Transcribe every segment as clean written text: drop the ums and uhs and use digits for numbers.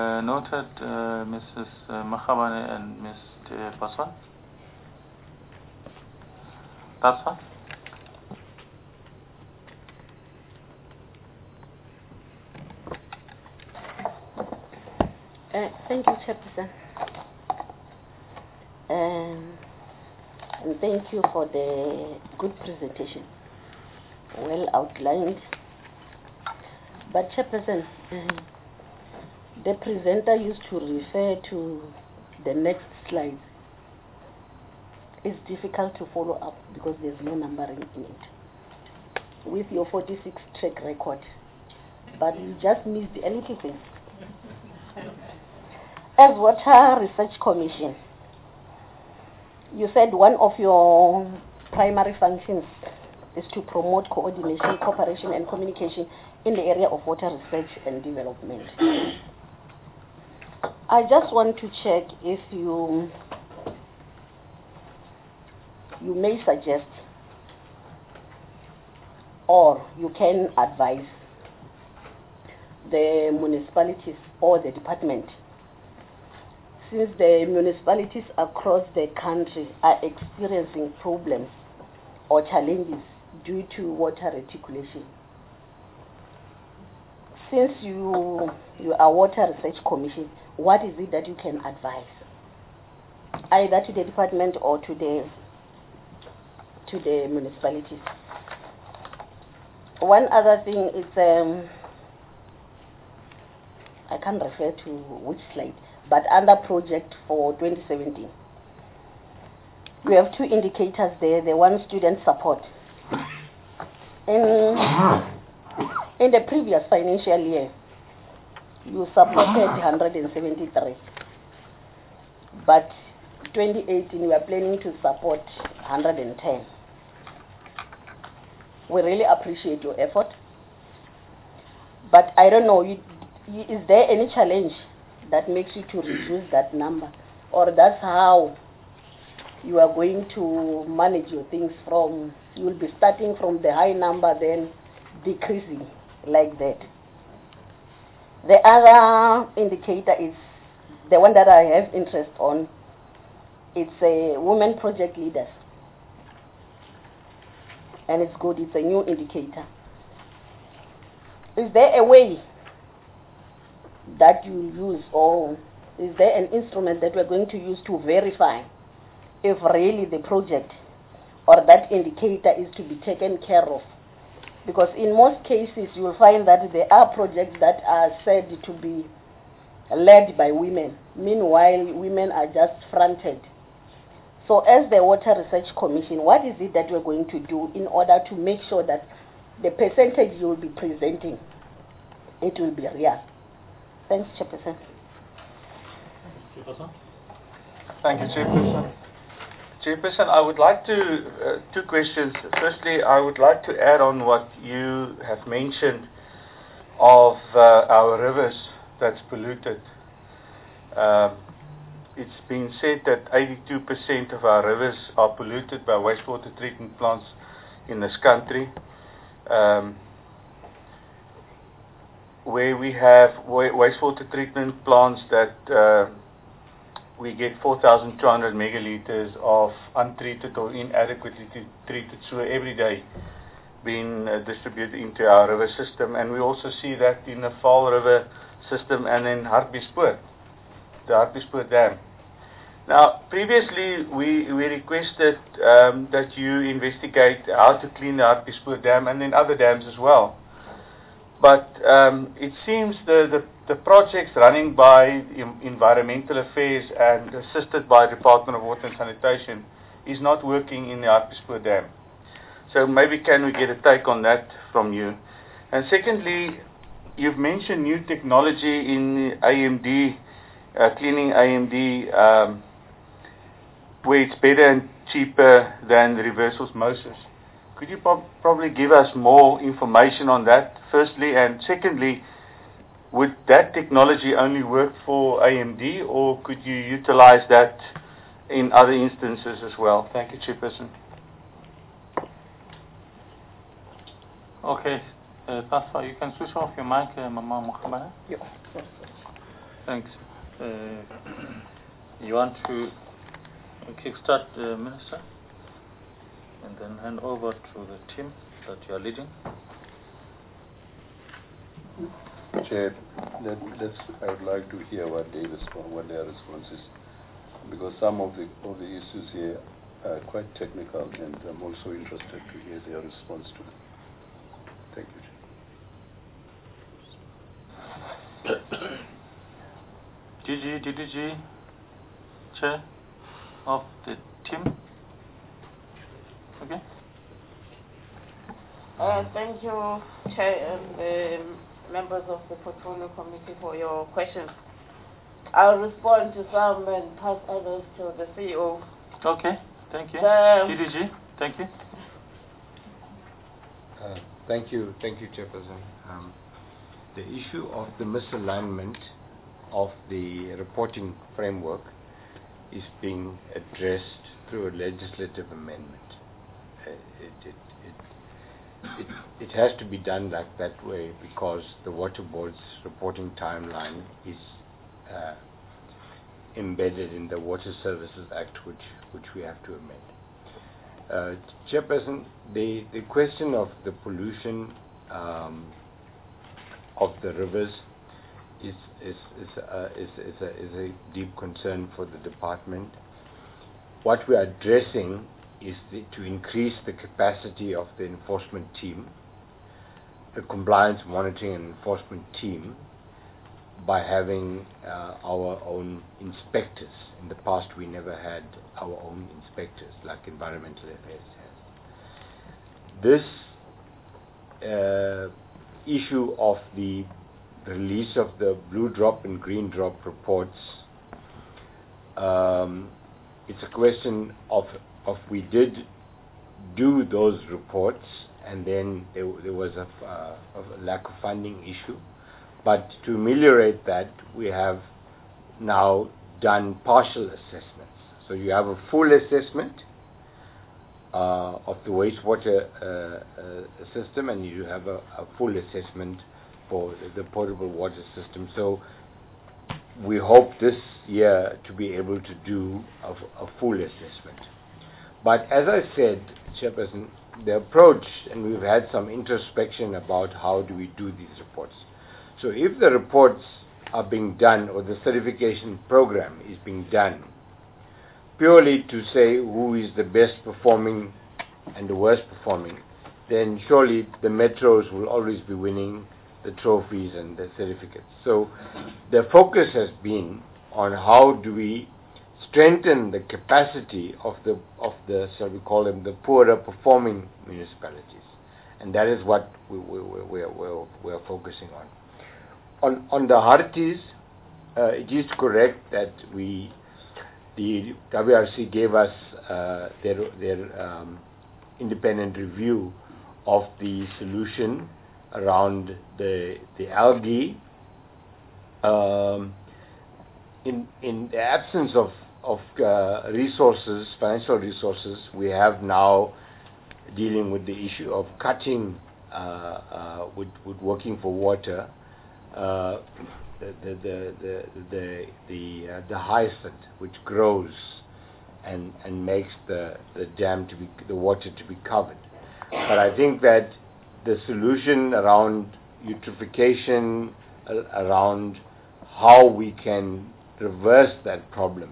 Noted, Mrs. Makhabane and Mr. Paswa. Paswa? Thank you, Chairperson. And thank you for the good presentation, well outlined. But Chairperson, the presenter used to refer to the next slide. It's difficult to follow up because there's no numbering in it. With your 46 track record, but you just missed a little thing. As Water Research Commission, you said one of your primary functions is to promote coordination, cooperation, and communication in the area of water research and development. I just want to check if you may suggest or you can advise the municipalities or the department, since the municipalities across the country are experiencing problems or challenges due to water reticulation. Since you are Water Research Commission, what is it that you can advise, either to the department or to the municipalities? One other thing is, I can't refer to which slide, but under project for 2017, we have two indicators there. The one, student support. In the previous financial year, you supported 173, but 2018 we are planning to support 110. We really appreciate your effort, but I don't know, is there any challenge that makes you to reduce that number, or that's how you are going to manage your things? From, you will be starting from the high number, then decreasing like that. The other indicator is the one that I have interest on. It's a women project leaders, and it's good. It's a new indicator. Is there a way that you use, or is there an instrument that we're going to use to verify if really the project or that indicator is to be taken care of? Because in most cases you will find that there are projects that are said to be led by women. Meanwhile, women are just fronted. So as the Water Research Commission, what is it that we're going to do in order to make sure that the percentage you will be presenting, it will be real? Thanks, Chairperson. Thank you, Chairperson. Chairperson, I would like to, two questions. Firstly, I would like to add on what you have mentioned of our rivers that's polluted. It's been said that 82% of our rivers are polluted by wastewater treatment plants in this country. Where we have wastewater treatment plants that we get 4,200 megaliters of untreated or inadequately treated sewer every day being distributed into our river system. And we also see that in the Vaal River system and in Hartbeespoort, the Hartbeespoort Dam. Now, previously we requested that you investigate how to clean the Hartbeespoort Dam and then other dams as well. But it seems the projects running by Environmental Affairs and assisted by Department of Water and Sanitation is not working in the Hartbeespoort Dam. So maybe can we get a take on that from you? And secondly, you've mentioned new technology in AMD, cleaning AMD, where it's better and cheaper than reverse osmosis. Could you probably give us more information on that, firstly? And secondly, would that technology only work for AMD, or could you utilize that in other instances as well? Thank you, Chairperson. Okay, Paswa, you can switch off your mic, Mama Mukhabane. Yeah. Thanks. You want to kickstart, Minister, and then hand over to the team that you are leading? Chair, I would like to hear what their response is, because some of the issues here are quite technical, and I'm also interested to hear their response to them. Thank you, Chair. DDG, Chair of the team. Okay. Thank you, Chair, and members of the Portfolio Committee for your questions. I'll respond to some and pass others to the CEO. Okay, thank you. DDG, thank you. Thank you, Chairperson. The issue of the misalignment of the reporting framework is being addressed through a legislative amendment. It has to be done like that way because the Water Board's reporting timeline is embedded in the Water Services Act, which we have to amend. Chairperson, the question of the pollution of the rivers is a deep concern for the department. What we are addressing is to increase the capacity of the enforcement team, the compliance monitoring and enforcement team, by having our own inspectors. In the past, we never had our own inspectors, like Environmental Affairs has. This issue of the release of the Blue Drop and Green Drop reports, it's a question of we did do those reports, and then there was a lack of funding issue. But to ameliorate that, we have now done partial assessments. So you have a full assessment of the wastewater system, and you have a full assessment for the potable water system. So we hope this year to be able to do a full assessment. But as I said, Chairperson, the approach, and we've had some introspection about how do we do these reports. So if the reports are being done, or the certification program is being done, purely to say who is the best performing and the worst performing, then surely the metros will always be winning the trophies and the certificates. So the focus has been on how do we strengthen the capacity of the shall we call them, the poorer performing municipalities, and that is what we are focusing on. On the Harties, it is correct that the WRC gave us their independent review of the solution around the algae. In the absence of resources, financial resources, we have now dealing with the issue of cutting with working for water the hyacinth, which grows and makes the dam the water to be covered. But I think that the solution around eutrophication, around how we can reverse that problem,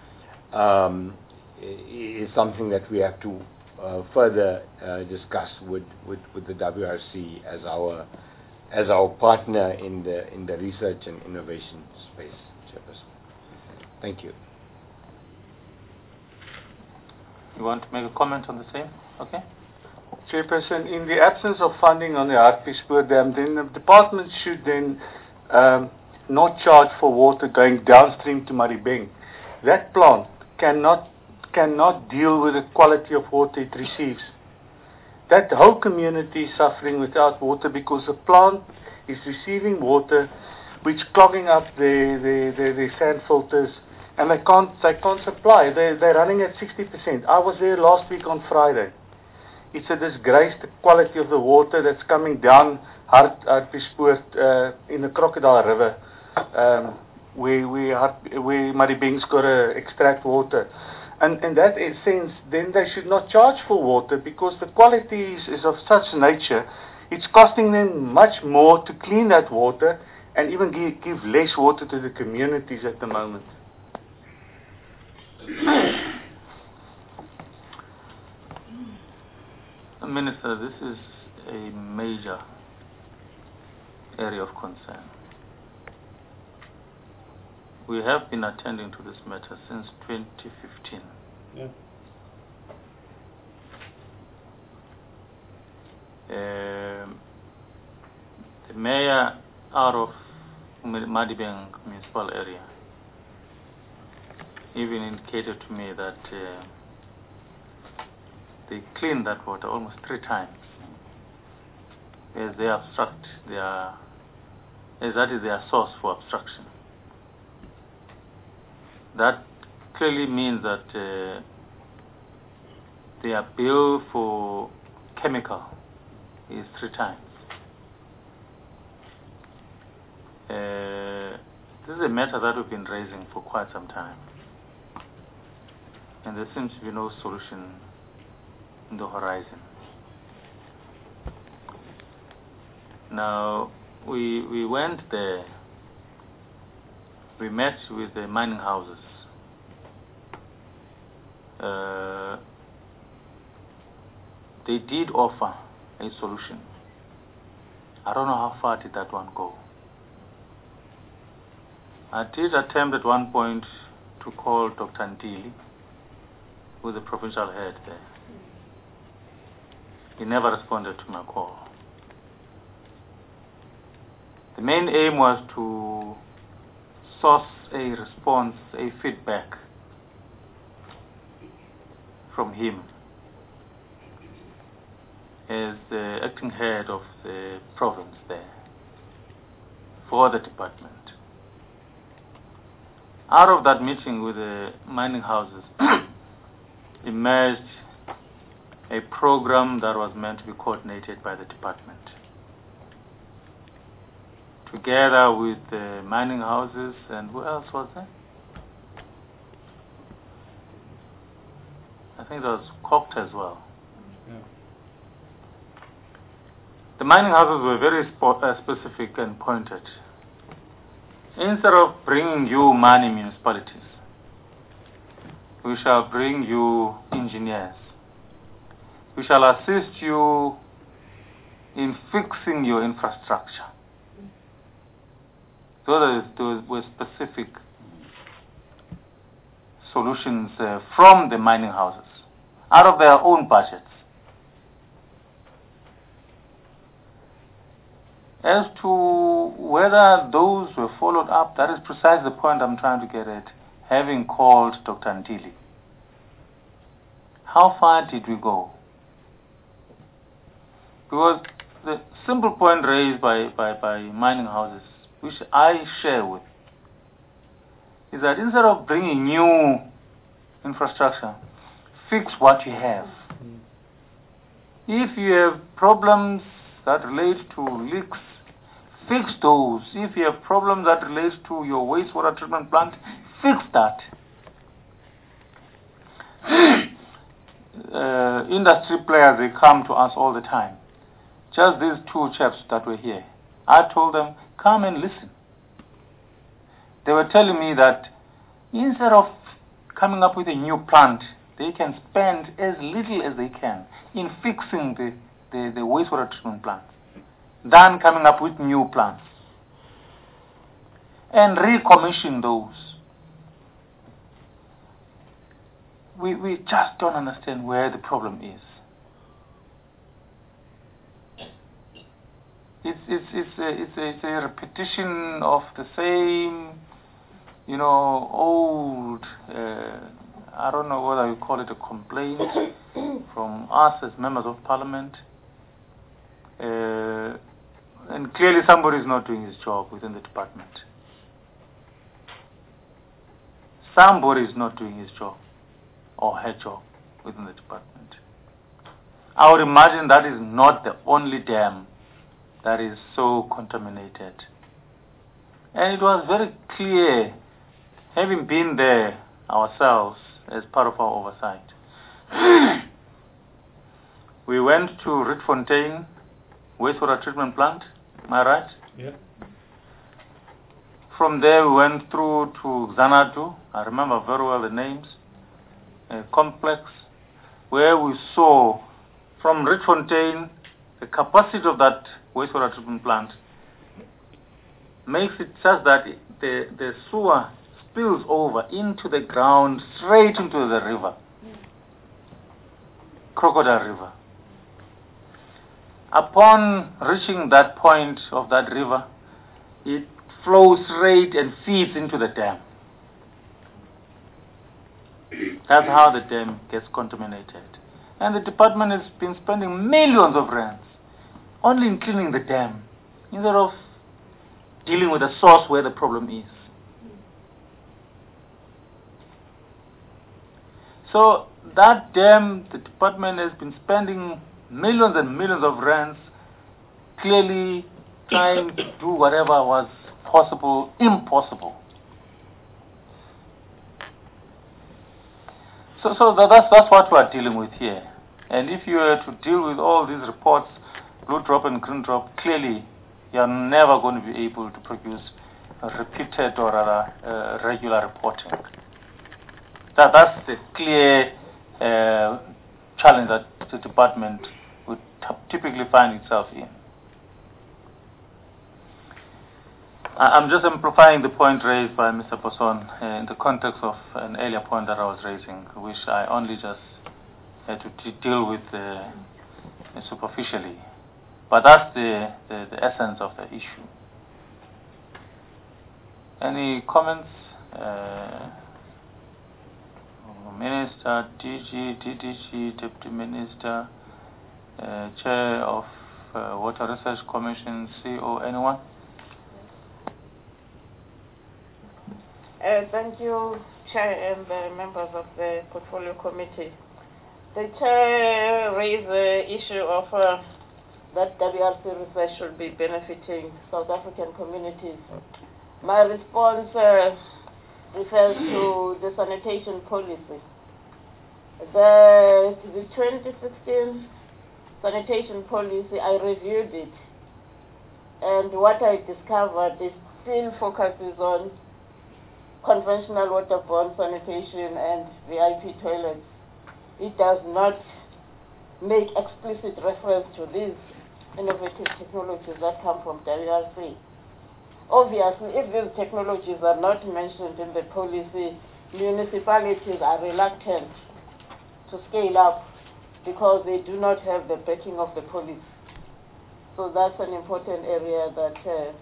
is something that we have to further discuss with the WRC as our partner in the research and innovation space, Chairperson. Thank you. You want to make a comment on the same? Okay. Chairperson, in the absence of funding on the Hartbeespoort Dam, then the department should then not charge for water going downstream to Maribeng. That plant cannot deal with the quality of water it receives. That whole community is suffering without water because the plant is receiving water which clogging up the sand filters, and they can't supply. They're running at 60%. I was there last week on Friday. It's a disgrace, the quality of the water that's coming down Hartbeespoort in the Crocodile River. where Mariebeng's got to extract water. And in that sense, then they should not charge for water, because the quality is of such nature. It's costing them much more to clean that water and even give less water to the communities at the moment. Minister, this is a major area of concern. We have been attending to this matter since 2015. Yeah. The mayor out of Madibeng municipal area even indicated to me that they clean that water almost 3 times as they obstruct as that is their source for obstruction. That clearly means that their bill for chemical is 3 times. This is a matter that we've been raising for quite some time, and there seems to be no solution in the horizon. Now, we went there, we met with the mining houses. They did offer a solution. I don't know how far did that one go. I did attempt at one point to call Dr. Ntili, who is the provincial head there. He never responded to my call. The main aim was to source a response, a feedback from him as the acting head of the province there for the department. Out of that meeting with the mining houses emerged a program that was meant to be coordinated by the department, together with the mining houses, and who else was there? I think there was COPT as well. Yeah. The mining houses were very specific and pointed. Instead of bringing you money, municipalities, we shall bring you engineers. We shall assist you in fixing your infrastructure. Those were specific solutions from the mining houses, out of their own budgets. As to whether those were followed up, that is precisely the point I'm trying to get at, having called Dr. Ntili. How far did we go? Because the simple point raised by mining houses, which I share with, is that instead of bringing new infrastructure, fix what you have. If you have problems that relate to leaks, fix those. If you have problems that relate to your wastewater treatment plant, fix that. Industry players, they come to us all the time. Just these 2 chaps that were here, I told them, come and listen. They were telling me that instead of coming up with a new plant, they can spend as little as they can in fixing the wastewater treatment plant than coming up with new plants and recommission those. We just don't understand where the problem is. It's a repetition of the same, old, I don't know whether you call it a complaint from us as members of parliament. And clearly somebody is not doing his job within the department. Somebody is not doing his job or her job within the department. I would imagine that is not the only dam that is so contaminated. And it was very clear, having been there ourselves as part of our oversight. We went to Rietfontein wastewater treatment plant, am I right? Yeah. From there we went through to Xanadu, I remember very well the names, a complex, where we saw from Rietfontein the capacity of that wastewater treatment plant makes it such that the sewer spills over into the ground, straight into the river, Crocodile River. Upon reaching that point of that river, it flows straight and feeds into the dam. That's how the dam gets contaminated. And the department has been spending millions of rands only in cleaning the dam, instead of dealing with the source where the problem is. So that dam, the department has been spending millions and millions of rands clearly trying to do whatever was possible, impossible. So that's what we're dealing with here. And if you were to deal with all these reports, blue drop and green drop, clearly you're never going to be able to produce a repeated or regular reporting. That's the clear challenge that the department would typically find itself in. I'm just amplifying the point raised by Mr. Boson in the context of an earlier point that I was raising, which I only just had to deal with superficially. But that's the essence of the issue. Any comments? Minister, DG, DDG, Deputy Minister, Chair of Water Research Commission, CO, anyone? Thank you, Chair and the members of the Portfolio Committee. The Chair raised the issue of that WRC research should be benefiting South African communities. My response refers to the sanitation policy. The 2016 sanitation policy, I reviewed it, and what I discovered is still focuses on conventional waterborne sanitation and VIP toilets. It does not make explicit reference to these innovative technologies that come from WRC. Obviously, if these technologies are not mentioned in the policy, municipalities are reluctant to scale up because they do not have the backing of the police. So that's an important area that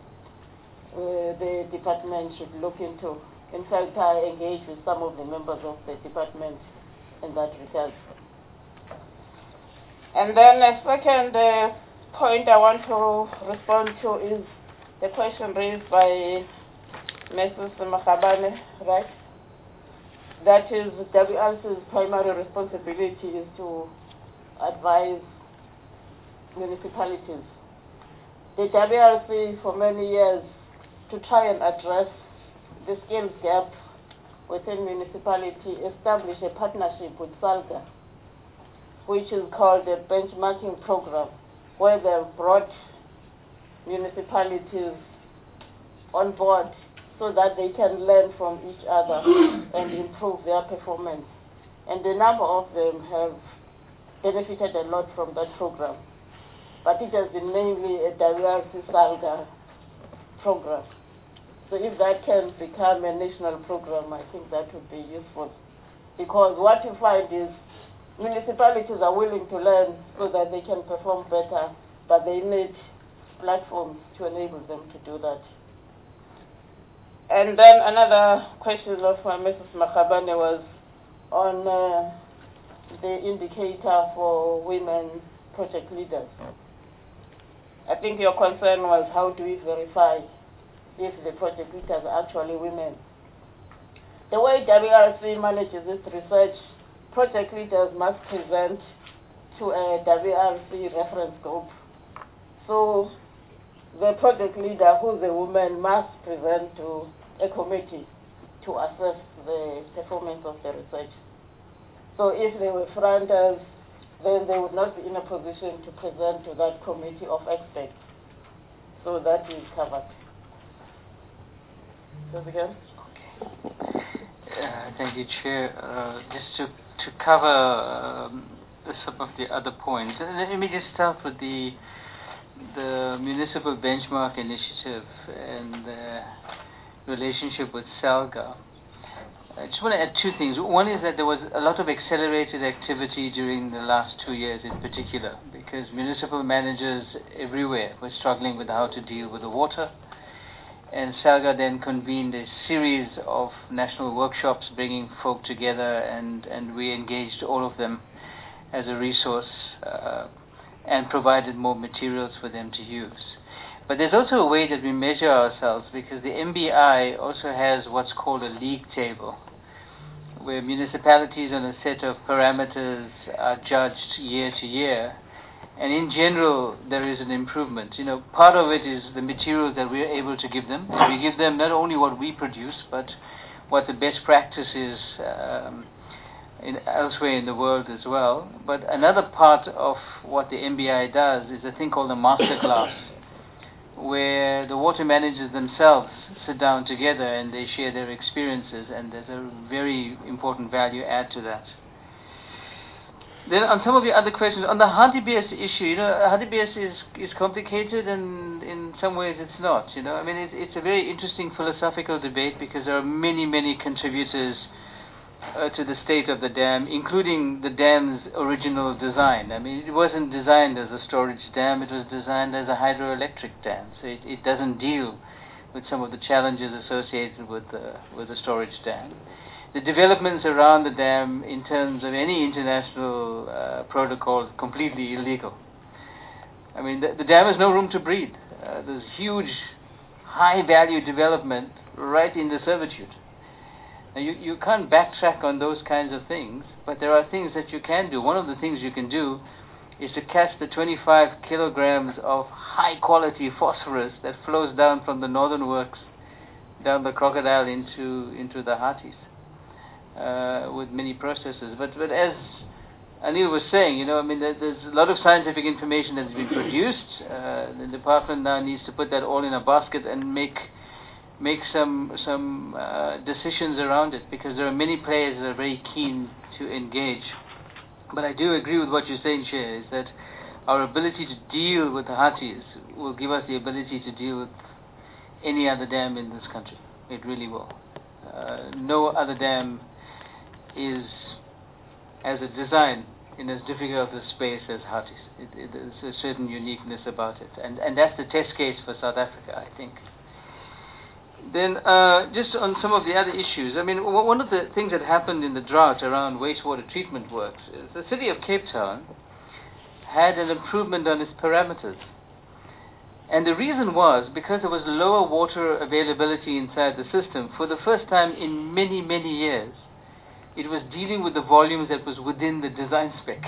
the department should look into. In fact, I engaged with some of the members of the department in that regard. And then a second point I want to respond to is the question raised by Mrs. Makhabane, right? That is, WRC's primary responsibility is to advise municipalities. The WRC, for many years, to try and address the skills gap within municipality, established a partnership with SALGA, which is called the benchmarking program, where they've brought municipalities on board so that they can learn from each other and improve their performance. And a number of them have benefited a lot from that program. But it has been mainly a WRC SALGA program. So if that can become a national program, I think that would be useful. Because what you find is municipalities are willing to learn so that they can perform better, but they need platforms to enable them to do that. And then another question of Mrs. Makhabane was on the indicator for women project leaders. I think your concern was how do we verify if the project leaders are actually women. The way WRC manages its research, project leaders must present to a WRC reference group. So the project leader, who's a woman, must present to a committee to assess the performance of the research. So if they were fronters, then they would not be in a position to present to that committee of experts. So that is covered. Just again. Thank you, Chair. Just to cover some of the other points, let me just start with the Municipal Benchmark Initiative and the relationship with SALGA. I just want to add two things. One is that there was a lot of accelerated activity during the last 2 years in particular, because municipal managers everywhere were struggling with how to deal with the water. And SALGA then convened a series of national workshops bringing folk together, and we engaged all of them as a resource and provided more materials for them to use. But there's also a way that we measure ourselves, because the MBI also has what's called a league table, where municipalities on a set of parameters are judged year to year. And in general, there is an improvement. You know, part of it is the materials that we're able to give them. And we give them not only what we produce, but what the best practice is elsewhere in the world as well. But another part of what the MBI does is a thing called a masterclass, where the water managers themselves sit down together and they share their experiences, and there's a very important value add to that. Then on some of the other questions, on the HRDBS issue, you know, HRDBS is complicated, and in some ways it's not, you know. I mean, it's a very interesting philosophical debate, because there are many, many contributors to the state of the dam, including the dam's original design. I mean, it wasn't designed as a storage dam, it was designed as a hydroelectric dam, so it doesn't deal with some of the challenges associated with the storage dam. The developments around the dam in terms of any international protocol is completely illegal. I mean, the dam has no room to breathe. There's huge, high-value development right in the servitude. Now, you can't backtrack on those kinds of things, but there are things that you can do. One of the things you can do is to catch the 25 kilograms of high-quality phosphorus that flows down from the northern works, down the Crocodile into the Haties. With many processes, but as Anil was saying, you know, I mean, there's a lot of scientific information that's been produced. The department now needs to put that all in a basket and make some decisions around it, because there are many players that are very keen to engage. But I do agree with what you're saying, Chair, is that our ability to deal with the Haties will give us the ability to deal with any other dam in this country. It really will. No other dam is, as a design, in as difficult a space as Haties. There's a certain uniqueness about it, and that's the test case for South Africa, I think. Then, just on some of the other issues, I mean, one of the things that happened in the drought around wastewater treatment works is the city of Cape Town had an improvement on its parameters. And the reason was because there was lower water availability inside the system. For the first time in many, many years, it was dealing with the volumes that was within the design spec.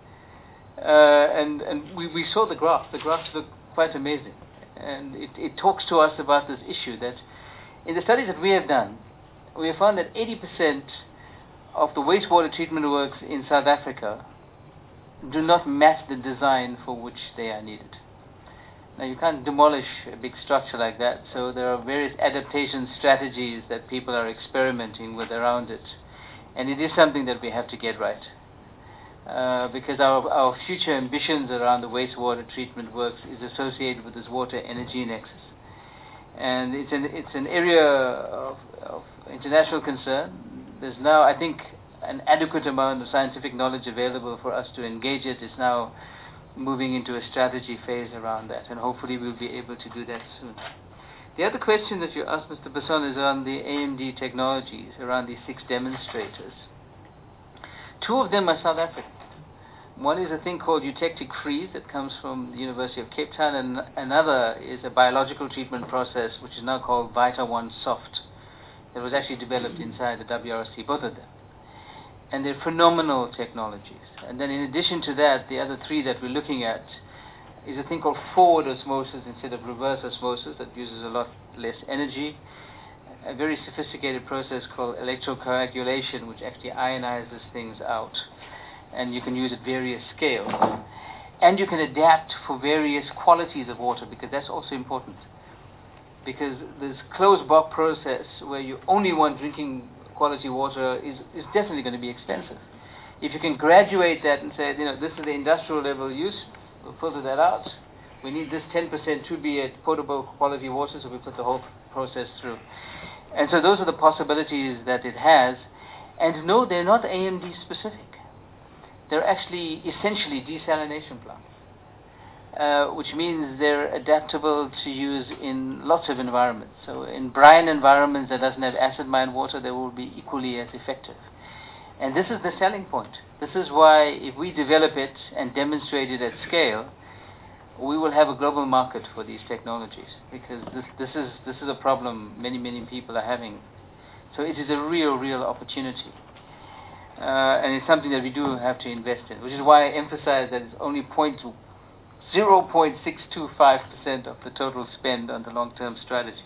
And we saw the graph. The graphs look quite amazing. And it talks to us about this issue, that in the studies that we have done, we have found that 80% of the wastewater treatment works in South Africa do not match the design for which they are needed. Now, you can't demolish a big structure like that, so there are various adaptation strategies that people are experimenting with around it. And it is something that we have to get right. Because our future ambitions around the wastewater treatment works is associated with this water energy nexus. And it's an area of international concern. There's now, I think, an adequate amount of scientific knowledge available for us to engage it. It's now moving into a strategy phase around that, and hopefully we'll be able to do that soon. The other question that you asked, Mr. Basson, is on the AMD technologies, around these 6 demonstrators. 2 of them are South African. One is a thing called eutectic freeze that comes from the University of Cape Town, and another is a biological treatment process which is now called Vita-1 Soft, that was actually developed inside the WRC, both of them. And they're phenomenal technologies. And then in addition to that, the other 3 that we're looking at is a thing called forward osmosis instead of reverse osmosis that uses a lot less energy. A very sophisticated process called electrocoagulation, which actually ionizes things out, and you can use at various scales. And you can adapt for various qualities of water, because that's also important. Because this closed box process where you only want drinking quality water is definitely going to be expensive. If you can graduate that and say, this is the industrial level use, we'll filter that out. We need this 10% to be at potable quality water, so we put the whole process through. And so those are the possibilities that it has. And no, they're not AMD specific. They're actually essentially desalination plants, which means they're adaptable to use in lots of environments. So in brine environments that doesn't have acid mine water, they will be equally as effective. And this is the selling point. This is why if we develop it and demonstrate it at scale, we will have a global market for these technologies, because this is a problem many people are having. So it is a real opportunity. And it's something that we do have to invest in, which is why I emphasize that it's only 0.625% of the total spend on the long-term strategy.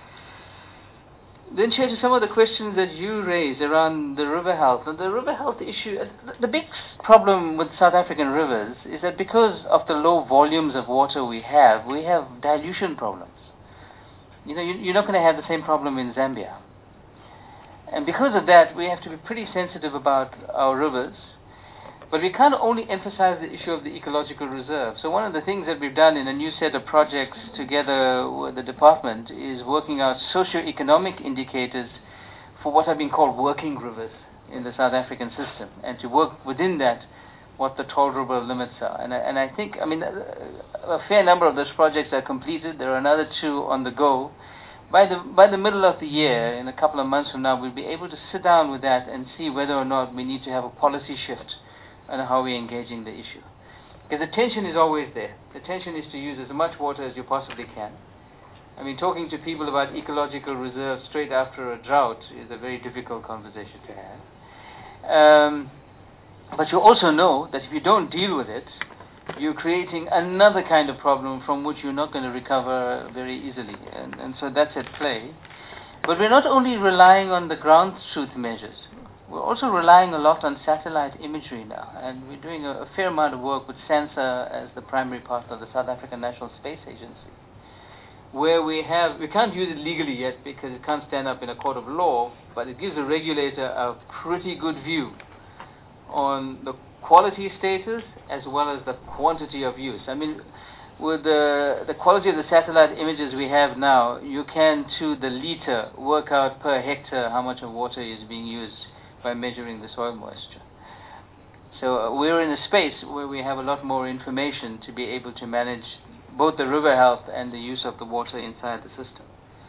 Then, Chair, to some of the questions that you raised around the river health. And the river health issue, the big problem with South African rivers is that because of the low volumes of water we have dilution problems. You're not going to have the same problem in Zambia. And because of that, we have to be pretty sensitive about our rivers. But we can't only emphasize the issue of the ecological reserve. So one of the things that we've done in a new set of projects together with the department is working out socio-economic indicators for what have been called working rivers in the South African system, and to work within that what the tolerable limits are. And I think, a fair number of those projects are completed. There are another 2 on the go. By the middle of the year, in a couple of months from now, we'll be able to sit down with that and see whether or not we need to have a policy shift on how we're engaging the issue. Because the tension is always there. The tension is to use as much water as you possibly can. Talking to people about ecological reserves straight after a drought is a very difficult conversation to have. But you also know that if you don't deal with it, you're creating another kind of problem from which you're not going to recover very easily. And so that's at play. But we're not only relying on the ground truth measures. We're also relying a lot on satellite imagery now, and we're doing a fair amount of work with SANSA as the primary partner of the South African National Space Agency, where we can't use it legally yet because it can't stand up in a court of law, but it gives the regulator a pretty good view on the quality status as well as the quantity of use. With the quality of the satellite images we have now, you can, to the liter, work out per hectare how much of water is being used by measuring the soil moisture. So we're in a space where we have a lot more information to be able to manage both the river health and the use of the water inside the system.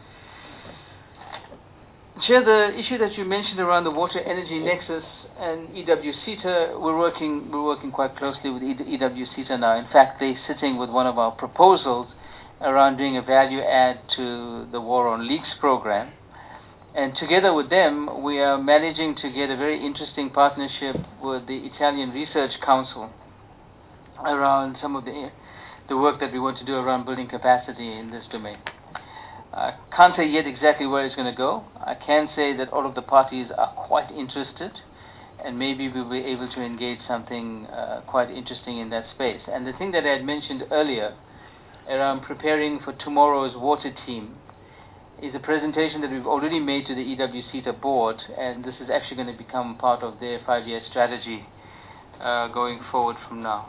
Chair, the issue that you mentioned around the water energy nexus and EWCETA, we're working quite closely with EWCETA now. In fact, they're sitting with one of our proposals around doing a value add to the War on Leaks program. And together with them, we are managing to get a very interesting partnership with the Italian Research Council around some of the work that we want to do around building capacity in this domain. I can't say yet exactly where it's going to go. I can say that all of the parties are quite interested, and maybe we'll be able to engage something quite interesting in that space. And the thing that I had mentioned earlier around preparing for tomorrow's water team is a presentation that we've already made to the EWCETA board, and this is actually going to become part of their 5-year strategy going forward from now.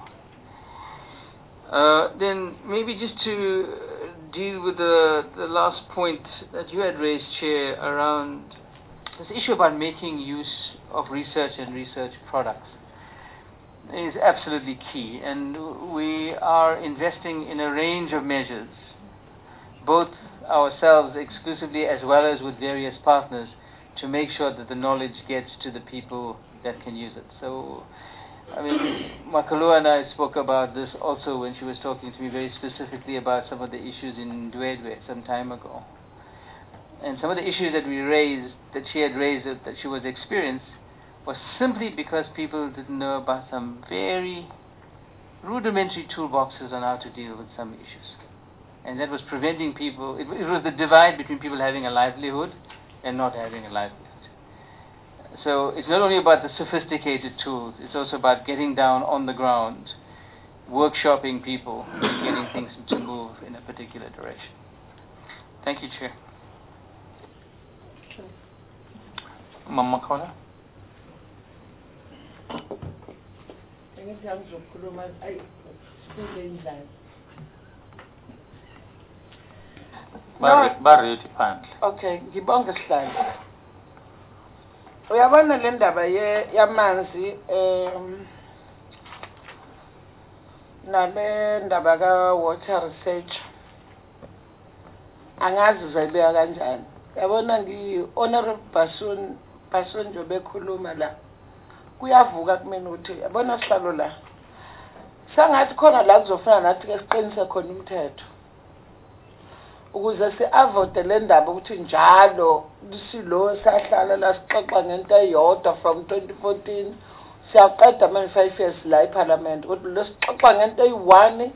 Then maybe just to deal with the last point that you had raised, Chair, around this issue about making use of research and research products is absolutely key, and we are investing in a range of measures, both ourselves exclusively as well as with various partners, to make sure that the knowledge gets to the people that can use it. So, Makalua and I spoke about this also when she was talking to me very specifically about some of the issues in Ndwedwe some time ago. And some of the issues that she had raised, that she was experienced, was simply because people didn't know about some very rudimentary toolboxes on how to deal with some issues. And that was preventing people, it was the divide between people having a livelihood and not having a livelihood. So it's not only about the sophisticated tools, it's also about getting down on the ground, workshopping people, and getting things to move in a particular direction. Thank you, Chair. Mama Khona? Bareti phandle. Okay, ngibonge sihlalo. Uyabona le ndaba yamanzi nale ndaba ka water research angazi uzayibeka kanjani. Yabona Honorable Basun nje bekhuluma la kuyavuka kumina ukuthi yabona sihlalo la sangathi khona la kuzofana nathi ke siqinise khona umthetho ukuze si-avoide le ndaba ukuthi njalo silo sahlala la sixoxa ngento eyodwa from 2014 siyaqeda manje 5 years la eParliament ukuthi lo sixoxa ngento eyi-1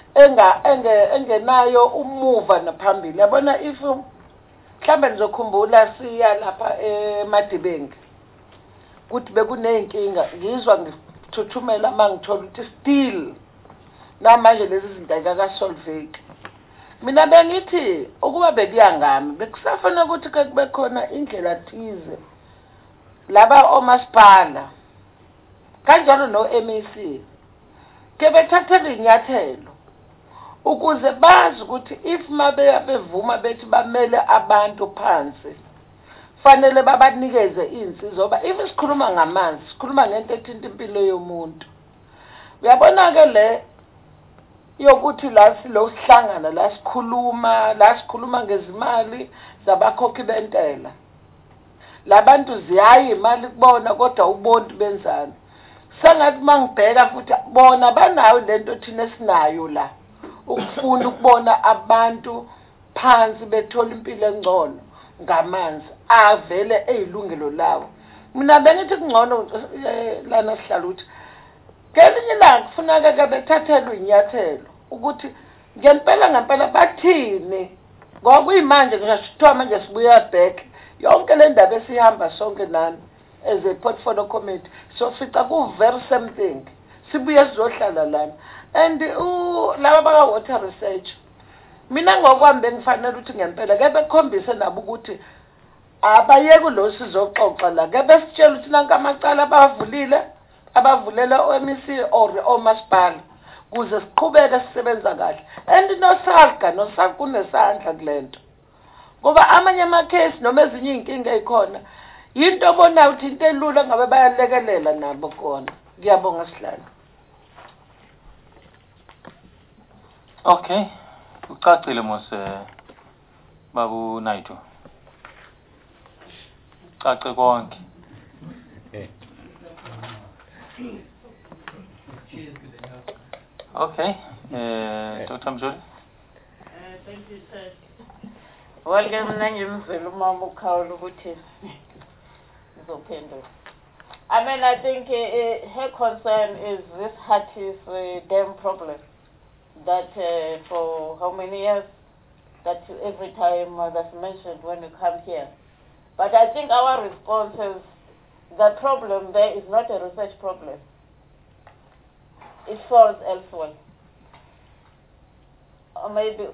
engenayo umuva naphambili. Yabona if mhlambe nizokhumbula siya lapha eMadibeng ukuthi bekuney'nkinga ngizwa ngithuthumela uma ngithola ukuthi still namanje lezi zinto ayikakasolveki. Mina bengithi ukuba bekuya ngami bekusafanele ukuthi ke kube khona indlela thize laba omasipala kanjalo no-MEC ke bethathela inyathelo ukuze bazi ukuthi if bevuma bethi bamele abantu phansi fanele babanikeze iy'nsiza ngoba if sikhuluma ngamanzi sikhuluma ngento ethinta impilo yomuntu. Uyabona-ke le yokuthi la sihlangana la sikhuluma ngezimali zabakhokhi bentela. Labantu ziyayi imali kubona kodwa ubontu benzani. Sengathi mangibheka futhi bona banayo lento thina esinayo la ukufuna ukubona abantu phansi bethola impilo engcono ngamanzi avele eyilungelo lawo. Mina bengithi kungcono lana sihlala ukuthi ngelinye ilanga kufuneka ke bethathelwe inyathelo ukuthi ngempela bathini ngoba kuyimanje ngisho manje sibuya back yonke le ndaba esihamba sonke nani as a portfolio committee so fica ku very same thing sibuye sizohlala lana and laba baka water research mina ngokwami bengifanele ukuthi ngempela ke bekhombise nabo ukuthi abayeke lo sizoxoxa la ke besitshela ukuthi nanka amacala abavulela o-MEC or omasipala kuze siqhubeke sisebenza kahle and nosalga kunesandla kulento ngoba amanye amakhesi noma ezinye iy'nkinga ey'khona yinto obonayo ukuthi into elula ngabe bayalekelela nabo khona. Ngiyabonga sihlalo. Okay, ucacile mos Babu Naidu. Cace konke. Okay, Dr. Mjoli. Thank you, sir. Well, mina ngimzela umama ukhawula ukuthi ngizophendula. I mean, I think her concern is this Hatties dam problem that for how many years that every time that's mentioned when you come here. But I think our response is the problem there is not a research problem. It falls elsewhere. Or maybe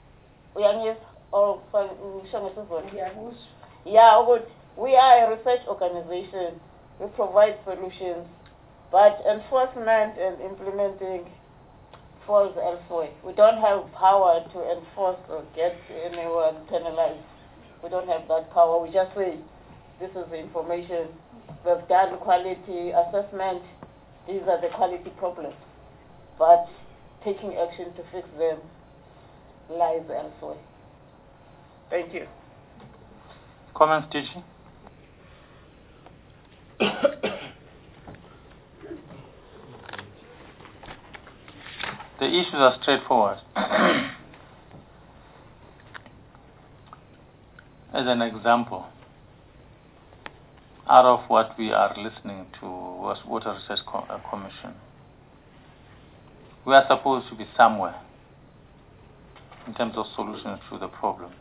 we are a research organization. We provide solutions, but enforcement and implementing falls elsewhere. We don't have power to enforce or get anyone penalized. We don't have that power. We just say, this is the information. We've done quality assessment. These are the quality problems. But taking action to fix them lies elsewhere. Thank you. Comments, Tichi? The issues are straightforward. As an example, out of what we are listening to was Water Research Commission. We are supposed to be somewhere in terms of solutions to the problems.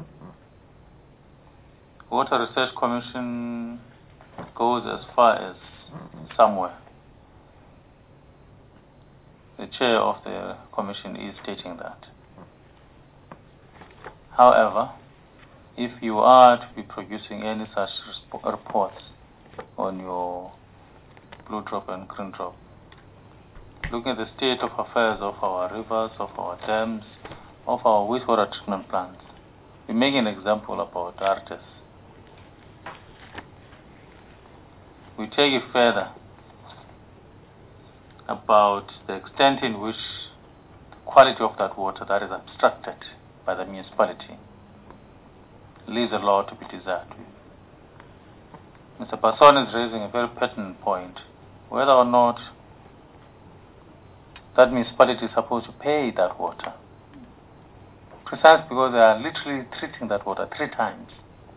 Water Research Commission goes as far as somewhere. The chair of the commission is stating that. However, if you are to be producing any such reports on your blue drop and green drop, looking at the state of affairs of our rivers, of our dams, of our wastewater treatment plants, we make an example about Artes. We take it further about the extent in which the quality of that water that is abstracted by the municipality leaves a lot to be desired. Mr. Passon is raising a very pertinent point, whether or not that municipality is supposed to pay that water, precisely because they are literally treating that water 3 times.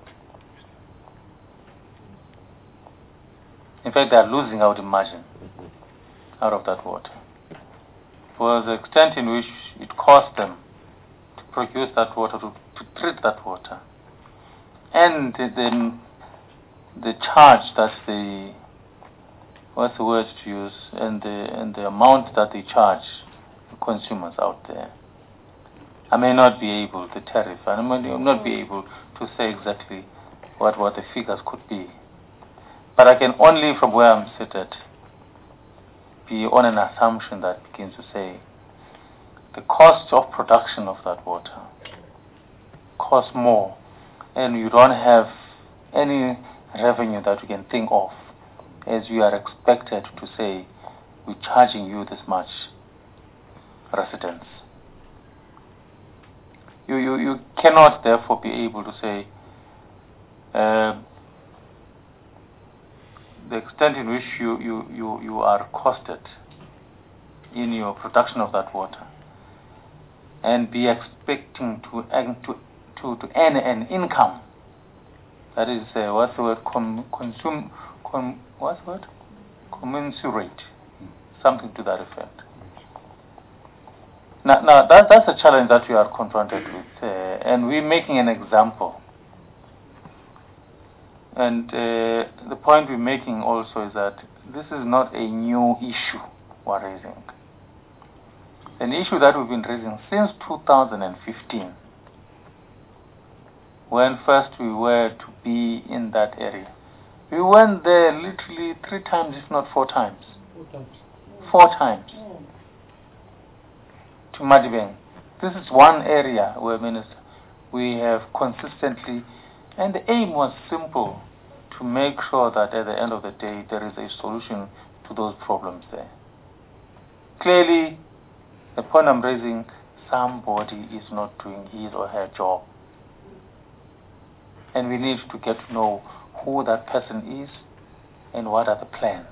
In fact, they are losing out the margin out of that water. For the extent in which it costs them to produce that water, to treat that water, and the charge that the, what's the word to use, and the amount that they charge consumers out there. I may not be able, the tariff, I may not be able to say exactly what the figures could be. But I can only, from where I'm seated, be on an assumption that begins to say the cost of production of that water costs more, and you don't have any revenue that you can think of as you are expected to say, we're charging you this much, residents. You cannot therefore be able to say the extent in which you are costed in your production of that water and be expecting to earn an income that is what's the word, commensurate, something to that effect. Now that's a challenge that we are confronted with, and we're making an example. And the point we're making also is that this is not a new issue we're raising. An issue that we've been raising since 2015, when first we were to be in that area. We went there literally 3 times, if not 4 times. 4 times. To Madibeng. This is one area where, Minister, we have consistently, and the aim was simple, to make sure that at the end of the day there is a solution to those problems there. Clearly, the point I'm raising, somebody is not doing his or her job. And we need to get to know who that person is and what are the plans,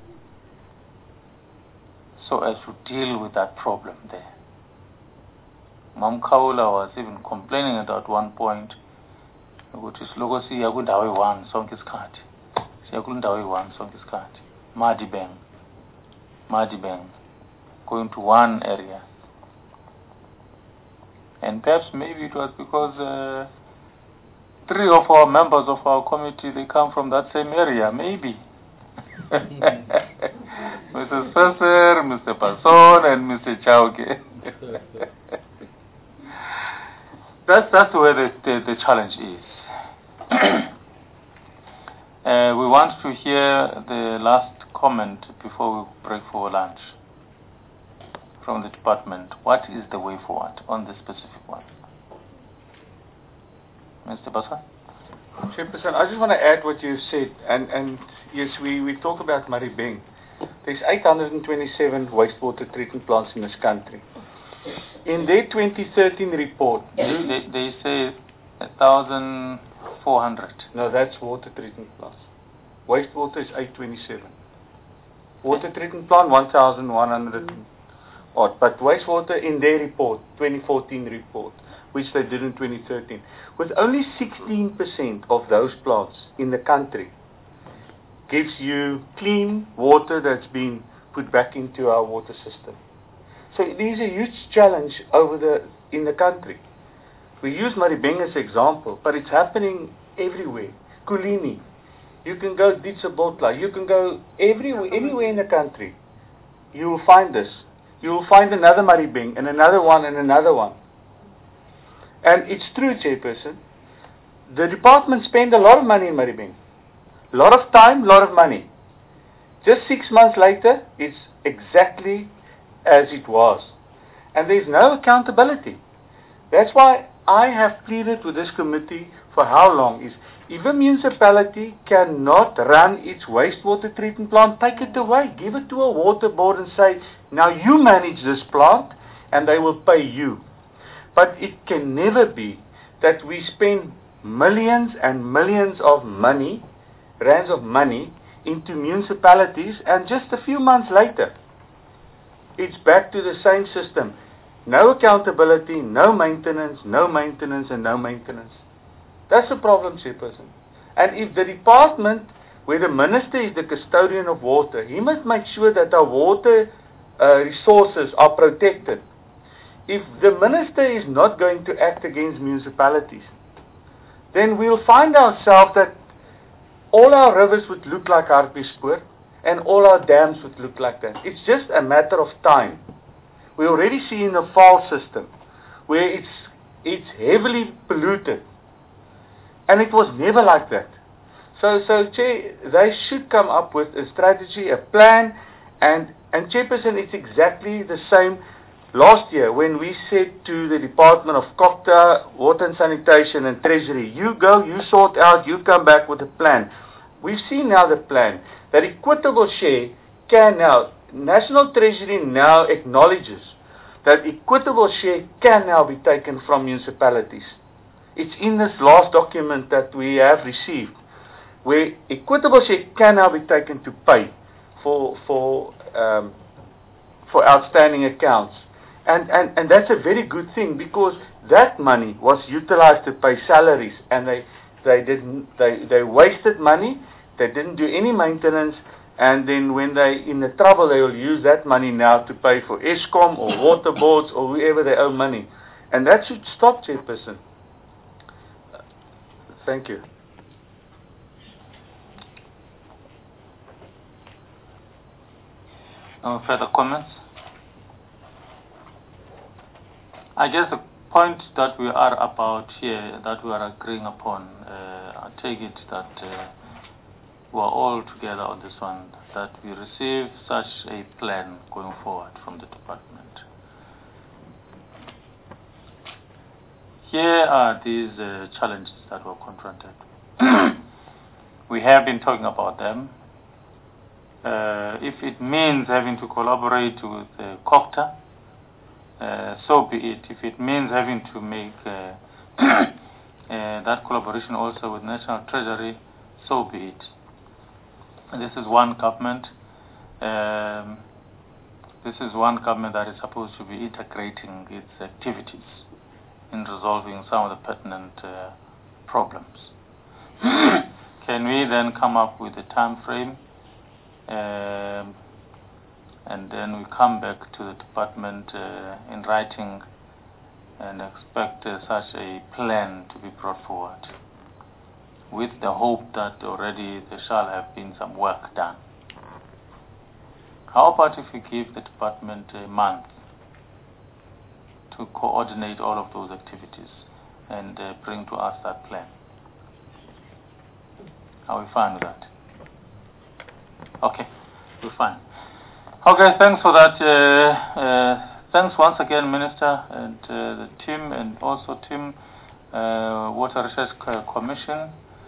so as to deal with that problem there. Mam Kaula was even complaining at one point, which is logo siya kundawo one sonke isikhathi. Siya kundawo one sonke isikhathi. Madibeng. Going to one area. And perhaps maybe it was because 3 of our members of our committee, they come from that same area, maybe. Mr. Sasser, Mr. Passon, and Mr. Chauke. That's where the challenge is. We want to hear the last comment before we break for lunch from the department. What is the way forward on this specific one? Mr. Basa? Chairperson, I just want to add what you said, and yes, we talk about Maribeng. There's 827 wastewater treatment plants in this country. In their 2013 report, they say 1,400. No, that's water treatment plants. Wastewater is 827. Water treatment plant 1,100 odd. But wastewater in their report, 2014 report, which they did in 2013, with only 16% of those plants in the country gives you clean water that's been put back into our water system. So it is a huge challenge in the country. We use Maribeng as an example, but it's happening everywhere. Kulini, you can go Ditsabotla, you can go anywhere in the country. You will find this. You will find another Maribeng and another one and another one. And it's true, Chairperson. The department spent a lot of money in Maribeng. A lot of time, a lot of money. Just 6 months later, it's exactly as it was. And there's no accountability. That's why I have pleaded with this committee for how long is, if a municipality cannot run its wastewater treatment plant, take it away. Give it to a water board and say, now you manage this plant and they will pay you. But it can never be that we spend millions and millions of money, rands of money, into municipalities and just a few months later, it's back to the same system. No accountability, no maintenance, no maintenance, and no maintenance. That's the problem, Chairperson. And if the department, where the minister is the custodian of water, he must make sure that our water resources are protected. If the minister is not going to act against municipalities, then we'll find ourselves that all our rivers would look like Hartbeespoort and all our dams would look like that. It's just a matter of time. We already see in the Vaal system where it's heavily polluted. And it was never like that. So Chair, they should come up with a strategy, a plan, and Chairperson, it's exactly the same last year when we said to the Department of COGTA, Water and Sanitation and Treasury, you go, you sort out, you come back with a plan. We've seen now the plan that equitable share can now, National Treasury now acknowledges that equitable share can now be taken from municipalities. It's in this last document that we have received, where equitable share can now be taken to pay for outstanding accounts. And that's a very good thing, because that money was utilized to pay salaries, and they wasted money, they didn't do any maintenance, and then when they in the trouble, they will use that money now to pay for Eskom or water boards or whoever they owe money. And that should stop, Chairperson. Thank you. No further comments? I guess the point that we are about here, that we are agreeing upon, I take it that we are all together on this one, that we receive such a plan going forward from the department. Here are these challenges that were confronted. We have been talking about them. If it means having to collaborate with COGTA, so be it. If it means having to make that collaboration also with National Treasury, so be it. And this is one government. This is one government that is supposed to be integrating its activities in resolving some of the pertinent problems. Can we then come up with a time frame, and then we come back to the department in writing and expect such a plan to be brought forward, with the hope that already there shall have been some work done? How about if we give the department a month to coordinate all of those activities and bring to us that plan? Are we fine with that? Okay, we're fine. Okay, thanks for that. Thanks once again, Minister, and the team, and also team Water Research Commission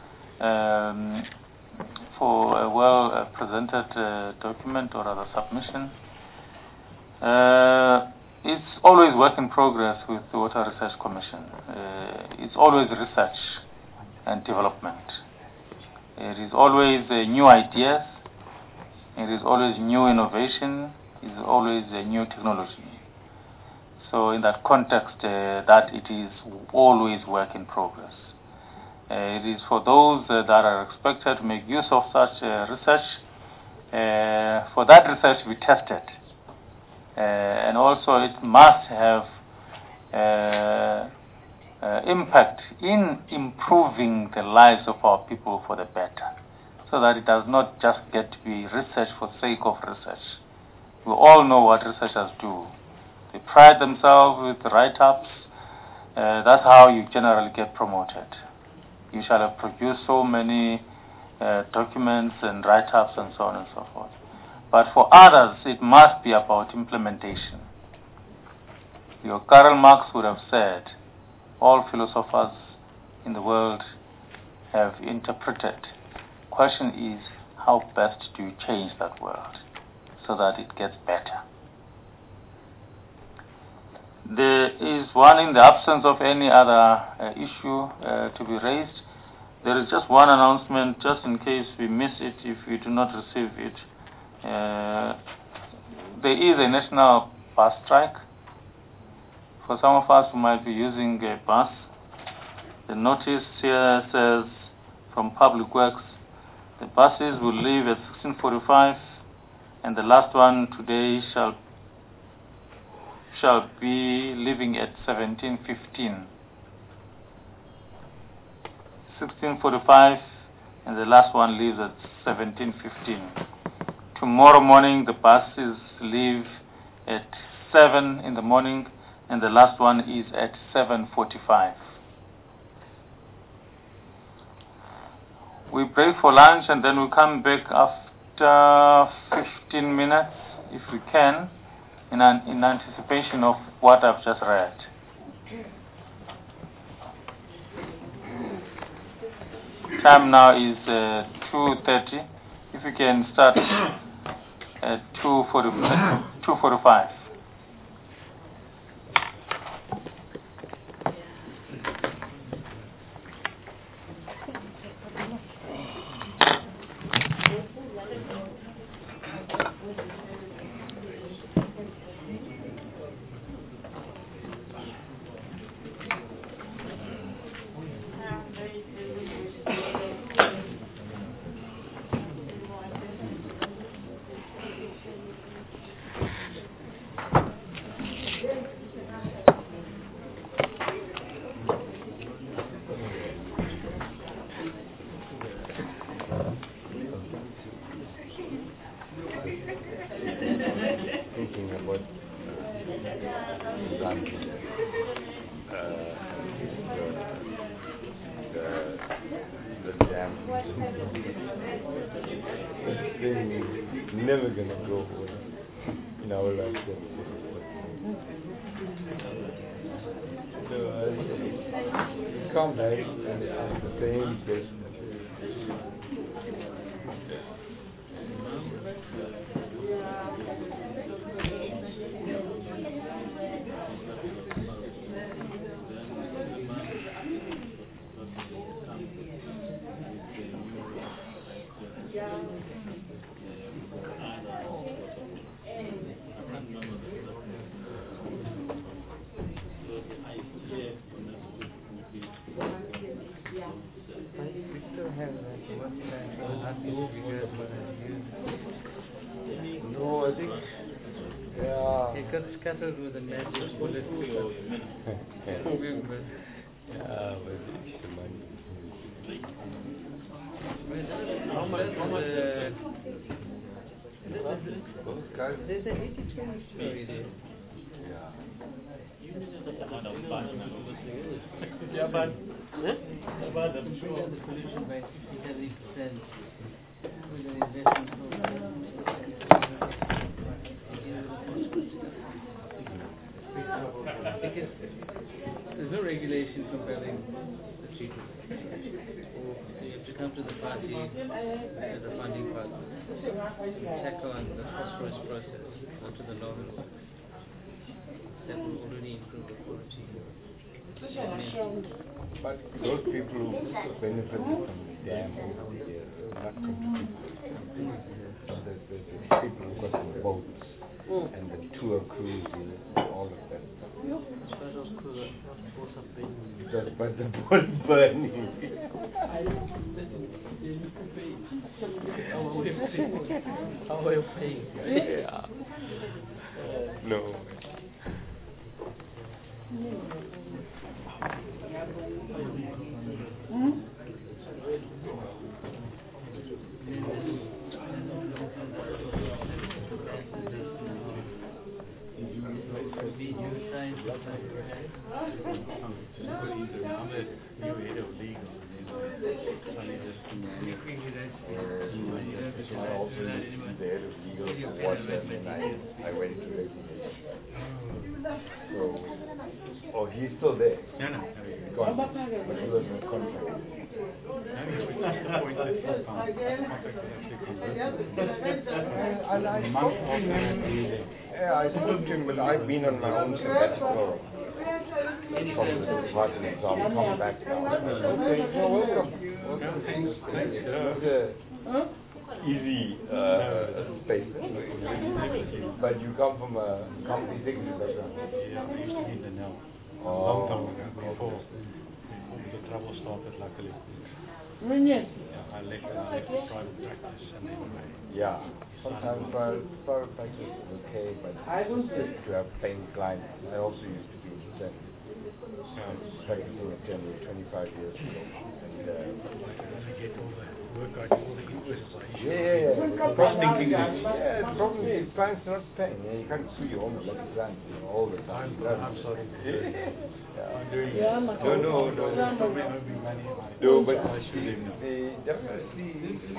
for a well-presented document, or rather submission. It's always work in progress with the Water Research Commission. It's always research and development. It is always new ideas. It is always new innovation. It is always new technology. So in that context, that it is always work in progress. It is for those that are expected to make use of such research, for that research to be tested and also it must have impact in improving the lives of our people for the better, so that it does not just get to be research for sake of research. We all know what researchers do. They pride themselves with write-ups. That's how you generally get promoted. You shall have produced so many documents and write-ups and so on and so forth. But for others, it must be about implementation. Your Karl Marx would have said, all philosophers in the world have interpreted. Question is, how best do you change that world so that it gets better? There is one, in the absence of any other issue to be raised, there is just one announcement, just in case we miss it, if we do not receive it. There is a national bus strike. For some of us who might be using a bus, the notice here says from Public Works, the buses will leave at 16:45, and the last one today shall be leaving at 17:15. 16:45, and the last one leaves at 17:15. Tomorrow morning, the buses leave at 7 in the morning, and the last one is at 7:45. We break for lunch, and then we come back after 15 minutes, if we can, in anticipation of what I've just read. Time now is 2:30. If we can start at 2:45. Never gonna go in our lifetime. So come back and the same place. No, I think, yeah. It got scattered with a magic bullet. Yeah, but it's the money. How much there's an 80-20 story there. Yeah, but I'm sure the pollution by 60-70% with an investment program. Because there's no regulation compelling the treatment. So you have to come to the party as a funding partner and tackle on the phosphorus process onto the levels that will already improve the quality. But those people who benefited from the dam over there not contributing. The people who got the boats and the tour cruises, all of that. But the boat burning. How are you paying? Yeah. No. I also used to be the head of legal for water, and then I went to regulation. So, oh, he's still there? No, no. He's gone. But he was in contract. I spoke to him, but I've been on my own sabbatical from the department, so I'm coming back now. Okay, no, welcome. Thanks. Easy space. But you come from a company executive background. Yeah, I used to be in the NEL. Oh, Long time ago, before the trouble started, luckily. Yes. Yeah, I left the private practice and then yeah. Sometimes private practice is okay, but to have paying clients. I also used to be in the same. Practicing attorney 25 years ago. And, I get all the work I do, all the invoices I issue. yeah. The problem is clients are not paying. You can't sue your own bloody clients all the time. I'm sorry. I'm doing it. No. No, but definitely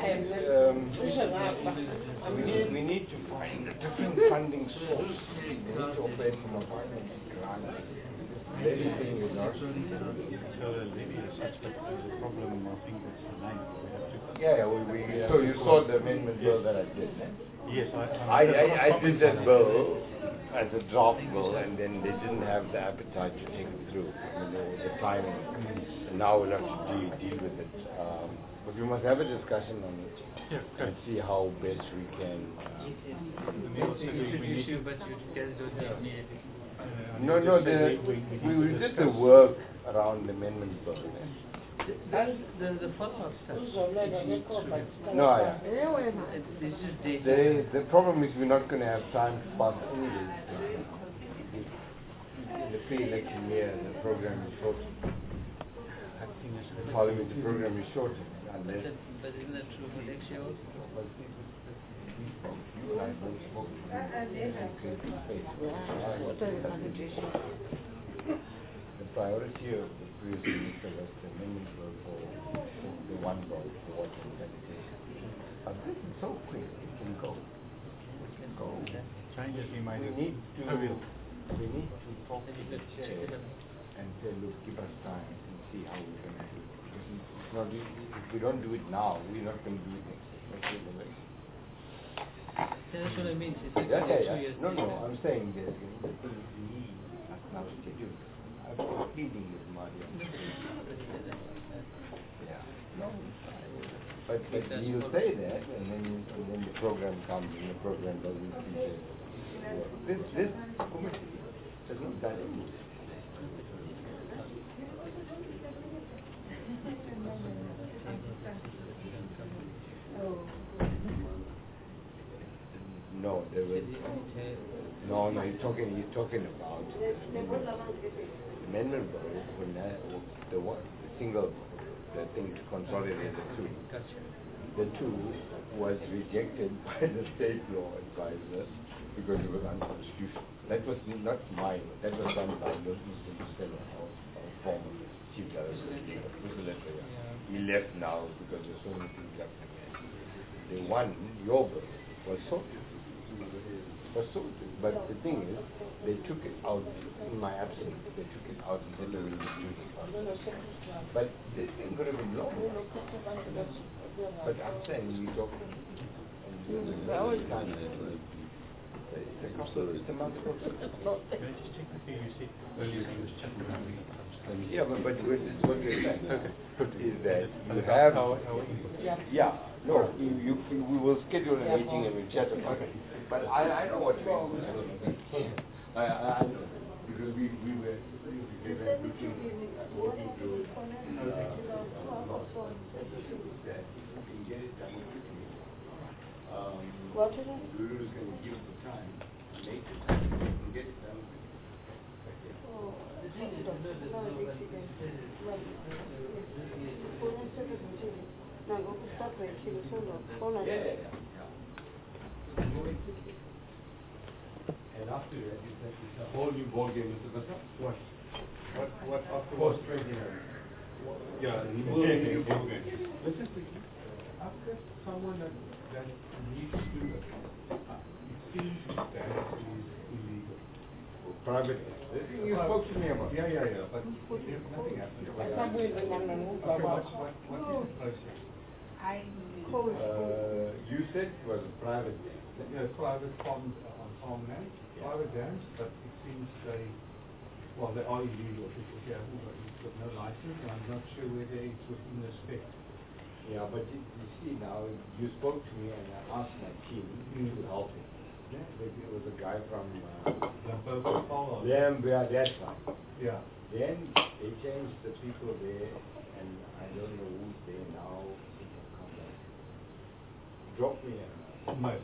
we need to find a different funding source. We need to operate from a finance grant. Everything is not. So the levy is such that there's a problem, I think it's the name. So you saw the amendment bill that I did, eh? Yes, I did that bill as a draft bill, and then they didn't have the appetite to take it through, the timing. And now we'll have to deal with it. But we must have a discussion on it and see how best we can. No, we did the work around the amendment bill. The follow-up stuff. No, yeah. This is data. The problem is we're not going to have time to pass any of this. In the pre-election year, the program is shortened. The parliamentary program is shortened. Unless But isn't that true for next year also? You and I both spoke to the priority of the previous minister was the amendment bill for the one bill for water and sanitation. But this is so quick, it can go. It can go. Changes we made. We need to talk to the chair and say, look, give us time and see how we can do it. Because if we don't do it now, we're not going to do it next year. That's what I mean. It's 2 years. No, I'm saying that the thing is we need now schedule. I've been pleading with Maria. Yeah. No. But you say that, and then the program comes, and the program doesn't feature. This committee has not done anything. No, there was no. He's talking about the amendment bill, the single, the thing to consolidate the two. The two was rejected by the state law advisor because it was unconstitutional. That was not mine. That was done by Mr. Costello, our former chief justice. He left now because there's so many things happening. The one, your bill, was sorted. But the thing is, they took it out in my absence. They took it out and said they will do it. But this thing could have been long. But I'm saying we talk. It's a month ago. Can I just check with you? You said earlier he was chatting about me. Yeah, but this is what we're saying. Is that you have. Yeah. No, we will schedule a meeting and we'll chat about it. But I know what you're saying. I know. Because we were working through that we can get it done quickly. What is it? Lulu's going to give us the time, make the time, and get it done. And after that, it's a whole new ball game, Mr. Basa. What after was president? Yeah, new ball game. Listen to me. After someone that needs to, it seems that is illegal. Private. You spoke to me about. Yeah, but nothing happened. Okay, what is the process? You said it was a private dam. Yeah, private farmland, private dams, but it seems they are illegal because they have got no license, and I'm not sure whether it's within the spec. Yeah, but you see now, you spoke to me and I asked my team to help me. Yeah, it was a guy from Lambia, that side. Yeah. Then they changed the people there, and I don't know who's there now. Drop me a mail.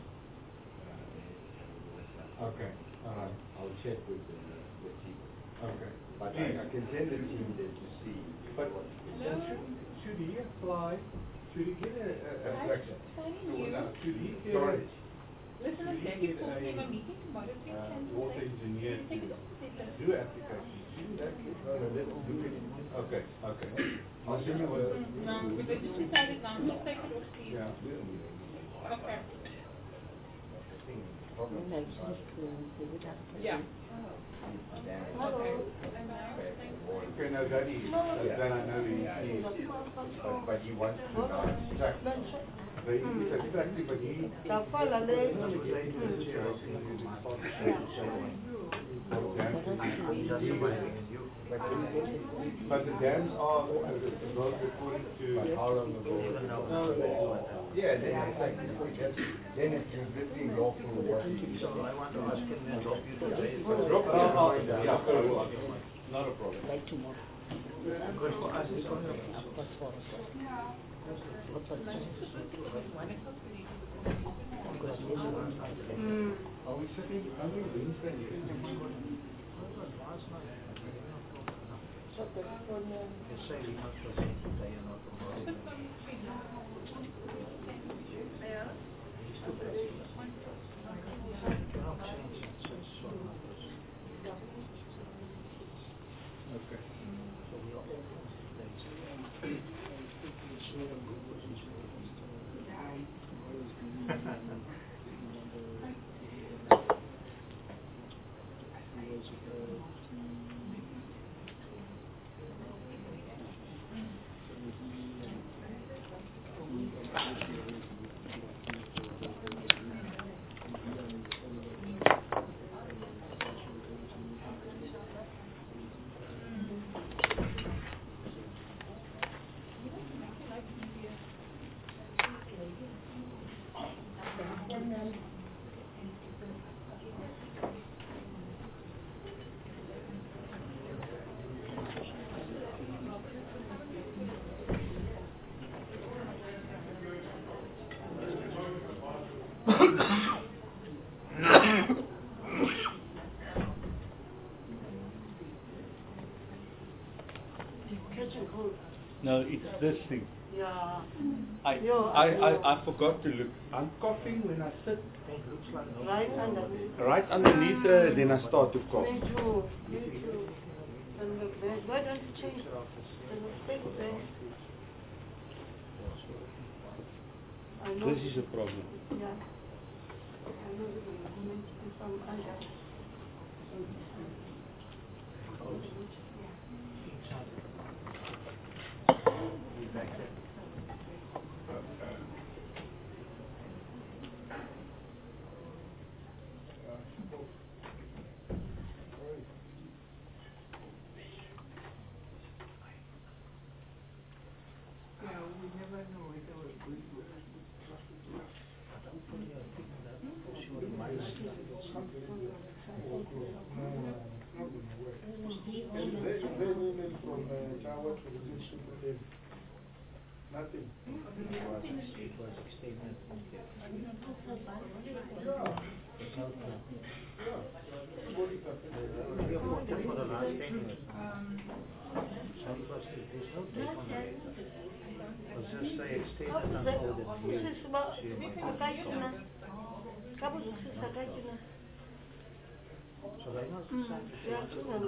Okay, all right. I'll check with the team. Okay. But I can send the team there to see. But should he apply? Should he get a section? Should he get Listen, you told me a meeting tomorrow. water engineer to do application? Shouldn't that get Okay. I'll send you a... No, because you decided now. Just take it off, please. Yeah. Okay. Yeah. Okay, now that is, then I know he is, but he wants to now extract. But he's extracting, but he... But the dams are built according to how long ago? Yeah, then it's existing lawful water. So I want to ask him to drop you today. Not a problem. Like tomorrow. Good for us. It's only Are we sitting only Wednesday? You're saying not to say today and not tomorrow. He's too busy. Cannot change it, so it's so numbers. Okay. So we are all No, it's this thing. Yeah. I forgot to look. I'm coughing when I sit. Right underneath. Right underneath, then I start to cough. Me too. And why don't you change the thing there? I know. This is a problem. Yeah. I know this is going to be some other. Nothing. It was extended. We have worked for the last 10 years. So it was, there's no date on the letter. It was just they extended until the so they must decide to say what the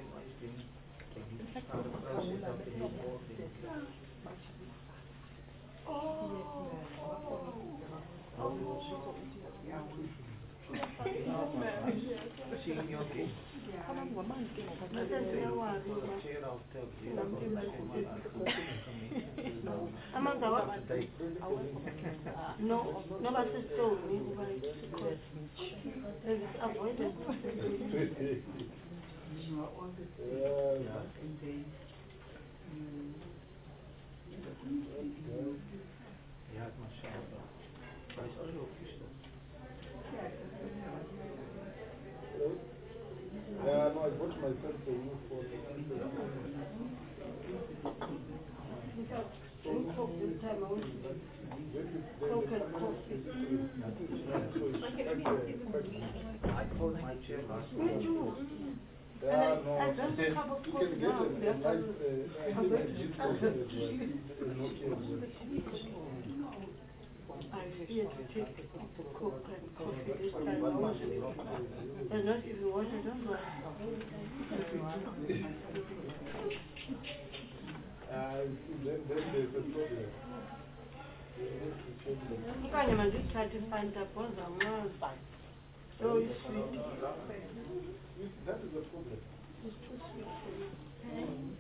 process of the new board. Seeing your case. No, nobody told me because it's avoided. Ja, het mag zelf wel. Maar het is ook officieel. Yeah, no, I bought myself a new phone. I called my chair last week. Yeah, no, you can get a nice, I think a I fear to take Coke and coffee this time also. And not if you want, I don't want. Then there's a problem. Okanye mandithathe iFanta because I'm so sweet. That is the problem. It's too sweet for me.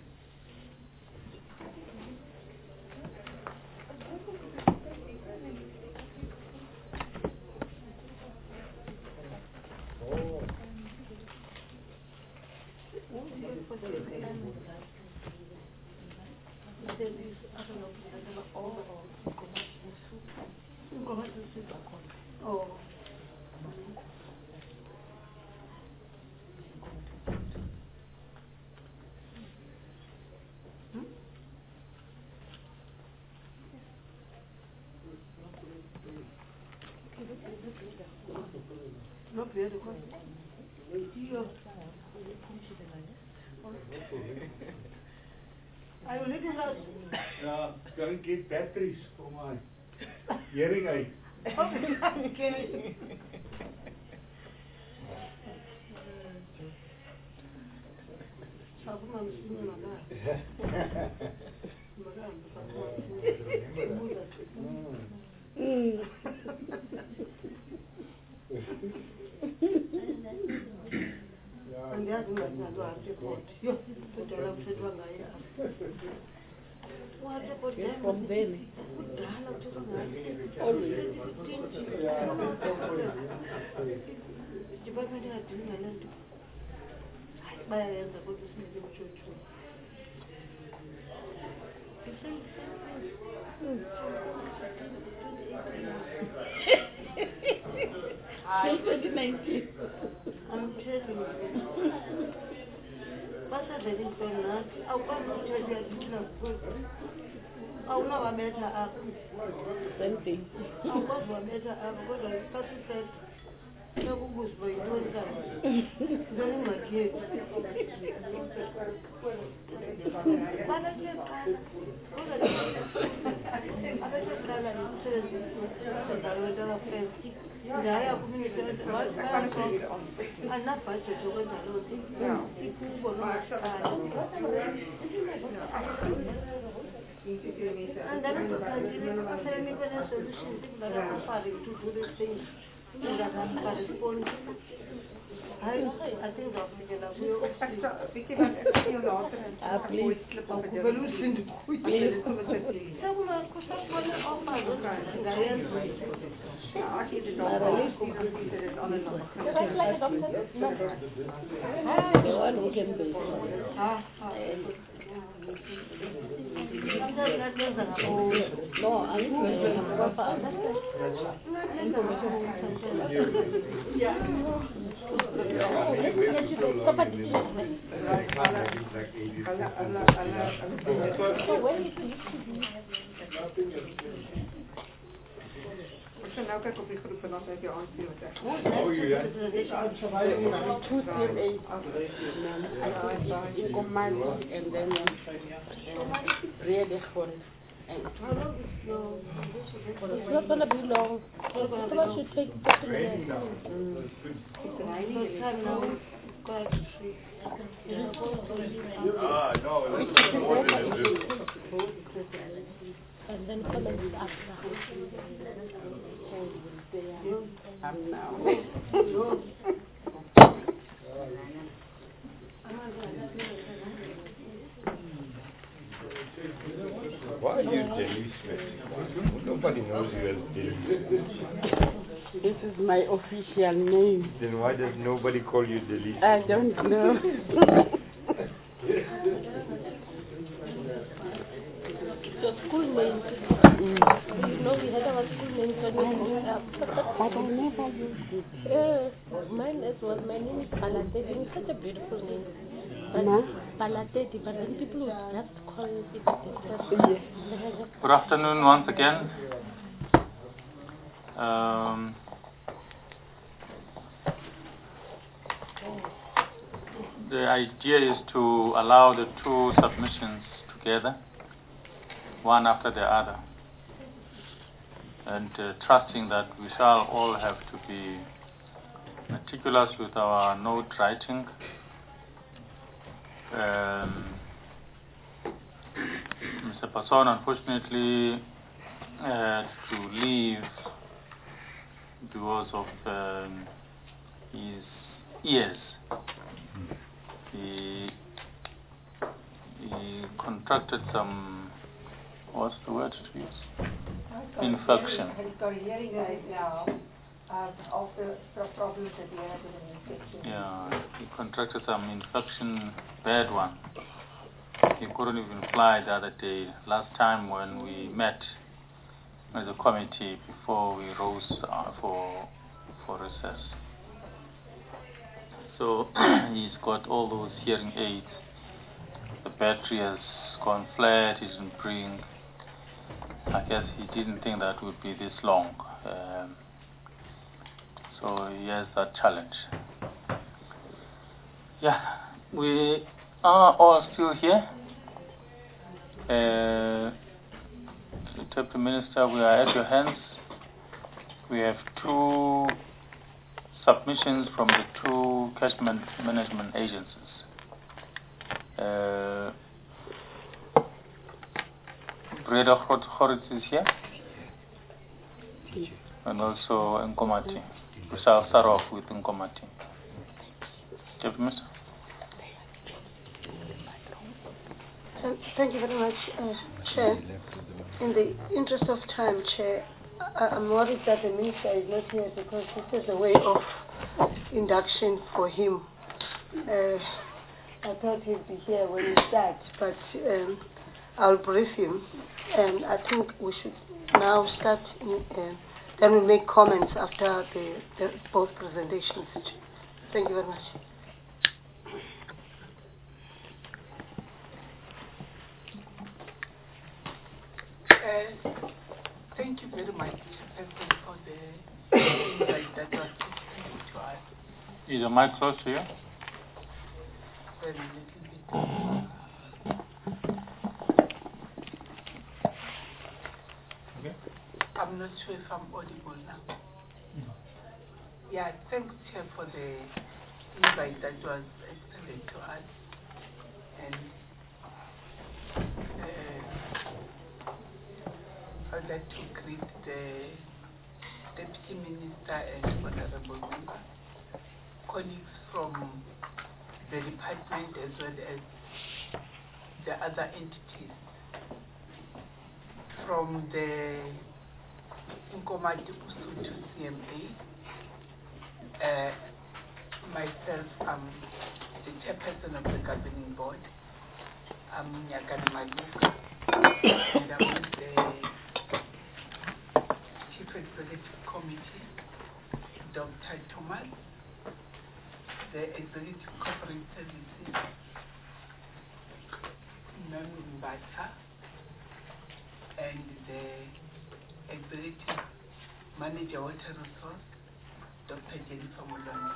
Oh. No, the I will leave it out. Yeah, go and get batteries for my hearing aid. Andiyazi ungazinalo airport. Yo, kudala kuthethwa ngayo. What about them? From them. Kudala kuthethwa ngayo. Always. Department yadinga lento. Bayayenza kodwa sinike umtshotshwe. Since 2019. I'm telling you. Basadlala into nathi awukwazi ukuthetha yadlula because awunawabetha apha. Same thing. Awukwazi wabetha apha kodwa xa sithetha nakubuzwa yintoni kanje ntoni ingxaki yethu. Abethe kuqala umsebenzi endaweni first ndaya community anabudget yokwenza loo nto ikubo nomasipala and then basebenikwe ne-solution sikulela offering to do these things ingakarespond hayi I think zawufikela kuyo akuvele usinde kusakubone offers ngayenza the one who can be. No, I So now kyk op die groep en dan sê ek jou aanstuur wat ek. Oh, yeah. Two CMA. In command and then really for it. It's not going to be long. Someone should take 30 minutes. And then comments after. Why are you Delhi Smith? Nobody knows you as Delhi. This is my official name. Then why does nobody call you Delhi? I don't know. Your school name. You know, we had our school names when we grew up. But I never used it. Mine as well. My name is Balatedi. It's such a beautiful name. Balatedi, but then people would just call it different. Yes. Good afternoon once again. The idea is to allow the two submissions together, one after the other, and trusting that we shall all have to be meticulous with our note writing. Mr. Passon unfortunately had to leave because of his ears. He contracted some, what's the word to use? Infection. He's got hearing aid now after the problems that he had with an infection. Yeah, he contracted some infection, bad one. He couldn't even fly the other day. Last time when we met as a committee before we rose for recess. So he's got all those hearing aids. The battery has gone flat, he didn't bring. I guess he didn't think that would be this long. So he has that challenge. Yeah, we are all still here. Deputy Minister, we are at your hands. We have two submissions from the two cash management agencies. Breda Authority is here, and also Nkomati. We shall start off with Nkomati. Deputy Minister. Thank you very much, Chair. In the interest of time, Chair, I'm worried that the Minister is not here because this is a way of induction for him. I thought he'd be here when we start, but I'll brief him, and I think we should now start, then we'll make comments after the both presentations. Thank you very much. Thank you very much, Chairperson, for the invite that was given to us. Is the mic close to you? Very little bit. Okay. I'm not sure if I'm audible now. Yeah, thanks, Chair, for the invite that was extended to us. And I'd like to greet the Deputy Minister and Honorable Member, colleagues from the department as well as the other entities. From the Nkomati Usutu CMA, myself, I'm the chairperson of the governing board. I'm Nyakani Maluka, and I'm with the Chief Executive Committee, Dr. Thomas, the Executive Corporate Services, Mbata, and the Executive Manager Water Resource, Dr. Jennifer Mulonga.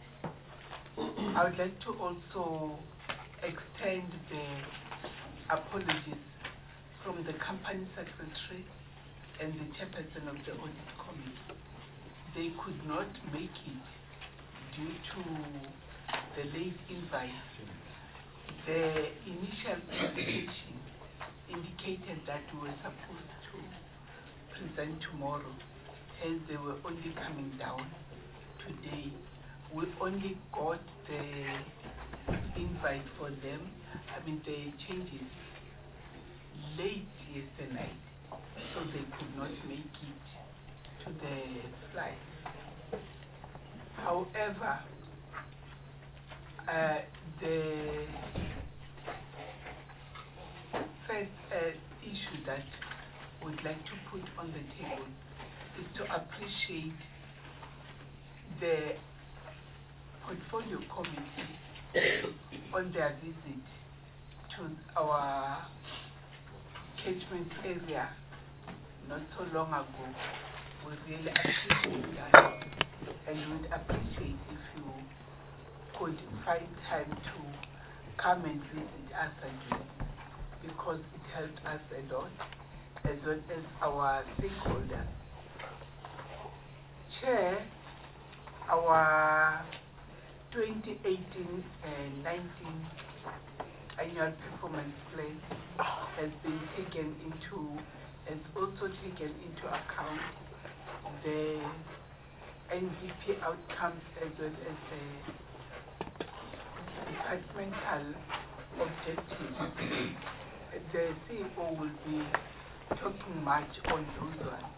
I would like to also extend the apologies from the Company Secretary and the Chairperson of the Audit Committee. They could not make it due to the late invite. The initial presentation indicated that we were supposed to present tomorrow, as they were only coming down today. We only got the invite for them, the changes late yesterday night, so they could not make it to the flight. However, the first issue that we'd like to put on the table is to appreciate the Portfolio Committee on their visit to our catchment area not so long ago. We really appreciate that, and we'd appreciate if you could find time to come and visit us again, because it helped us a lot, as well as our stakeholders. Chair, our 2018-19 annual performance plan has also taken into account the NDP outcomes as well as the departmental objectives. The CEO will be talking much on those ones.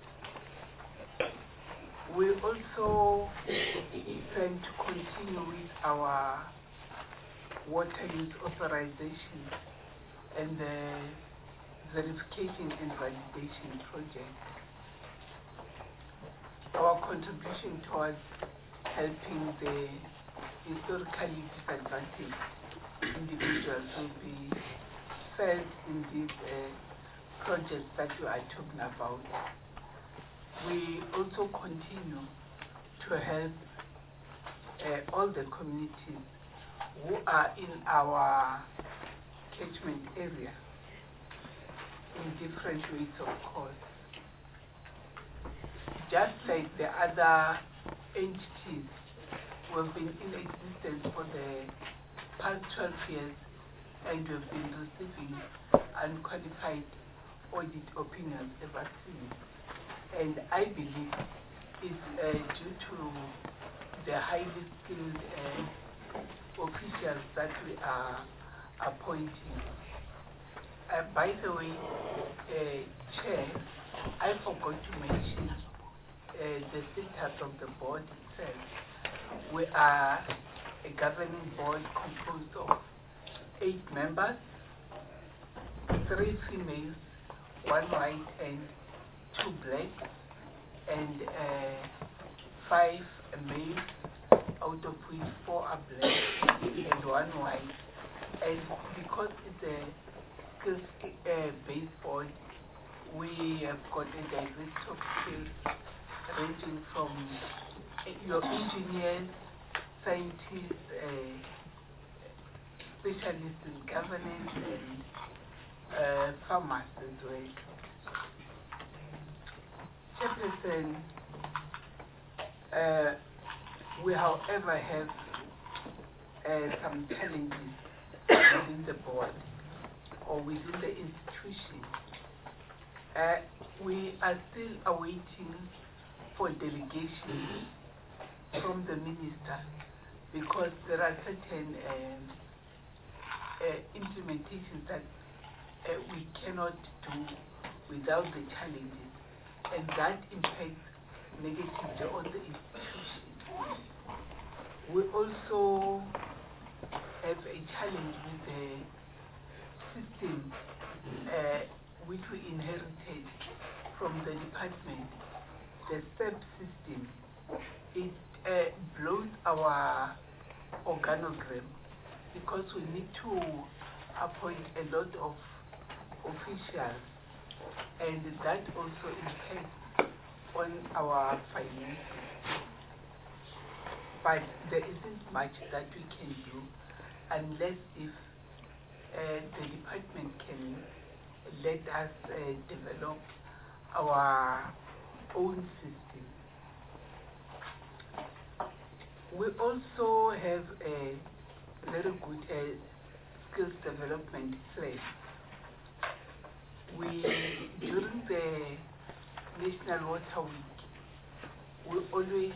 We also plan to continue with our water use authorization and the verification and validation project. Our contribution towards helping the historically disadvantaged individuals will be felt in these projects that we are talking about. We also continue to help all the communities who are in our catchment area in different ways, of course. Just like the other entities who have been in existence for the past 12 years and have been receiving unqualified audit opinions ever since. And I believe it's due to the highly skilled officials that we are appointing. By the way, Chair, I forgot to mention the status of the board itself. We are a governing board composed of 8 members, 3 females, 1 white and 2 black, and 5 males, out of which 4 are black and 1 white. And because it's a skills-based board, we have got a diversity of skills ranging from your engineers, scientists, specialists in governance, and farmers as well. Chairperson, we however have some challenges within the board or within the institution. We are still awaiting for delegation from the minister, because there are certain implementations that we cannot do without the challenges, and that impacts negatively on the institution. We also have a challenge with the system which we inherited from the department, the SEP system. It blows our organogram, because we need to appoint a lot of officials and that also impacts on our finances. But there isn't much that we can do unless if the department can let us develop our own system. We also have a very good skills development plan. During the National Water Week, we always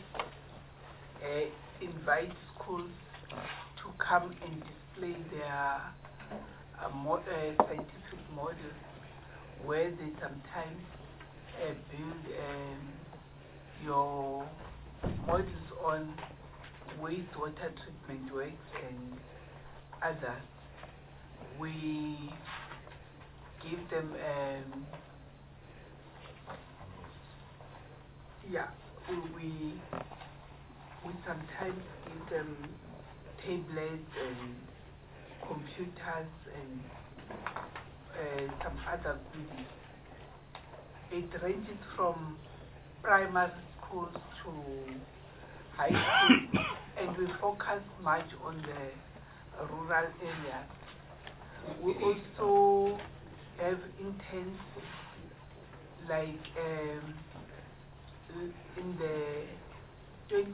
invite schools to come and display their scientific models, where they sometimes build your models on wastewater treatment works and others. We give them we sometimes give them tablets and computers and some other goodies. It ranges from primary schools to high school, and we focus much on the rural areas. We also have interns, like in the 2016-17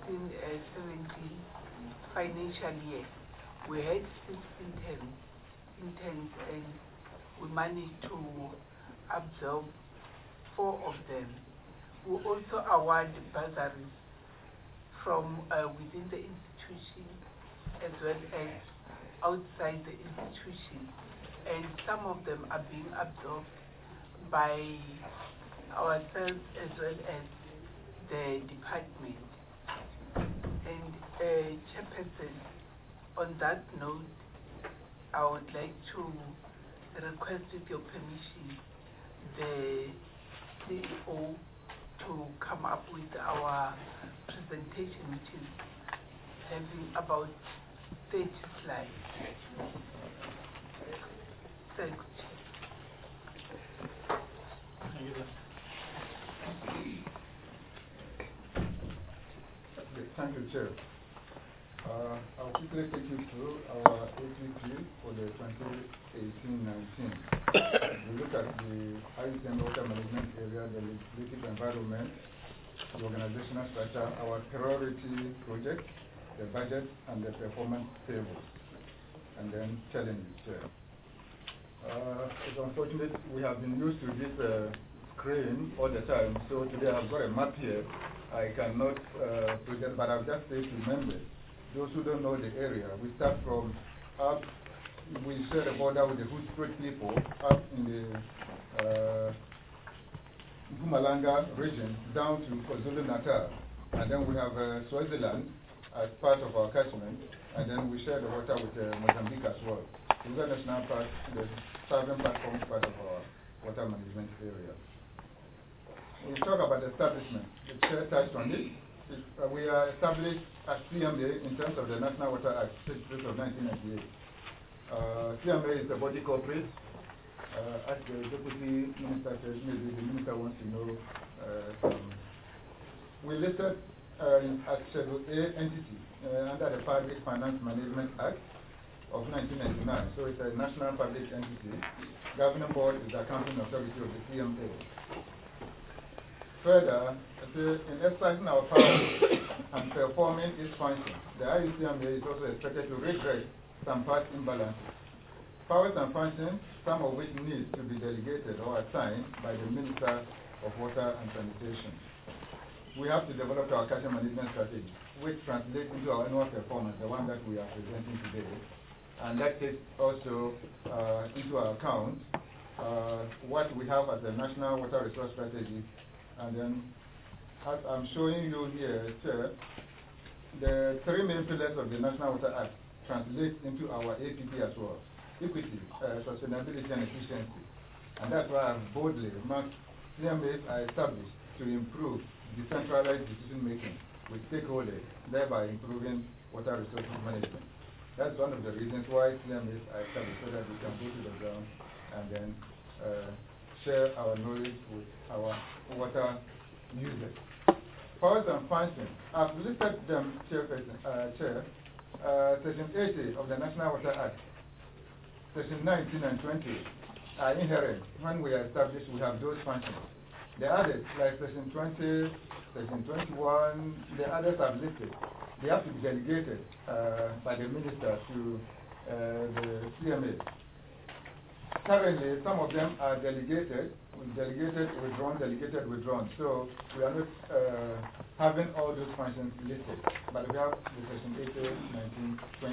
financial year, we had 6 interns, and we managed to absorb 4 of them. We also award bursaries from within the institution as well as outside the institution, and some of them are being absorbed by ourselves as well as the department. And Chairperson, on that note, I would like to request, with your permission, the CEO to come up with our presentation, which is having about 30 slides. Thank you. Thank you, Chair. I'll quickly take you through our ATP for the 2018-19. We look at the IUCN water management area, the legislative environment, the organizational structure, our priority project, the budget, and the performance tables, and then challenges, Chair. It's unfortunate we have been used to this screen all the time, so today I've got a map here. I cannot project, but I've just said to members, those who don't know the area, we start from up, we share the border with the Hoodsport people up in the Mpumalanga region down to KwaZulu-Natal, and then we have Swaziland as part of our catchment, and then we share the water with Mozambique as well. Kruger National Park, the southern part forms part of our water management area. We talk about establishment. The chair touched on it. We are established as CMA in terms of the National Water Act, 6th of 1998. CMA is a body corporate. As the Deputy Minister said, maybe the Minister wants to know we listed as Schedule A entity under the Public Finance Management Act of 1999. So it's a national public entity. Governing board is the accounting authority of the CMA. Further, in exercising our powers and performing its function, the IUCMA is also expected to redress some past imbalances. Powers and functions, some of which need to be delegated or assigned by the Minister of Water and Sanitation. We have to develop our catchment management strategy, which translates into our annual performance, the one that we are presenting today. And that takes also into account what we have as a national water resource strategy. And then, as I'm showing you here, Chair, the 3 main pillars of the National Water Act translate into our APP as well: equity, sustainability, and efficiency. And that's why I've boldly marked CMAs are established to improve decentralized decision-making with stakeholders, thereby improving water resources management. That's one of the reasons why CMAs are established, so that we can go to the ground and then share our knowledge with our water users. Powers and functions. I've listed them, Chair. Section 80 of the National Water Act, Section 19 and 20 are inherent. When we are established, we have those functions. The others, like Section 20, Section 21, the others are listed. They have to be delegated by the minister to the CMA. Currently, some of them are delegated, withdrawn. So we are not having all those functions listed, but we have the Section 80, 19, 20.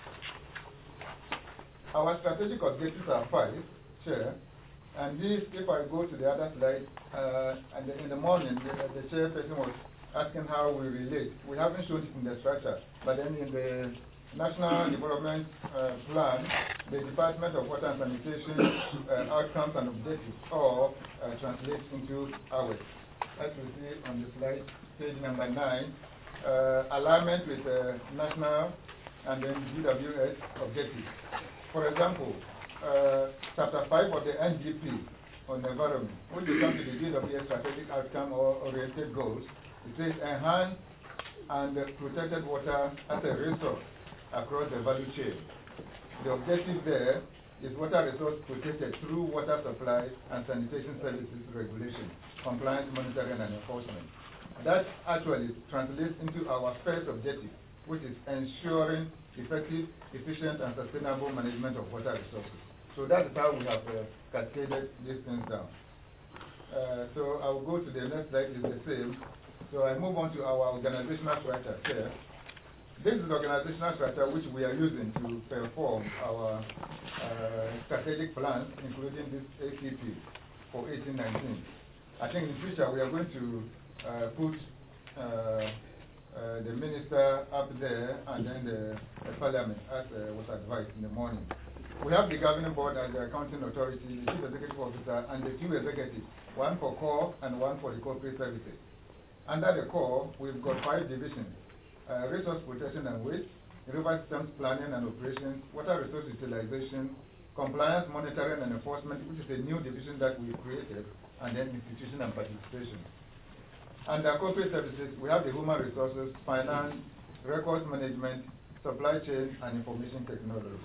Our strategic objectives are 5, Chair, and this, if I go to the other slide, and in the morning, the chairperson was asking how we relate. We haven't shown it in the structure, but then in the National Development Plan, the Department of Water and Sanitation outcomes and objectives all translate into ours. As we see on the slide, page number 9, alignment with national and then GWS objectives. For example, Chapter 5 of the NGP on environment, when you come to the GWS strategic outcome or oriented goals, it says enhance and protected water as a resource across the value chain. The objective there is water resource protected through water supply and sanitation services regulation, compliance, monitoring, and enforcement. That actually translates into our first objective, which is ensuring effective, efficient, and sustainable management of water resources. So that is how we have cascaded these things down. So I will go to the next slide, it's the same. So I move on to our organizational structure here. This is the organizational structure which we are using to perform our strategic plans, including this ACP for 18-19. I think in the future we are going to put the minister up there and then the parliament, as was advised in the morning. We have the governing board as the accounting authority, the chief executive officer, and the two executives, one for core and one for the corporate services. Under the core, we've got 5 divisions: resource protection and waste, river systems planning and operations, water resource utilization, compliance, monitoring and enforcement, which is a new division that we created, and then institution and participation. Under corporate services, we have the human resources, finance, records management, supply chain, and information technology.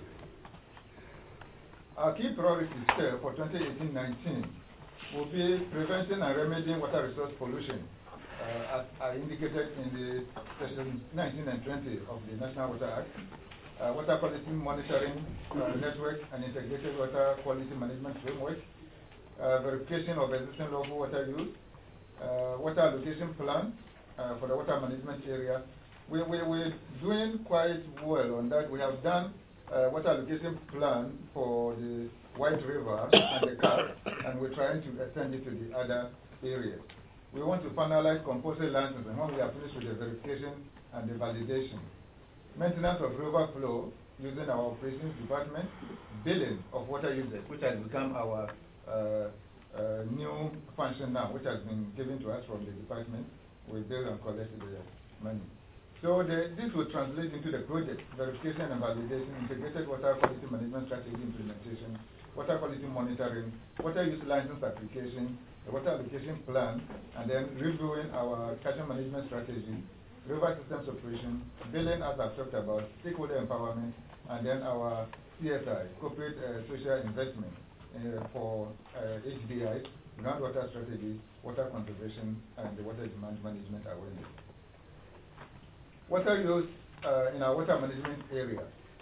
Our key priorities here for 2018-19 will be preventing and remedying water resource pollution, as I indicated in the Section 19 and 20 of the National Water Act, water quality monitoring network and integrated water quality management framework, verification of existing local water use, water allocation plan for the water management area. We're doing quite well on that. We have done water allocation plan for the White River and the Cap, and we're trying to extend it to the other areas. We want to finalize compulsory licenses, and when we are finished with the verification and the validation. Maintenance of river flow using our operations department, billing of water users, which has become our new function now, which has been given to us from the department. We bill and collect the money. So this will translate into the project, verification and validation, integrated water quality management strategy implementation, water quality monitoring, water use license application, the water allocation plan, and then reviewing our catchment management strategy, river systems operation, billing as I've talked about, stakeholder empowerment, and then our CSI, corporate social investment for HDI, groundwater strategy, water conservation, and the water demand management awareness. Water use in our water management area.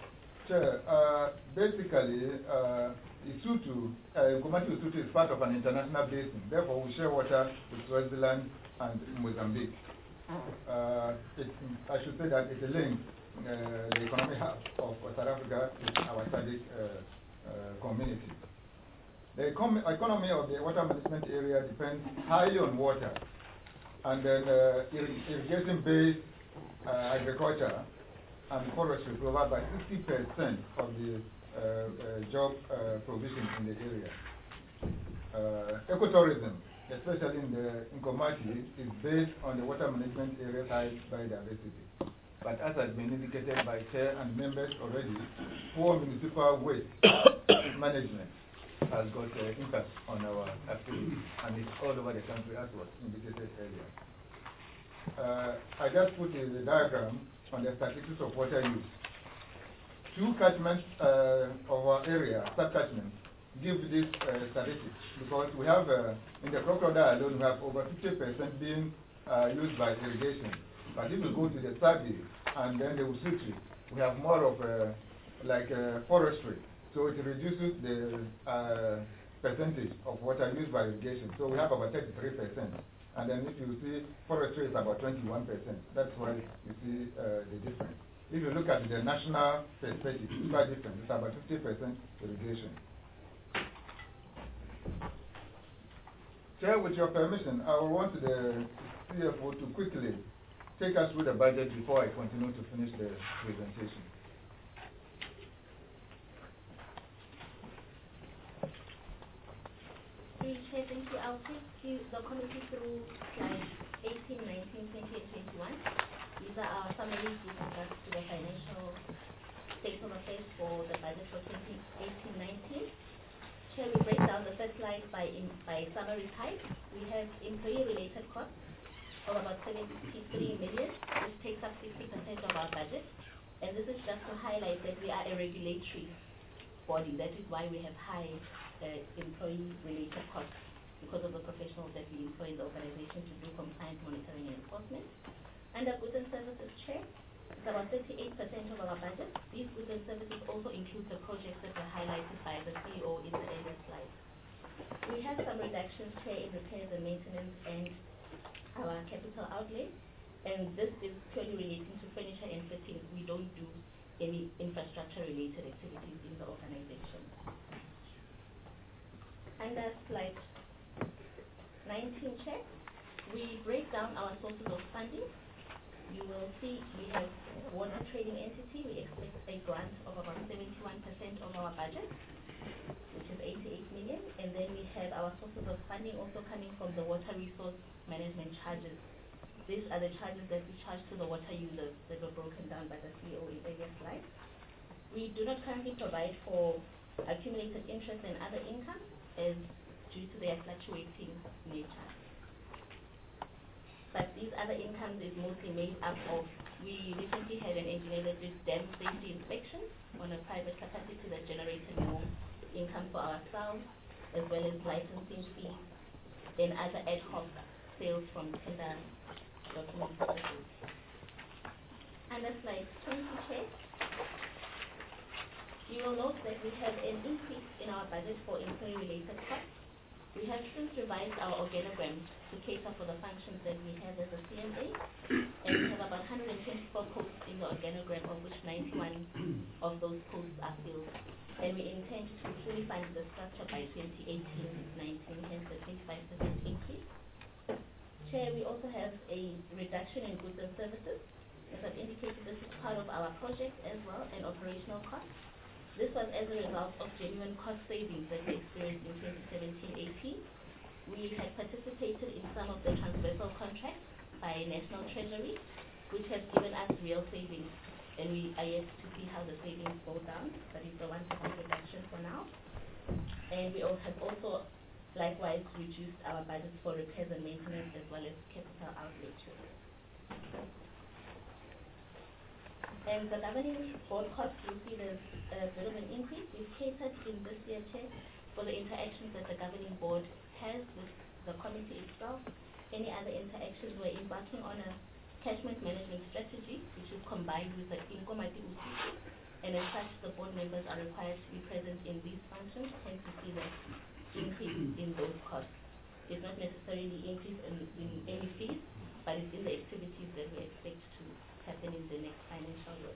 Basically, Nkomati Lesotho is part of an international basin. Therefore, we share water with Swaziland and Mozambique. I should say that it's a link, the economic hub of South Africa with our SADC community. The economy of the water management area depends highly on water, and then irrigation-based agriculture and forestry provide by 60% of the job provision in the area. Ecotourism, especially in Nkomati, is based on the water management area type biodiversity. But as has been indicated by Chair and members already, poor municipal waste management has got impact on our activities, and it's all over the country as was indicated earlier. I just put the diagram on the statistics of water use. Two catchments of our area, sub-catchments, give this statistics, because we have, in the Crocodile alone, we have over 50% being used by irrigation. But if you go to the Sabi and then the Usutri, we have more of forestry. So it reduces the percentage of water used by irrigation. So we have about 33%. And then if you see forestry is about 21%. That's why you see the difference. If you look at the national perspective, it's quite different. It's about 50% irrigation. Chair, with your permission, I will want the CFO to quickly take us through the budget before I continue to finish the presentation. Chair, thank you. I'll take the committee through slides 18, 19, 20, and 21. These are our summaries with regards to the financial state of affairs for the budget for 2018-19. Chair, we break down the first slide by summary type. We have employee-related costs of about 73 million, which takes up 60% of our budget. And this is just to highlight that we are a regulatory body. That is why we have high employee-related costs, because of the professionals that we employ in the organization to do compliance monitoring and enforcement. Under goods and services, Chair, it's about 38% of our budget. These goods and services also include the projects that were highlighted by the CEO in the earlier slide. We have some reductions, Chair, in repairs and maintenance and our capital outlay, and this is purely relating to furniture and fittings. We don't do any infrastructure-related activities in the organization. Under slide 19, Chair, we break down our sources of funding. You will see we have a water trading entity. We expect a grant of about 71% of our budget, which is 88 million. And then we have our sources of funding also coming from the water resource management charges. These are the charges that we charge to the water users that were broken down by the CEO in earlier slides. We do not currently provide for accumulated interest and other income, as due to their fluctuating nature. But these other incomes is mostly made up of, we recently had an engineer that did dam safety inspection on a private capacity that generated more income for ourselves, as well as licensing fees and other ad hoc sales from tender document processes. Under slide 20, Chair, you will note that we have an increase in our budget for employee-related costs. We have since revised our organogram to cater for the functions that we have as a CMA, and we have about 124 posts in the organogram, of which 91 of those posts are filled. And we intend to fully fund the structure by 2018-19, hence the 25% increase. Chair, we also have a reduction in goods and services. As I've indicated, this is part of our project as well, and operational costs. This was as a result of genuine cost savings that we experienced in 2017-18. We had participated in some of the transversal contracts by National Treasury, which has given us real savings, and we are yet to see how the savings go down, but it's a one-time reduction for now. And we have also likewise reduced our budgets for repairs and maintenance, as well as capital outlay. And the governing board costs, you'll see there's a bit of an increase. We've catered in this year, Chair, for the interactions that the governing board has with the committee itself. Any other interactions, we're embarking on a catchment management strategy, which is combined with the Inkomati Usisi, and as such, the board members are required to be present in these functions, hence you see the increase in those costs. It's not necessarily increase in any fees, but it's in the activities that we expect to happen in the next financial year.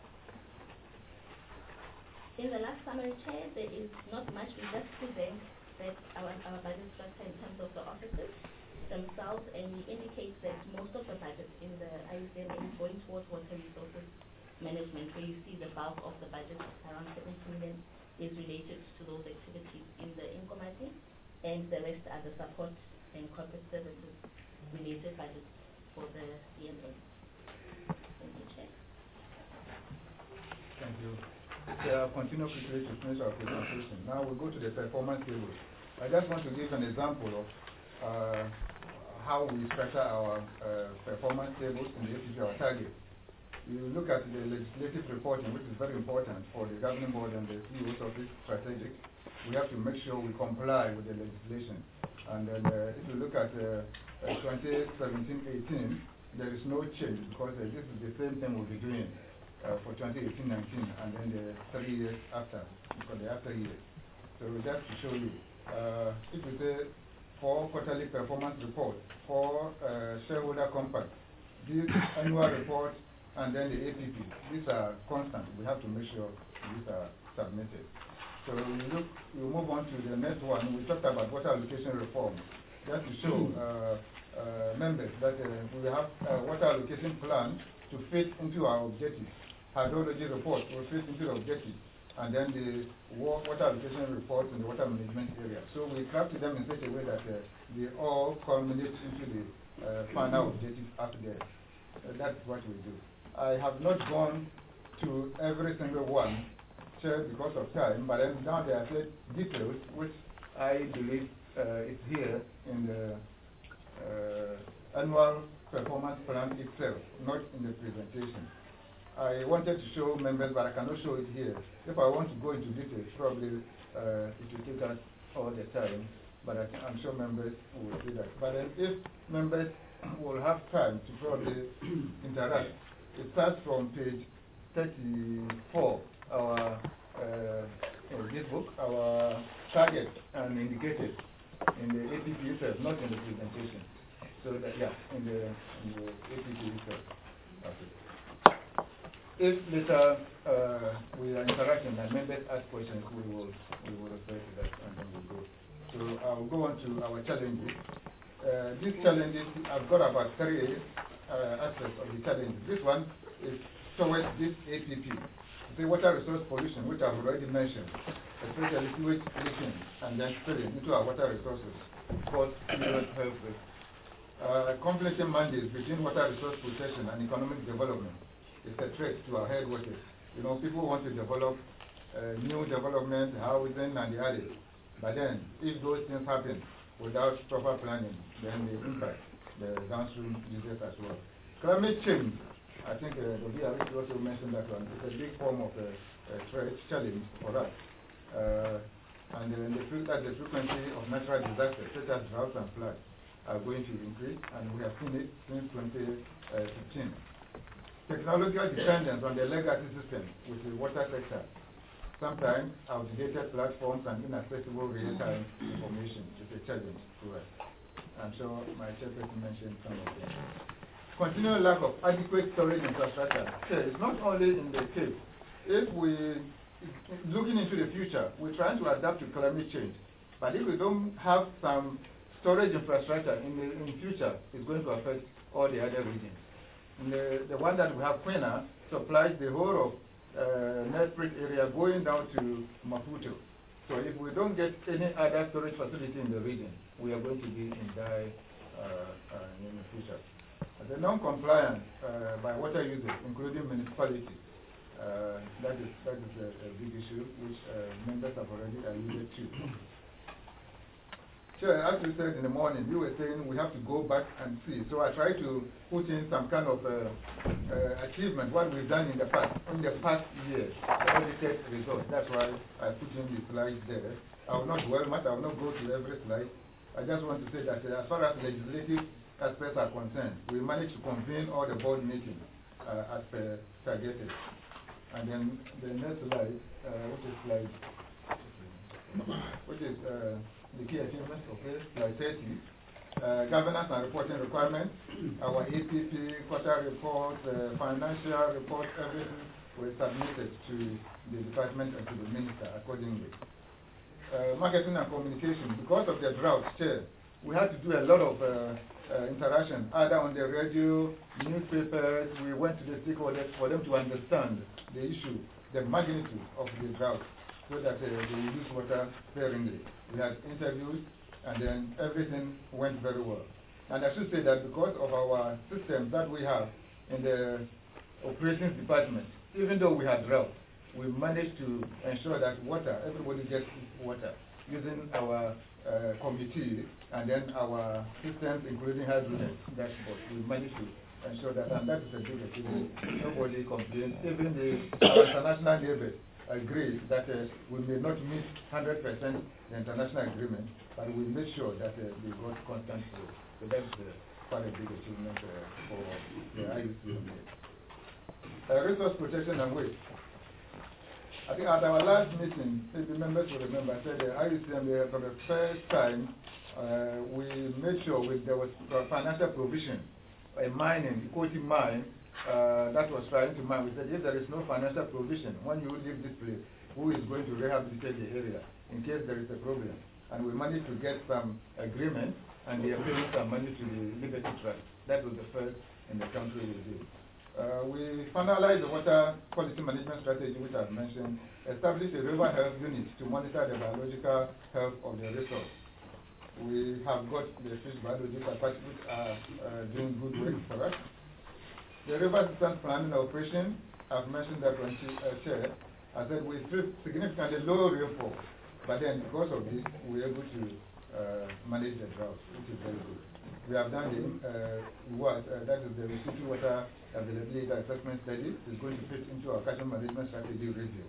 In the last summary, Chair, there is not much. We just present that our budget structure in terms of the offices themselves, and we indicate that most of the budget in the IUCN is going towards water resources management, where you see the bulk of the budget, around 70 million, is related to those activities in the Inkomati, and the rest are the support and corporate services related budgets for the CMA. Thank you, Chair. Thank you. I'll continue quickly to finish our presentation. Now we'll go to the performance table. I just want to give an example of how we structure our performance tables in the APP, our targets. You look at the legislative reporting, which is very important for the governing board and the CEO's office strategic. We have to make sure we comply with the legislation. And then if you look at 2017-18, there is no change because this is the same thing we'll be doing for 2018-19 and then the 3 years after, for the after years. So just to show you, if we say 4 quarterly performance reports, 4 shareholder compacts, these annual reports, and then the APP. These are constant. We have to make sure these are submitted. So we move on to the next one. We talked about water allocation reform. Just to show members that we have a water allocation plan to fit into our objectives. Hydrology report will fit into the objectives. And then the water allocation reports in the water management area. So we crafted them in such a way that they all culminate into the final objective up there. That's what we do. I have not gone to every single one, because of time, but now there are details which I believe is here in the annual performance plan itself, not in the presentation. I wanted to show members, but I cannot show it here. If I want to go into details, probably it will take us all the time, but I'm sure members will do that. But if members will have time to probably interact, it starts from page 34, our this book, our targets and indicators in the APP itself, not in the presentation. So that, yeah, in the APP itself. Okay. If later we are interacting and members ask questions, we will refer to that and then we'll go. So I'll go on to our challenges. These challenges, I've got about 3 aspects of the challenges. This one is towards this APP, the water resource pollution, which I've already mentioned, especially sewage leaking and then spilling into our water resources, cause serious health risks. Conflicting mandates between water resource protection and economic development is a threat to our headwaters. You know, people want to develop new development, housing, and the others. But then, if those things happen without proper planning, then they impact the downstream users as well. Climate change, I think the VRS also mentioned that one. It's a big form of a threat, challenge for us. And the frequency of natural disasters, such as droughts and floods, are going to increase, and we have seen it since 2015. Technological dependence on the legacy system with the water sector. Sometimes outdated platforms and inaccessible real-time information is a challenge to us. I'm sure my chairperson mentioned some of them. Continual lack of adequate storage infrastructure. It's not only in the case. If we, looking into the future, we're trying to adapt to climate change. But if we don't have some storage infrastructure in the future, it's going to affect all the other regions. And the one that we have, Kwena, supplies the whole of Nelspruit area going down to Maputo. So if we don't get any other storage facility in the region, we are going to be in dire in the future. The non-compliance by water users, including municipalities, that is a big issue which members have already alluded to. Sure, as you said in the morning, you were saying we have to go back and see. So I try to put in some kind of achievement, what we've done in the past years, audited results. That's why I put in the slides there. I will not dwell much, I will not go to every slide. I just want to say that as far as legislative aspects are concerned, we managed to convene all the board meetings as targeted. And then the next slide, which is the key achievements, okay, slide 30. Governance and reporting requirements, our APP, quarter reports, financial reports, everything was submitted to the department and to the minister accordingly. Marketing and communication, because of the drought, we had to do a lot of interaction, either on the radio, newspapers. We went to the stakeholders for them to understand the issue, the magnitude of the drought, so that they use water sparingly. We had interviews, and then everything went very well. And I should say that because of our systems that we have in the operations department, even though we had drought, we managed to ensure that everybody gets water using our committee and then our systems, including hydrogen dashboard. We managed to ensure that, and that is a big achievement. Nobody complains. Even our international neighbors agree that we may not meet 100% the international agreement, but we make sure that we got constant flow. So that's quite a big achievement for the IUCMA. Resource protection and waste. I think at our last meeting, if the members will remember, I said the IUCMA for the first time we made sure there was financial provision, a mining, equity mine that was trying to mine. We said if there is no financial provision, when you leave this place, who is going to rehabilitate the area in case there is a problem? And we managed to get some agreement, and they are paying some money to the Liberty Trust. That was the first in the country we did. We finalized the water quality management strategy, which I've mentioned, established a river health unit to monitor the biological health of the resource. We have got the fish biological parts which are doing good work for us. The river systems planning operation, I've mentioned that when Chair, I said we stripped significantly low rainfall, but then because of this, we were able to manage the drought, which is very good. We have done that is the residual water availability assessment study. It's going to fit into our catchment management strategy review.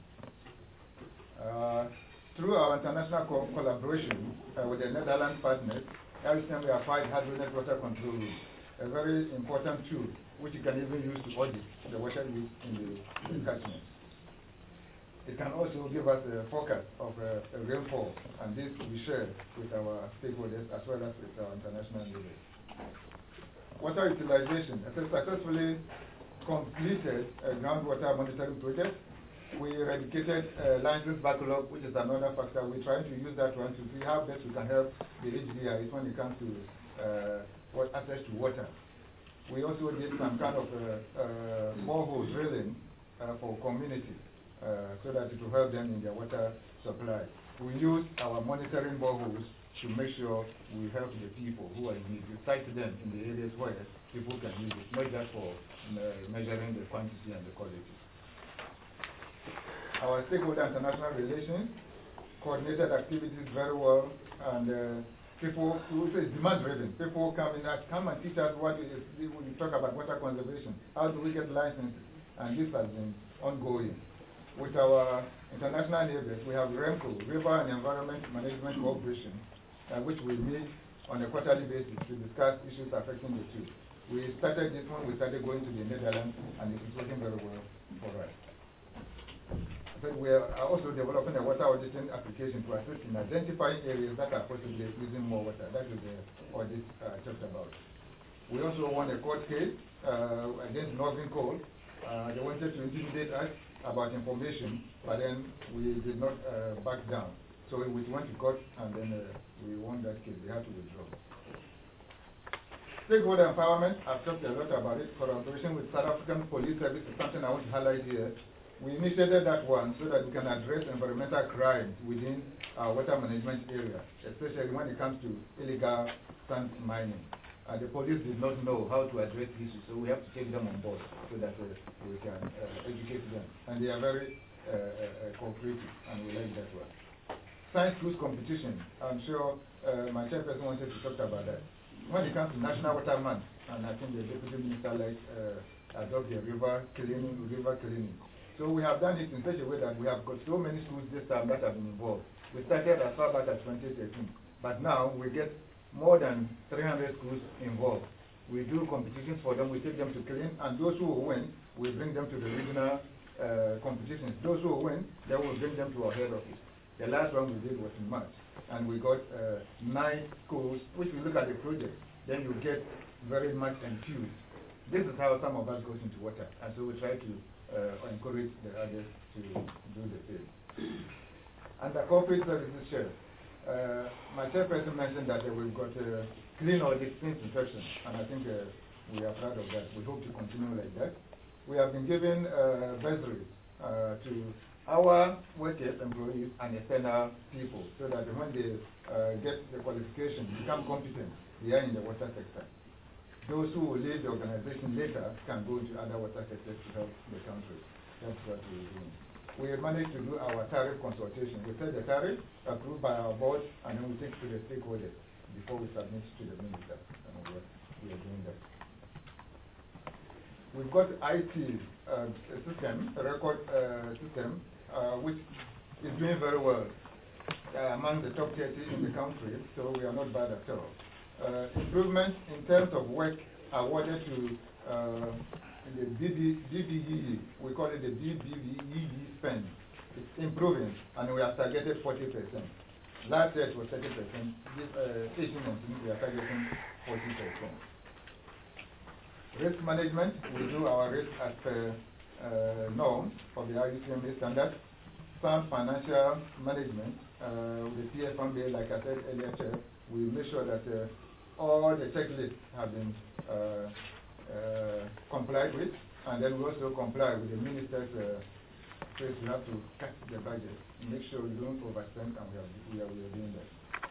Through our international collaboration with the Netherlands partners, every time we acquired hydronet water control room, a very important tool which you can even use to audit the water use in the catchment. It can also give us a forecast of rainfall, and this we share with our stakeholders as well as with our international neighbors. Water utilization. I successfully completed a groundwater monitoring project. We eradicated license backlog, which is another factor. We're trying to use that one to see how best we can help the HDIs when it comes to access to water. We also did some kind of borehole drilling for community so that it will help them in their water supply. We use our monitoring boreholes to make sure we help the people who are in need. We cite them in the areas where people can use it, not just for measuring the quantity and the quality. Our stakeholder international relations coordinated activities very well, and people who say demand driven. People come and teach us what it is when we talk about water conservation. How do we get licenses? And this has been ongoing. With our international neighbors, we have REMCO, River and Environment Management Cooperation, which we meet on a quarterly basis to discuss issues affecting the two. We started this one, we started going to the Netherlands, and it is working very well for us. We are also developing a water auditing application to assist in identifying areas that are possibly using more water. That is the audit I talked about. We also won a court case against Northern Coal. They wanted to intimidate us about information, but then we did not back down. So we went to court, and then we won that case. They had to withdraw. Stakeholder empowerment, I've talked a lot about it. Collaboration with South African Police Service is something I want to highlight here. We initiated that one so that we can address environmental crime within our water management area, especially when it comes to illegal sand mining. The police did not know how to address this issue, so we have to take them on board so that we can educate them. And they are very cooperative, and we like that one. Science cruise competition, I'm sure my chairperson wanted to talk about that. When it comes to National Water Month, and I think the Deputy Minister likes adopt the river cleaning. So we have done it in such a way that we have got so many schools this time that have been involved. We started as far back as 2013, but now we get more than 300 schools involved. We do competitions for them, we take them to clean, and those who win, we bring them to the regional competitions. Those who win, then we'll bring them to our head office. The last one we did was in March, and we got 9 schools, which we look at the project, then you get very much enthused. This is how some of us goes into water, and so we try to encourage the others to do the same. And the corporate services share. My chairperson mentioned that we've got clean audit since inception, and I think we are proud of that. We hope to continue like that. We have been giving bursaries to our workers, employees, and external people, so that when they get the qualification, become competent, they are in the water sector. Those who will leave the organization later can go into other water sectors to help the country. That's what we're doing. we managed to do our tariff consultation. We set the tariff approved by our board, and then we take to the stakeholders before we submit to the minister. And we are doing that. We've got IT system, a record system, which is doing very well among the top 30 in the country, so we are not bad at all. Improvements in terms of work awarded to the BBEE, we call it the BBEE spend. It's improving, and we have targeted 40%. Last year it was 30%. This 18 months, we are targeting 40%. Risk management, we do our risk as per norms of the IUCMA standard. Sound financial management, with the PFMBA, like I said earlier, Chair, we make sure that all the checklists have been complied with, and then we also comply with the minister's case. We have to cut the budget, make sure we don't overspend, and we are doing that.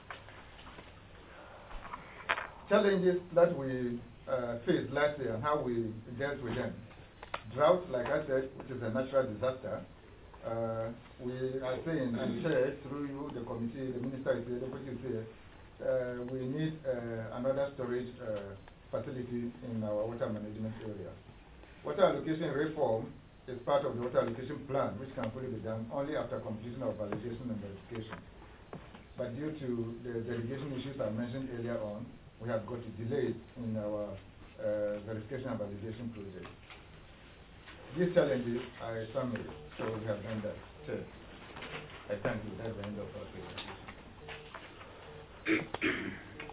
Challenges that we faced last year and how we dealt with them. Drought, like I said, which is a natural disaster. We are saying, and Chair, through you, the committee, the minister is here, the deputy is here, we need another storage facility in our water management area. Water allocation reform is part of the water allocation plan, which can fully be done only after completion of validation and verification. But due to the delegation issues I mentioned earlier on, we have got delays in our verification and validation project. These challenges are a summary, so we have done that. Chair, I thank you. That's the end of our presentation.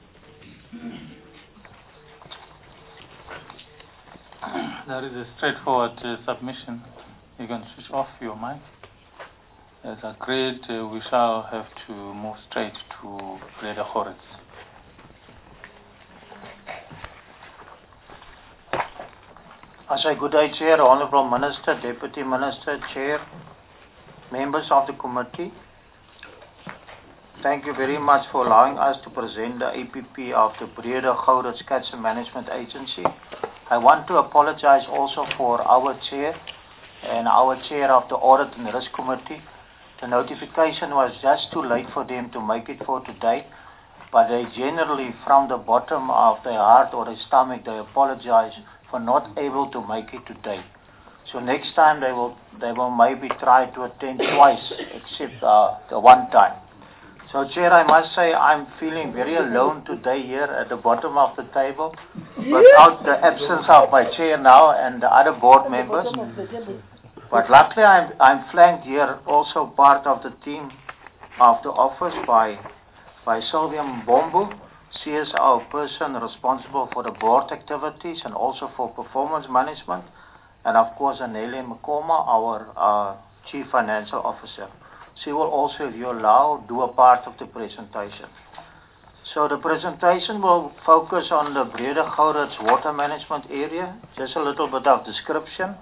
That is a straightforward submission. You can switch off your mic. As agreed, we shall have to move straight to Breda Horowitz. I say good day, Chair, Honourable Minister, Deputy Minister, Chair, members of the committee. Thank you very much for allowing us to present the APP of the Breda Horowitz Catchment Management Agency. I want to apologize also for our Chair and our Chair of the Audit and Risk Committee. The notification was just too late for them to make it for today, but they generally, from the bottom of their heart or their stomach, they apologize for not able to make it today. So next time they will maybe try to attend twice, except the one time. So Chair, I must say I'm feeling very alone today here at the bottom of the table, without the absence of my Chair now and the other board members. But luckily I'm flanked here, also part of the team of the office by Sylvia Mbombo. She is our person responsible for the board activities and also for performance management, and of course Anele Makoma, our Chief Financial Officer. She will also, if you allow, do a part of the presentation. So the presentation will focus on the Breda Horowitz water management area, just a little bit of description.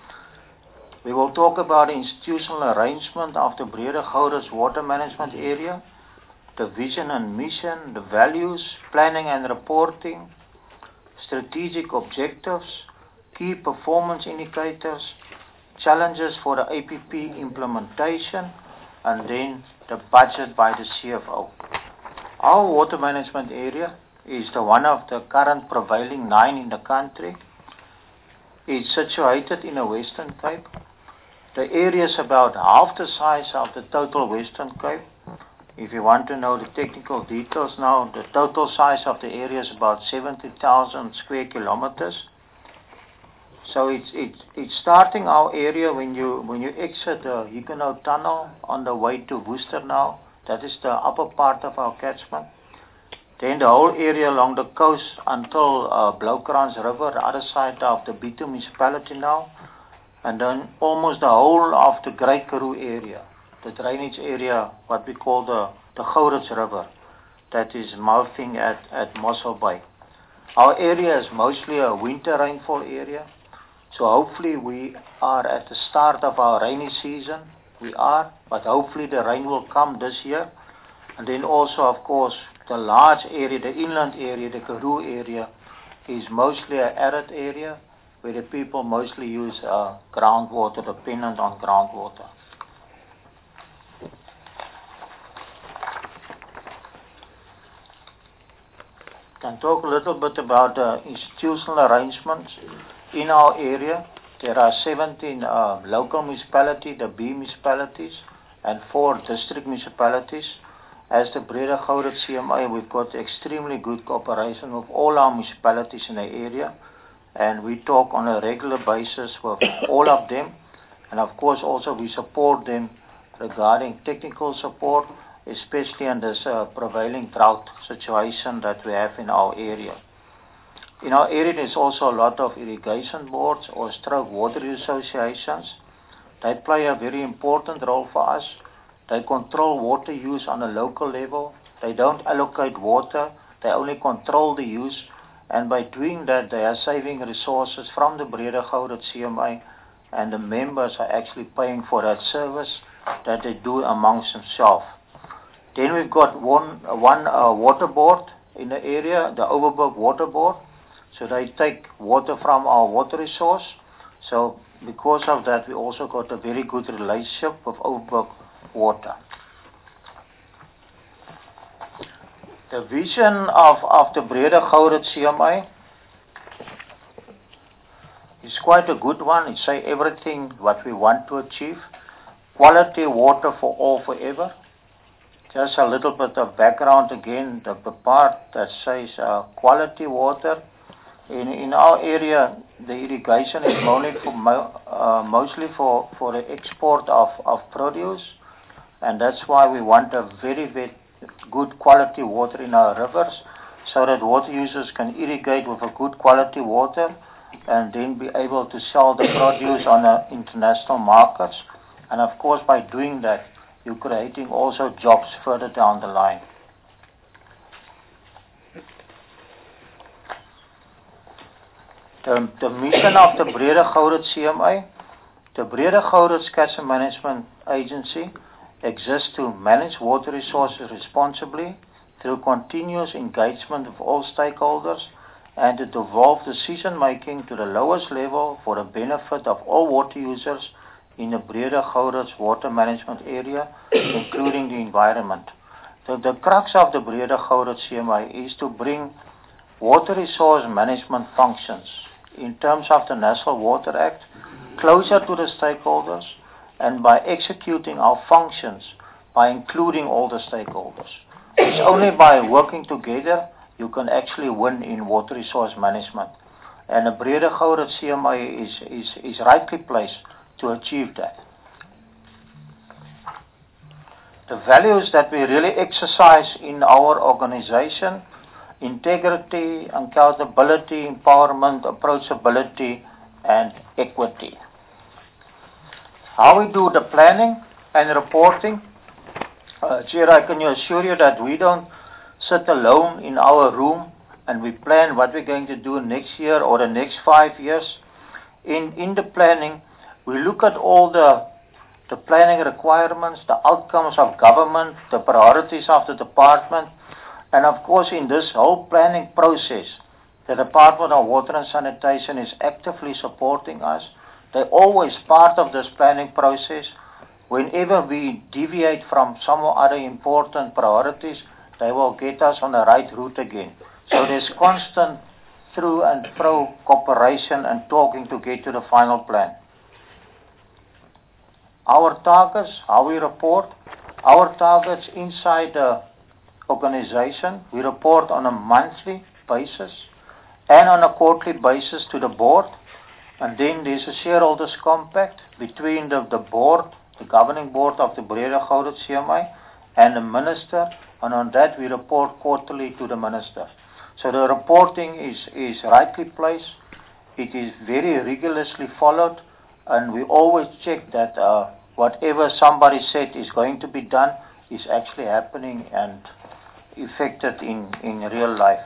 We will talk about the institutional arrangement of the Breda Horowitz water management area, the vision and mission, the values, planning and reporting, strategic objectives, key performance indicators, challenges for the APP implementation, and then the budget by the CFO. Our water management area is the one of the current prevailing 9 in the country. It's situated in the Western Cape. The area is about half the size of the total Western Cape. If you want to know the technical details now, the total size of the area is about 70,000 square kilometers. So it's starting our area when you exit the Huguenot Tunnel on the way to Worcester now. That is the upper part of our catchment. Then the whole area along the coast until Blaukrans River, the other side of the Bitu municipality now. And then almost the whole of the Great Karoo area, the drainage area, what we call the Horowitz River, that is mouthing at Mossel Bay. Our area is mostly a winter rainfall area, so hopefully we are at the start of our rainy season. We are, but hopefully the rain will come this year. And then also, of course, the large area, the inland area, the Karoo area, is mostly an arid area where the people mostly use groundwater, dependent on groundwater. can talk a little bit about the institutional arrangements in our area. There are 17 local municipalities, the B municipalities, and 4 district municipalities. As the Breda Gourit CMA, we've got extremely good cooperation with all our municipalities in the area, and we talk on a regular basis with all of them, and of course also we support them regarding technical support, especially in this prevailing drought situation that we have in our area. In our area there's also a lot of irrigation boards or stroke water associations. They play a very important role for us. They control water use on a local level. They don't allocate water, they only control the use, and by doing that they are saving resources from the Breda Gourit CMA, and the members are actually paying for that service that they do amongst themselves. Then we've got one water board in the area, the Overberg Water Board. So they take water from our water resource. So because of that, we also got a very good relationship with Overberg Water. The vision of the Breda Gourit CMA is quite a good one. It says everything what we want to achieve. Quality water for all forever. Just a little bit of background again, the part that says quality water. In our area, the irrigation is mostly for the export of produce, and that's why we want a very, very good quality water in our rivers, so that water users can irrigate with a good quality water and then be able to sell the produce on the international markets. And of course, by doing that, you're creating also jobs further down the line. The mission of the Breda Gourit CMA, the Breda Gourit Catchment Management Agency exists to manage water resources responsibly through continuous engagement with all stakeholders and to devolve decision making to the lowest level for the benefit of all water users in the Breda Gourit's water management area, including the environment. The crux of the Breda Gourit CMA is to bring water resource management functions in terms of the National Water Act closer to the stakeholders, and by executing our functions by including all the stakeholders. It's only by working together you can actually win in water resource management. And the Breda Gourit CMA is rightly placed to achieve that. The values that we really exercise in our organization: integrity, accountability, empowerment, approachability, and equity. How we do the planning and reporting? Chair, I can assure you that we don't sit alone in our room and we plan what we're going to do next year or the next 5 years. In the planning, we look at all the planning requirements, the outcomes of government, the priorities of the department, and of course in this whole planning process, the Department of Water and Sanitation is actively supporting us. They're always part of this planning process. Whenever we deviate from some other important priorities, they will get us on the right route again. So there's constant through and fro cooperation and talking to get to the final plan. Our targets, how we report, our targets inside the organization, we report on a monthly basis and on a quarterly basis to the board. And then there's a shareholders compact between the board, the governing board of the Breda Gourit CMA, and the minister, and on that we report quarterly to the minister. So the reporting is rightly placed, it is very rigorously followed, and we always check that whatever somebody said is going to be done is actually happening and effected in real life.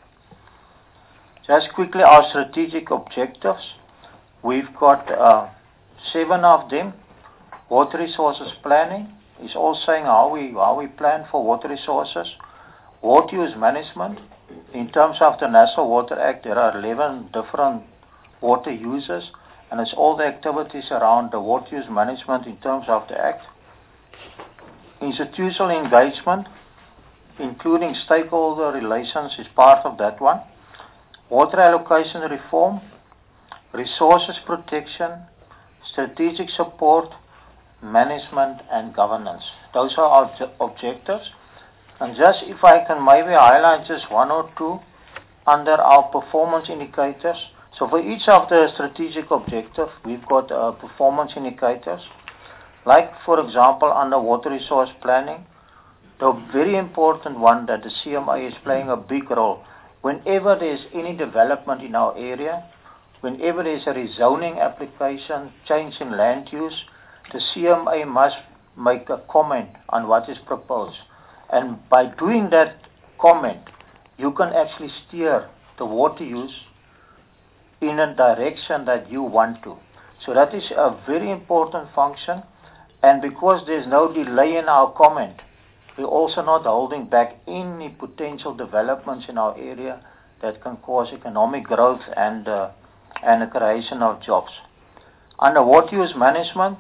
Just quickly, our strategic objectives. We've got 7 of them. Water resources planning is all saying how we plan for water resources. Water use management. In terms of the National Water Act, there are 11 different water users, and it's all the activities around the water use management in terms of the Act. Institutional engagement. including stakeholder relations is part of that one. Water allocation reform, resources protection, strategic support, management and governance. Those are our objectives. And just if I can maybe highlight just one or two under our performance indicators. So for each of the strategic objectives, we've got performance indicators. Like, for example, under water resource planning, the very important one that the CMA is playing a big role. Whenever there's any development in our area, whenever there's a rezoning application, change in land use, the CMA must make a comment on what is proposed. And by doing that comment, you can actually steer the water use in a direction that you want to. So that is a very important function. And because there's no delay in our comment, we're also not holding back any potential developments in our area that can cause economic growth and the creation of jobs. Under water use management,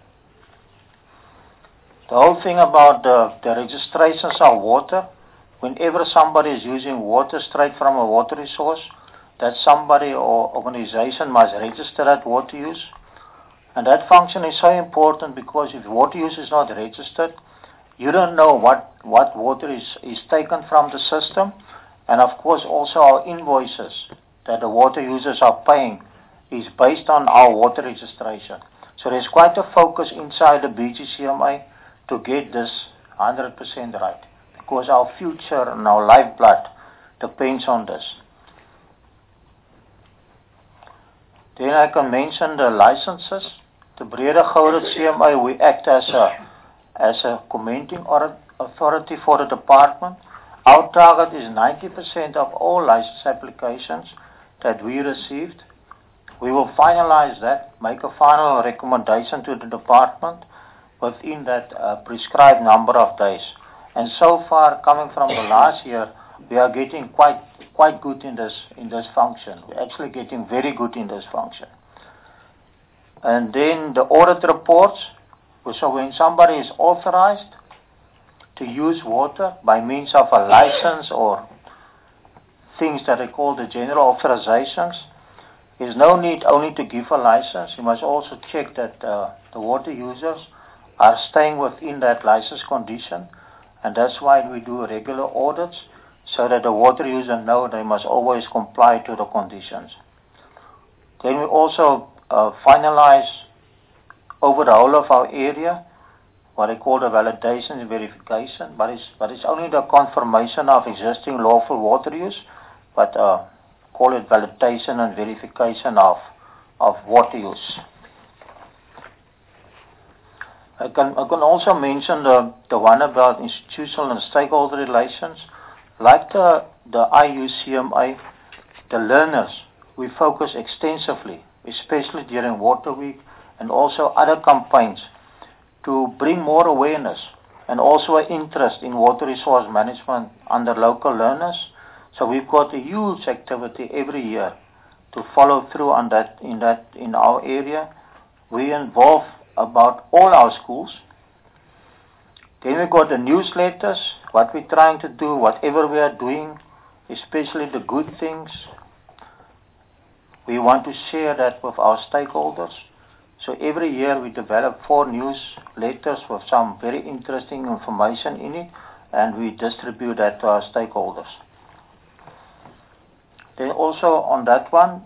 the whole thing about the registrations of water, whenever somebody is using water straight from a water resource, that somebody or organization must register that water use. And that function is so important because if water use is not registered, you don't know what water is taken from the system. And of course also our invoices that the water users are paying is based on our water registration. So there's quite a focus inside the BGCMA to get this 100% right, because our future and our lifeblood depends on this. Then I can mention the licenses. The Breede Gourits CMA, we act as a commenting authority for the department. Our target is 90% of all license applications that we received. We will finalize that, make a final recommendation to the department within that prescribed number of days. And so far, coming from the last year, we are getting quite good in this function. We're actually getting very good in this function. And then the audit reports. So when somebody is authorized to use water by means of a license or things that they call the general authorizations, there's no need only to give a license. You must also check that the water users are staying within that license condition. And that's why we do regular audits, so that the water user know they must always comply to the conditions. Then we also finalize over the whole of our area what they call the validation and verification, but it's only the confirmation of existing lawful water use, but call it validation and verification of water use. I can also mention the one about institutional and stakeholder relations. Like the IUCMA, the learners, we focus extensively, especially during Water Week and also other campaigns, to bring more awareness and also an interest in water resource management under local learners. So we've got a huge activity every year to follow through on that in our area. We involve about all our schools. Then we've got the newsletters, what we're trying to do, whatever we are doing, especially the good things. We want to share that with our stakeholders. So every year we develop 4 newsletters with some very interesting information in it, and we distribute that to our stakeholders. Then also on that one,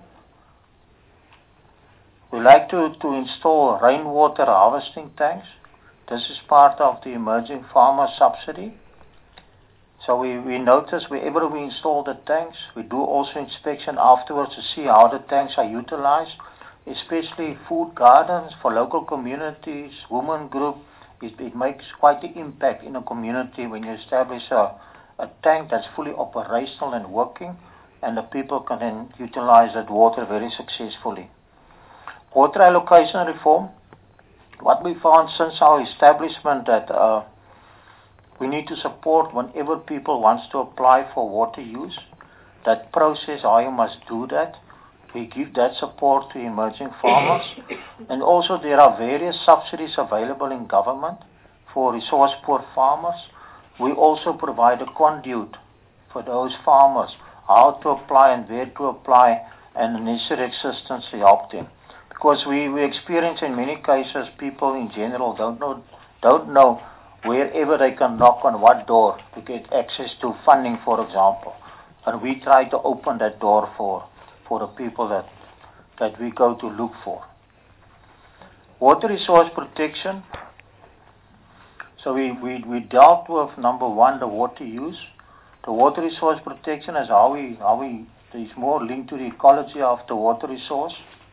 we like to install rainwater harvesting tanks. This is part of the Emerging Farmer Subsidy. So we notice wherever we install the tanks, we do also inspection afterwards to see how the tanks are utilized, especially food gardens for local communities, women group. It makes quite an impact in a community when you establish a tank that's fully operational and working, and the people can then utilize that water very successfully. Water allocation reform. What we found since our establishment that we need to support whenever people wants to apply for water use, that process, how you must do that. We give that support to emerging farmers. And also there are various subsidies available in government for resource poor farmers. we also provide a conduit for those farmers, how to apply and where to apply, and the necessary assistance to help them. Because we experience in many cases people in general don't know wherever they can knock on what door to get access to funding, for example. And we try to open that door for the people that we go to look for. Water resource protection. So we dealt with, number one, the water use. The water resource protection is how we is more linked to the ecology of the water resource.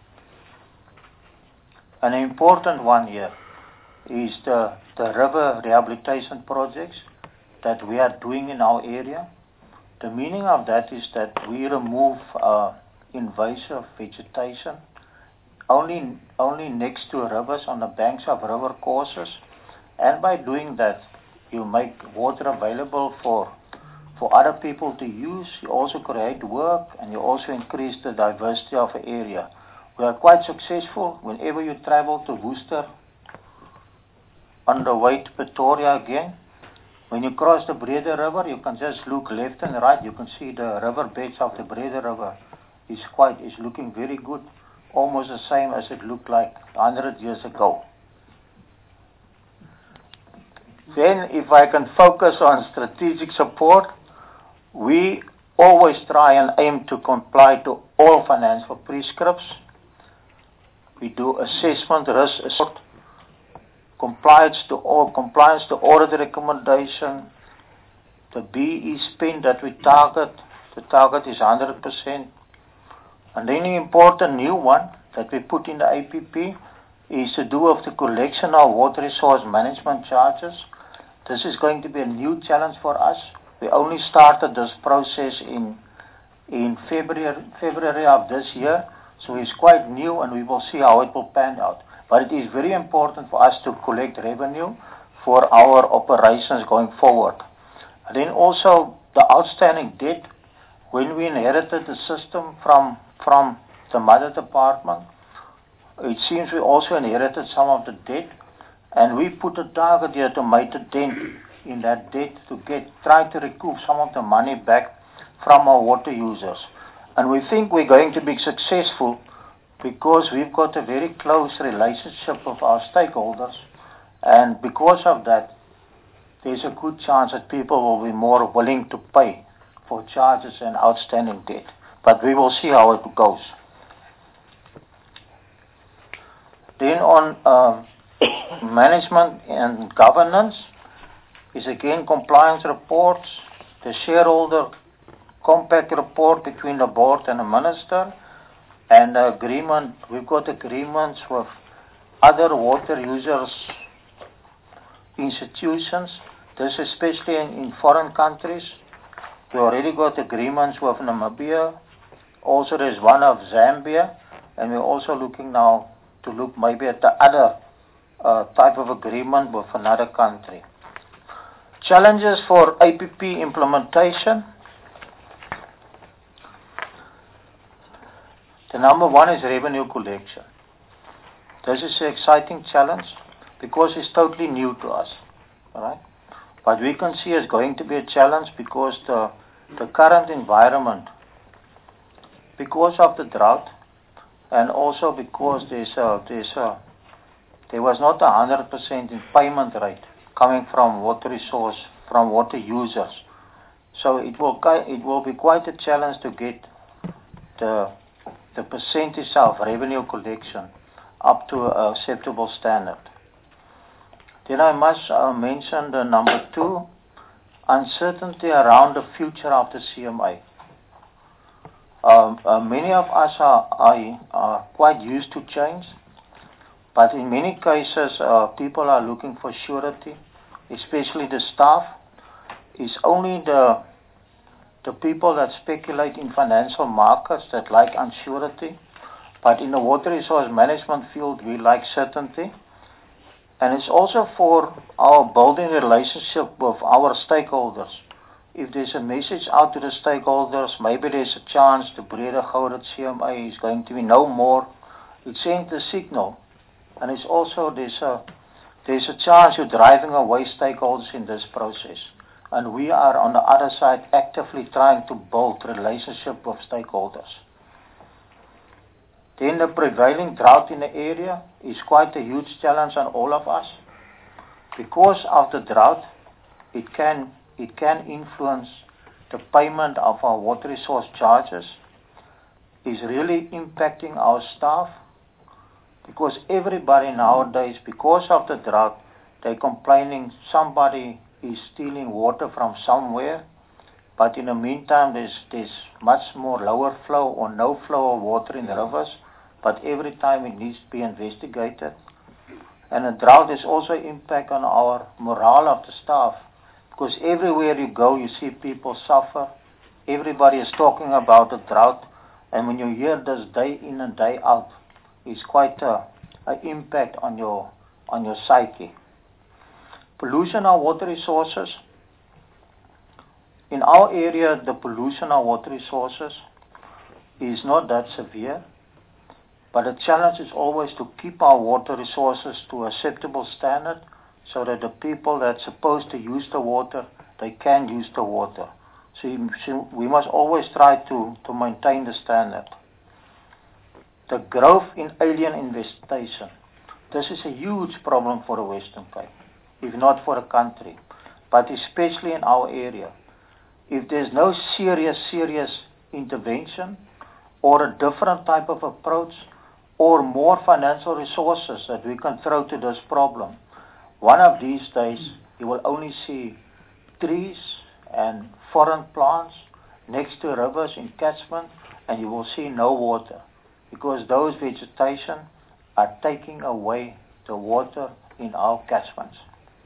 An important one here is the river rehabilitation projects that we are doing in our area. The meaning of that is that we remove invasive vegetation only next to rivers, on the banks of river courses, and by doing that you make water available for other people to use. You also create work, and you also increase the diversity of the area. We are quite successful. Whenever you travel to Worcester, on the way to Pretoria again, when you cross the Breda River, you can just look left and right. You can see the river beds of the Breda River is looking very good, almost the same as it looked like 100 years ago. Then, if I can focus on strategic support, we always try and aim to comply to all financial prescripts. We do assessment, risk assessment, compliance to audit recommendation. The BE spend that we target, the target is 100%. And then the important new one that we put in the APP is to do with the collection of water resource management charges. This is going to be a new challenge for us. We only started this process in February of this year, so it's quite new, and we will see how it will pan out. But it is very important for us to collect revenue for our operations going forward. And then also the outstanding debt. When we inherited the system from the mother department, it seems we also inherited some of the debt, and we put a target here to make a dent in that debt to try to recoup some of the money back from our water users. And we think we're going to be successful because we've got a very close relationship with our stakeholders, and because of that, there's a good chance that people will be more willing to pay for charges and outstanding debt. But we will see how it goes. Then on management and governance is again compliance reports, the shareholder compact report between the board and the minister, and agreement. We've got agreements with other water users institutions. This especially in foreign countries. We already got agreements with Namibia. Also there's one of Zambia, and we're also looking now to look maybe at the other type of agreement with another country. Challenges for APP implementation. The number one is revenue collection. This is an exciting challenge because it's totally new to us. All right? But we can see it's going to be a challenge because the current environment, because of the drought, and also because there was not 100% in payment rate coming from water resource, from water users. So it will be quite a challenge to get the percentage of revenue collection up to an acceptable standard. Then I must mention the number two, uncertainty around the future of the CMA. Many of us are quite used to change, but in many cases people are looking for surety, especially the staff. It's only the people that speculate in financial markets that like uncertainty, but in the water resource management field we like certainty. And it's also for our building relationship with our stakeholders. If there's a message out to the stakeholders, maybe there's a chance the Breda Gourit CMA is going to be no more. It sends a signal. And it's also there's a chance you're driving away stakeholders in this process. and we are on the other side actively trying to build relationship with stakeholders. Then the prevailing drought in the area is quite a huge challenge on all of us. Because of the drought, it can influence the payment of our water resource charges, is really impacting our staff, because everybody nowadays, because of the drought, they're complaining somebody is stealing water from somewhere, but in the meantime there's much more lower flow or no flow of water in the rivers, but every time it needs to be investigated. And the drought has also impact on our morale of the staff, because everywhere you go you see people suffer. Everybody is talking about the drought, and when you hear this day in and day out, it's quite an impact on your psyche. Pollution of water resources. In our area, the pollution of water resources is not that severe, but the challenge is always to keep our water resources to a acceptable standard so that the people that's supposed to use the water, they can use the water. So we must always try to maintain the standard. The growth in alien investigation. This is a huge problem for the Western Cape, if not for the country, but especially in our area. If there's no serious intervention or a different type of approach or more financial resources that we can throw to this problem, one of these days you will only see trees and foreign plants next to rivers in catchment, and you will see no water, because those vegetation are taking away the water in our catchments.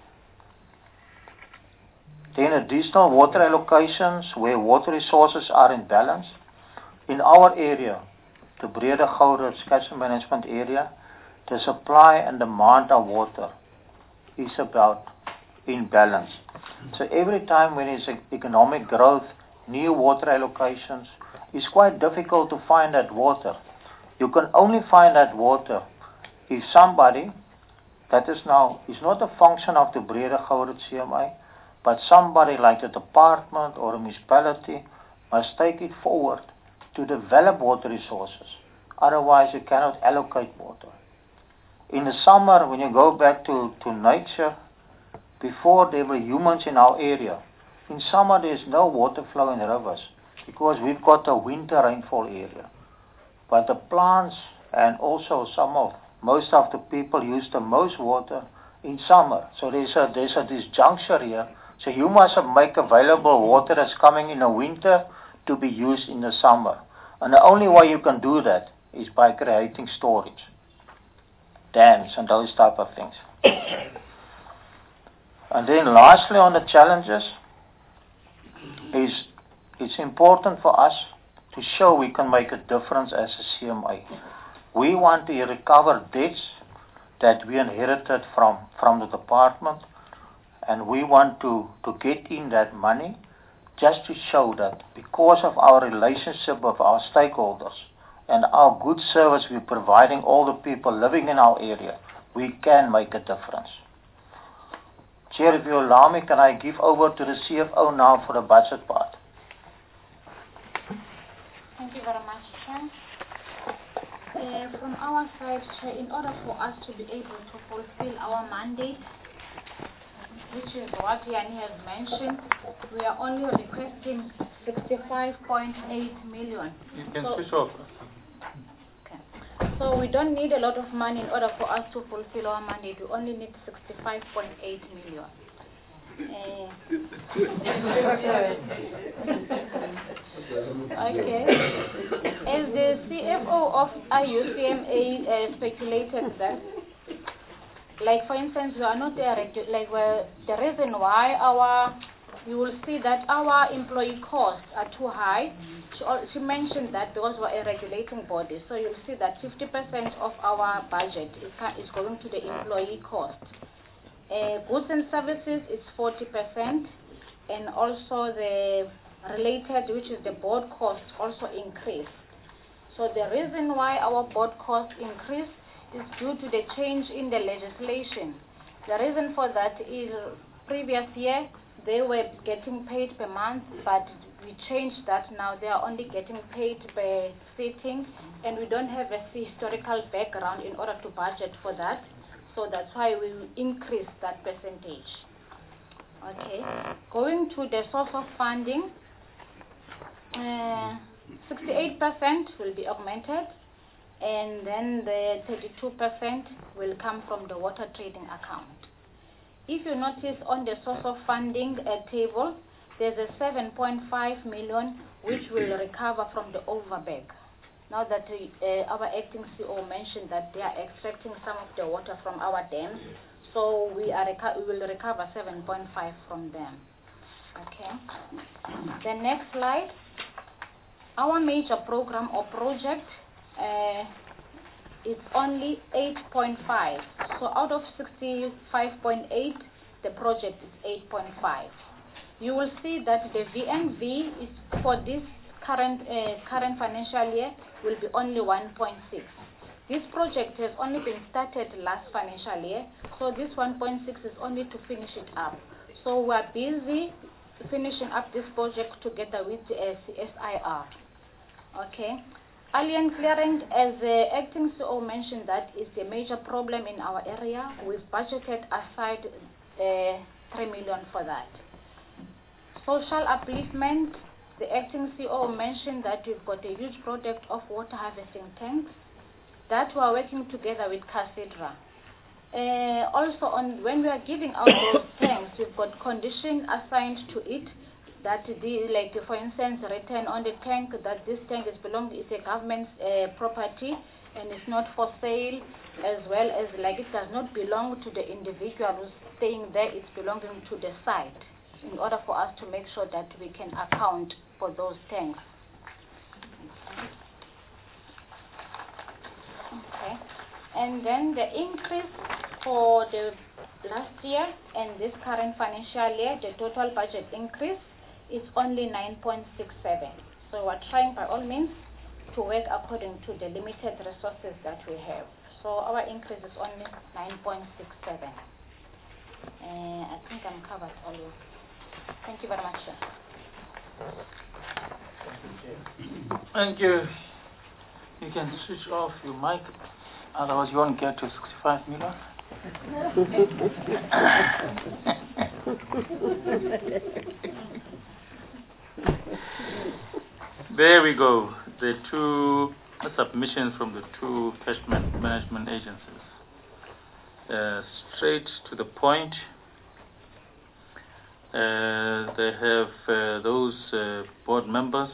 Then additional water allocations where water resources are in balance. In our area, the Breede Gouda catchment management area, the supply and demand of water is about in balance. So every time when there's economic growth, new water allocations, it's quite difficult to find that water. You can only find that water if somebody that is now is not a function of the Breede Gouda CMA, but somebody like the department or a municipality must take it forward to develop water resources. Otherwise, you cannot allocate water. In the summer, when you go back to nature, before there were humans in our area, in summer there's no water flow in the rivers because we've got a winter rainfall area. But the plants and also most of the people use the most water in summer. So there's a disjuncture here. So you must make available water that's coming in the winter to be used in the summer. And the only way you can do that is by creating storage, dams and those type of things. And then lastly on the challenges, it's important for us to show we can make a difference as a CMA. We want to recover debts that we inherited from the department, and we want to get in that money just to show that because of our relationship with our stakeholders and our good service we're providing all the people living in our area, we can make a difference. Chair, if you allow me, can I give over to the CFO now for the budget part? Thank you very much, Chair. From our side, Chair, in order for us to be able to fulfill our mandate, which is what Yanni has mentioned, we are only requesting 65.8 million. You can switch off. Okay. So we don't need a lot of money in order for us to fulfill our mandate. We only need 65.8 million. Okay. As the CFO of IUCMA speculated that, like for instance, we are not there, the reason why you will see that our employee costs are too high. She mentioned that because we're a regulating body, so you'll see that 50% of our budget is going to the employee cost. Goods and services is 40%, and also the related, which is the board costs, also increase. So the reason why our board costs increase is due to the change in the legislation. The reason for that is previous year they were getting paid per month, but we changed that now. They are only getting paid per sitting, and we don't have a historical background in order to budget for that. So that's why we will increase that percentage. Okay. Going to the source of funding, 68% will be augmented, and then the 32% will come from the water trading account. If you notice on the source of funding table, there's a 7.5 million which will recover from the overbag. Now that our acting CEO mentioned that they are extracting some of the water from our dams, so we will recover 7.5 from them. Okay. The next slide. Our major program or project is only 8.5. So out of 65.8, the project is 8.5. You will see that the VNV is for this current financial year will be only 1.6. This project has only been started last financial year, so this 1.6 is only to finish it up. So we are busy finishing up this project together with the CSIR. Okay. Alien clearance, as the acting CEO mentioned, that is the major problem in our area. We've budgeted aside 3 million for that. Social upliftment, the acting CEO mentioned that we've got a huge project of water harvesting tanks that we are working together with Casidra. Also, when we are giving out those tanks, we've got condition assigned to it. That like for instance, written on the tank that this tank is a government property and it's not for sale, as well as like it does not belong to the individual who's staying there, it's belonging to the site, in order for us to make sure that we can account for those tanks. Okay. And then the increase for the last year and this current financial year, the total budget increase is only 9.67. So we're trying by all means to work according to the limited resources that we have. So our increase is only 9.67. I think I'm covered all. Thank you very much, sir. Thank you. You can switch off your mic, otherwise you won't get to 65 million. There we go. The two submissions from the two catchment management agencies. Straight to the point. They have those board members.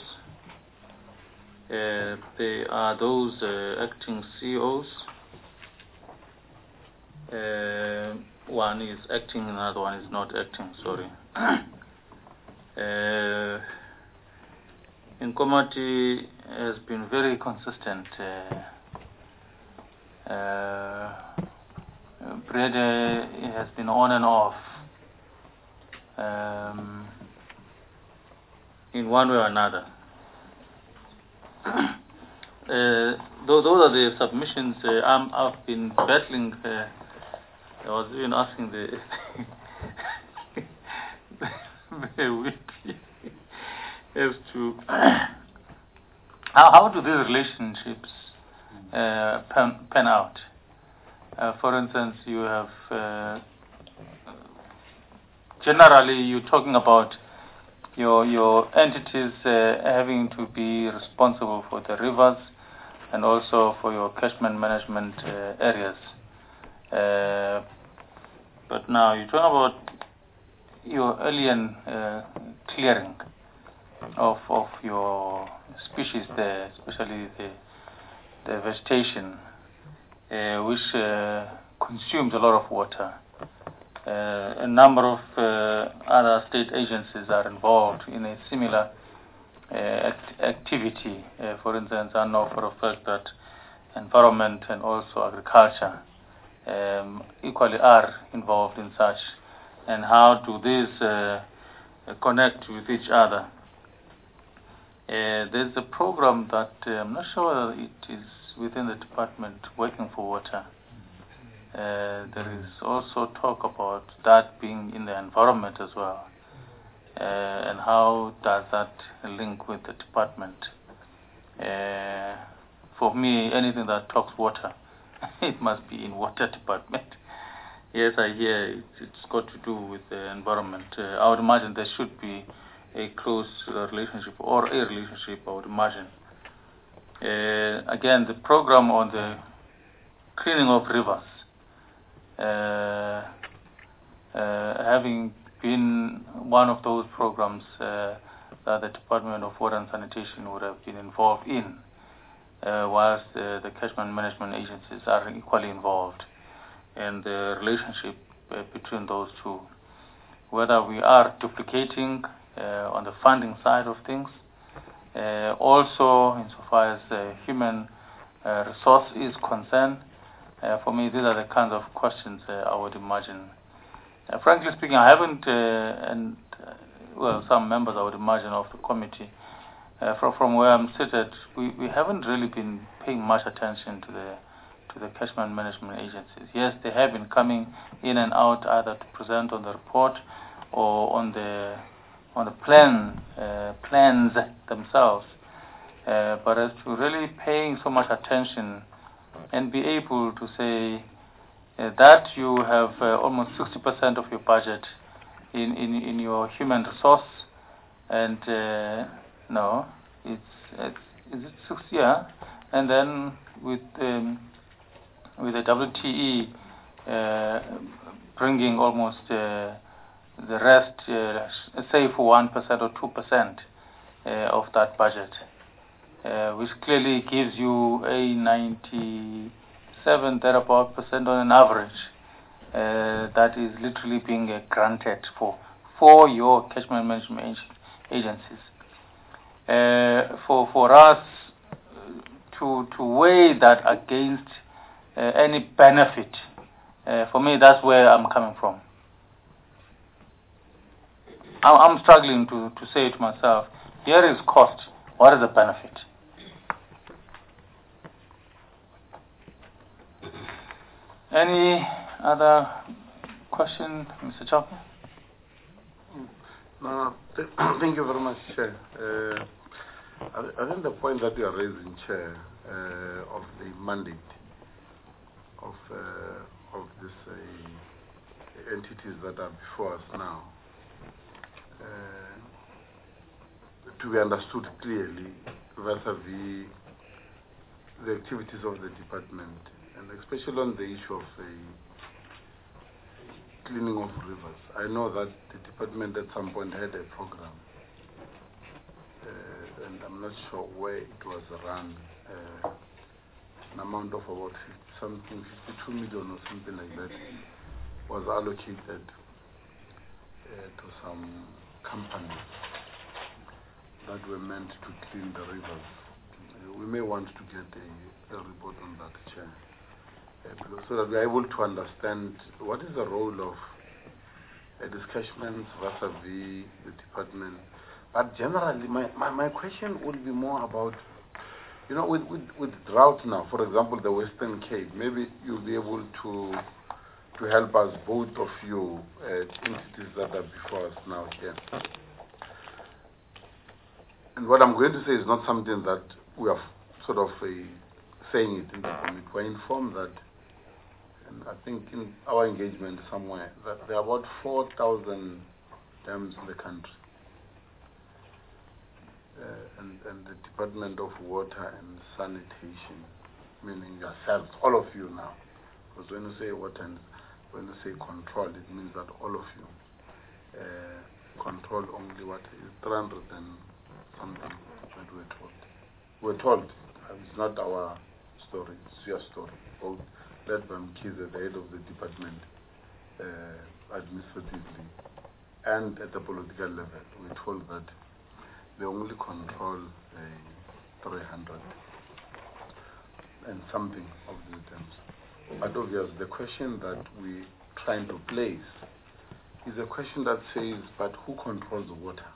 They are those acting CEOs. One is acting, another one is not acting, sorry. Nkomati has been very consistent. Brede has been on and off in one way or another. Those are the submissions. I've been battling. I was even asking the whippy as to how do these relationships pan out. For instance, you have generally you're talking about your entities having to be responsible for the rivers and also for your catchment management areas. But now you're talking about your alien clearing of your species there, especially the vegetation, which consumes a lot of water. A number of other state agencies are involved in a similar activity. For instance, I know for a fact that environment and also agriculture equally are involved in such. And how do these connect with each other? There's a program that I'm not sure whether it is within the department working for water. There is also talk about that being in the environment as well. and how does that link with the department? For me, anything that talks water, it must be in water department. Yes, I hear it's got to do with the environment. I would imagine there should be a close relationship or a relationship, I would imagine. Again, the program on the cleaning of rivers, having been one of those programs that the Department of Water and Sanitation would have been involved in, whilst the catchment management agencies are equally involved, and the relationship between those two, whether we are duplicating on the funding side of things, also insofar as human resource is concerned. For me, these are the kinds of questions I would imagine. Frankly speaking, I haven't, some members, I would imagine, of the committee, from where I'm seated, we haven't really been paying much attention to the catchment management agencies. Yes, they have been coming in and out either to present on the report or on the plans themselves. But as to really paying so much attention and be able to say that you have almost 60% of your budget in your human resource, and no, is it 60? Yeah, and then with the WTE bringing almost the rest, say for 1% or 2% of that budget, which clearly gives you a 97 thereabout % on an average. That is literally being granted for your catchment management agencies. For us to weigh that against any benefit, for me, that's where I'm coming from. I'm struggling to say to myself, here is cost, what is the benefit? Any other question, Mr. Chopper? No, thank you very much, Chair. I think the point that you are raising, Chair, of the mandate of these entities that are before us now, to be understood clearly vis-a-vis the activities of the department, and especially on the issue of cleaning of rivers. I know that the department at some point had a program, and I'm not sure where it was run, an amount of about 52 million or something like that was allocated to some companies that were meant to clean the rivers. We may want to get a report on that, Chair, so that we are able to understand what is the role of discussions vis-a-vis the department. But generally, my question would be more about, with drought now, for example, the Western Cape, maybe you'll be able to help us, both of you, entities that are before us now here. And what I'm going to say is not something that we are sort of saying it in the committee. We're informed that, and I think in our engagement somewhere, that there are about 4,000 dams in the country. And the Department of Water and Sanitation, meaning yourselves, all of you now, because when you say water and when you say control, it means that all of you control only what is 300 and something that we're told. It's not our story, it's your story. Both led by Mkhize, the head of the department, administratively, and at the political level. We're told that they only control 300 and something of the dams. But obviously, the question that we're trying to place is a question that says, but who controls the water?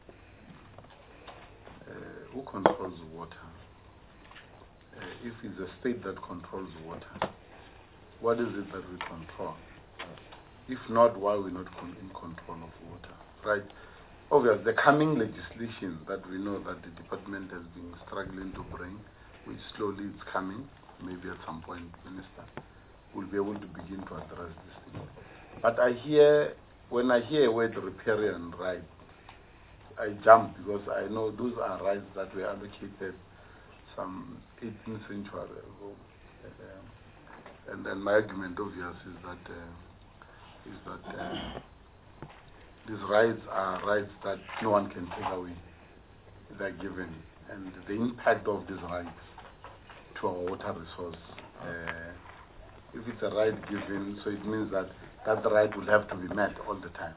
Who controls the water? If it's a state that controls the water, what is it that we control? If not, why are we not in control of water? Right? obviously the coming legislation that we know that the department has been struggling to bring, which slowly is coming, maybe at some point, Minister, will be able to begin to address this thing. But when I hear a word riparian right, I jump because I know those are rights that were allocated some 18th century ago. And then my argument, obviously, is that these rights are rights that no one can take away. They're given. And the impact of these rights to our water resource, if it's a right given, so it means that that right will have to be met all the time.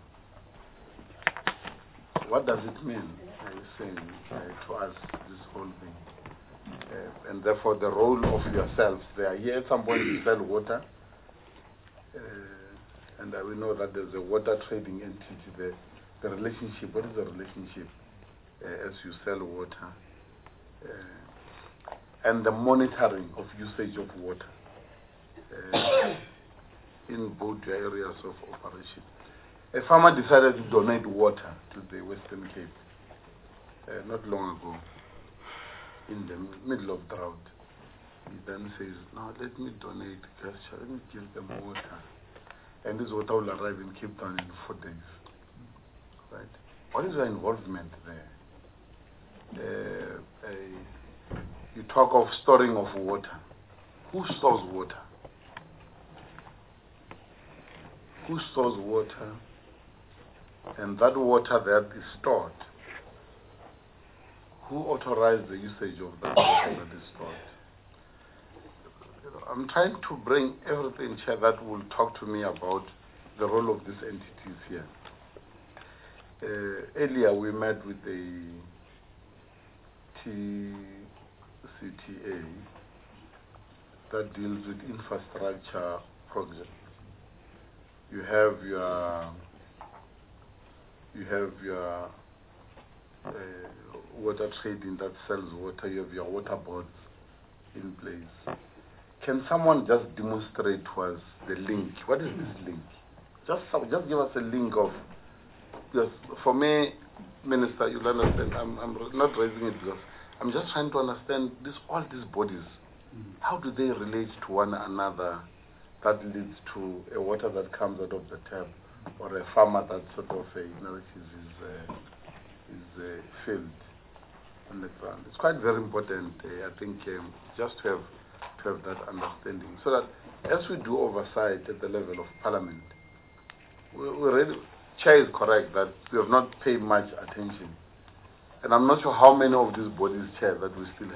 What does it mean, saying to us, this whole thing? And therefore the role of yourselves, they are here at some point to sell water, and we know that there's a water trading entity there. The relationship, what is the relationship as you sell water? And the monitoring of usage of water in both areas of operation. A farmer decided to donate water to the Western Cape not long ago, in the middle of drought. He then says, "Now let me donate gesture, let me give them water. And this water will arrive in Cape Town in 4 days." Right? What is your involvement there? You talk of storing of water. Who stores water? Who stores water? And that water that is stored, who authorized the usage of that water that is stored? I'm trying to bring everything here that will talk to me about the role of these entities here. Earlier we met with the TCTA that deals with infrastructure projects. You have your water trading that sells water. You have your water boards in place. Can someone just demonstrate to us the link? What is this link? Just give us a link of. Just for me, Minister, you'll understand. I'm not raising it because I'm just trying to understand all these bodies. How do they relate to one another? That leads to a water that comes out of the tap, or a farmer that sort of his field on the ground. It's quite very important, I think, just to have that understanding, so that as we do oversight at the level of Parliament, we really, Chair is correct that we have not paid much attention, and I'm not sure how many of these bodies, Chair, that we still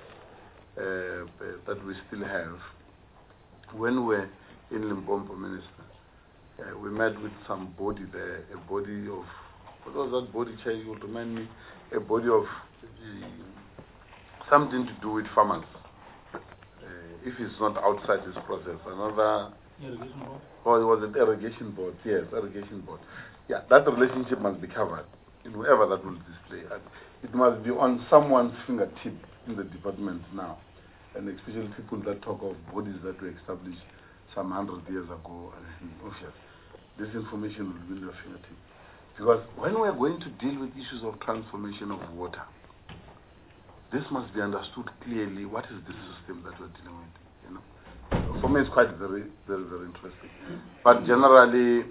have. When we're in Limpopo, Minister, we met with some body there, a body of, what was that body, Chair? You will remind me, a body of something to do with farmers. If it's not outside this process, another. Irrigation board? Oh, it was an irrigation board. Yes, irrigation board. Yeah, that relationship must be covered in whoever that will display. It must be on someone's fingertip in the department now. And especially people that talk of bodies that were established some 100 years ago. This information will be in your fingertip. Because when we're going to deal with issues of transformation of water, this must be understood clearly. What is the system that we're dealing with? For me, it's quite very, very, very interesting. But generally,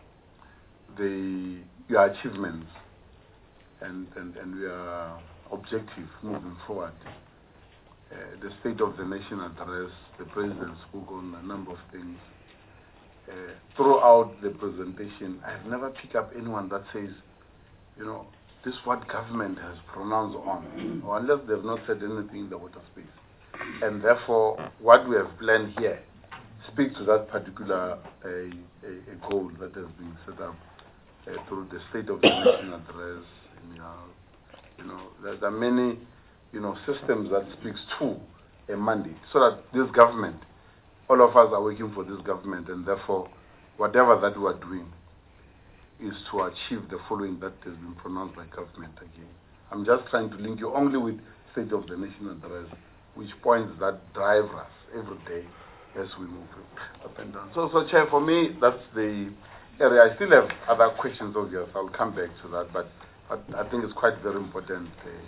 your achievements and your objective moving forward. The State of the Nation address, the President spoke on a number of things. Throughout the presentation, I have never picked up anyone that says, this is what government has pronounced on, or unless they have not said anything in the water space. And therefore, what we have planned here speaks to that particular a goal that has been set up through the State of the Nation address. There are many systems that speaks to a mandate, so that this government, all of us are working for this government, and therefore, whatever that we are doing is to achieve the following that has been pronounced by government again. I'm just trying to link you only with State of the Nation address, which points that drive us every day as we move up and down. So Chair, for me, that's the area. I still have other questions of yours. I'll come back to that, but But I think it's quite very important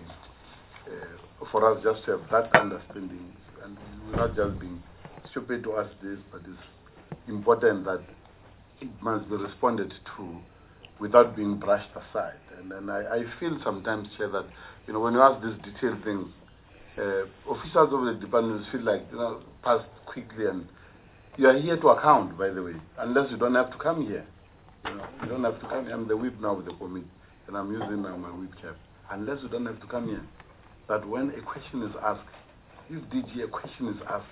for us just to have that understanding, and we're not just being stupid to ask this, but it's important that it must be responded to without being brushed aside. And I feel sometimes, Chair, that when you ask these detailed things, officials of the departments feel like pass quickly, and you are here to account, by the way, unless you don't have to come here. You don't have to come here. I'm the whip now with the committee, and I'm using now my whip cap. Unless you don't have to come here. That when a question is asked, if DG a question is asked,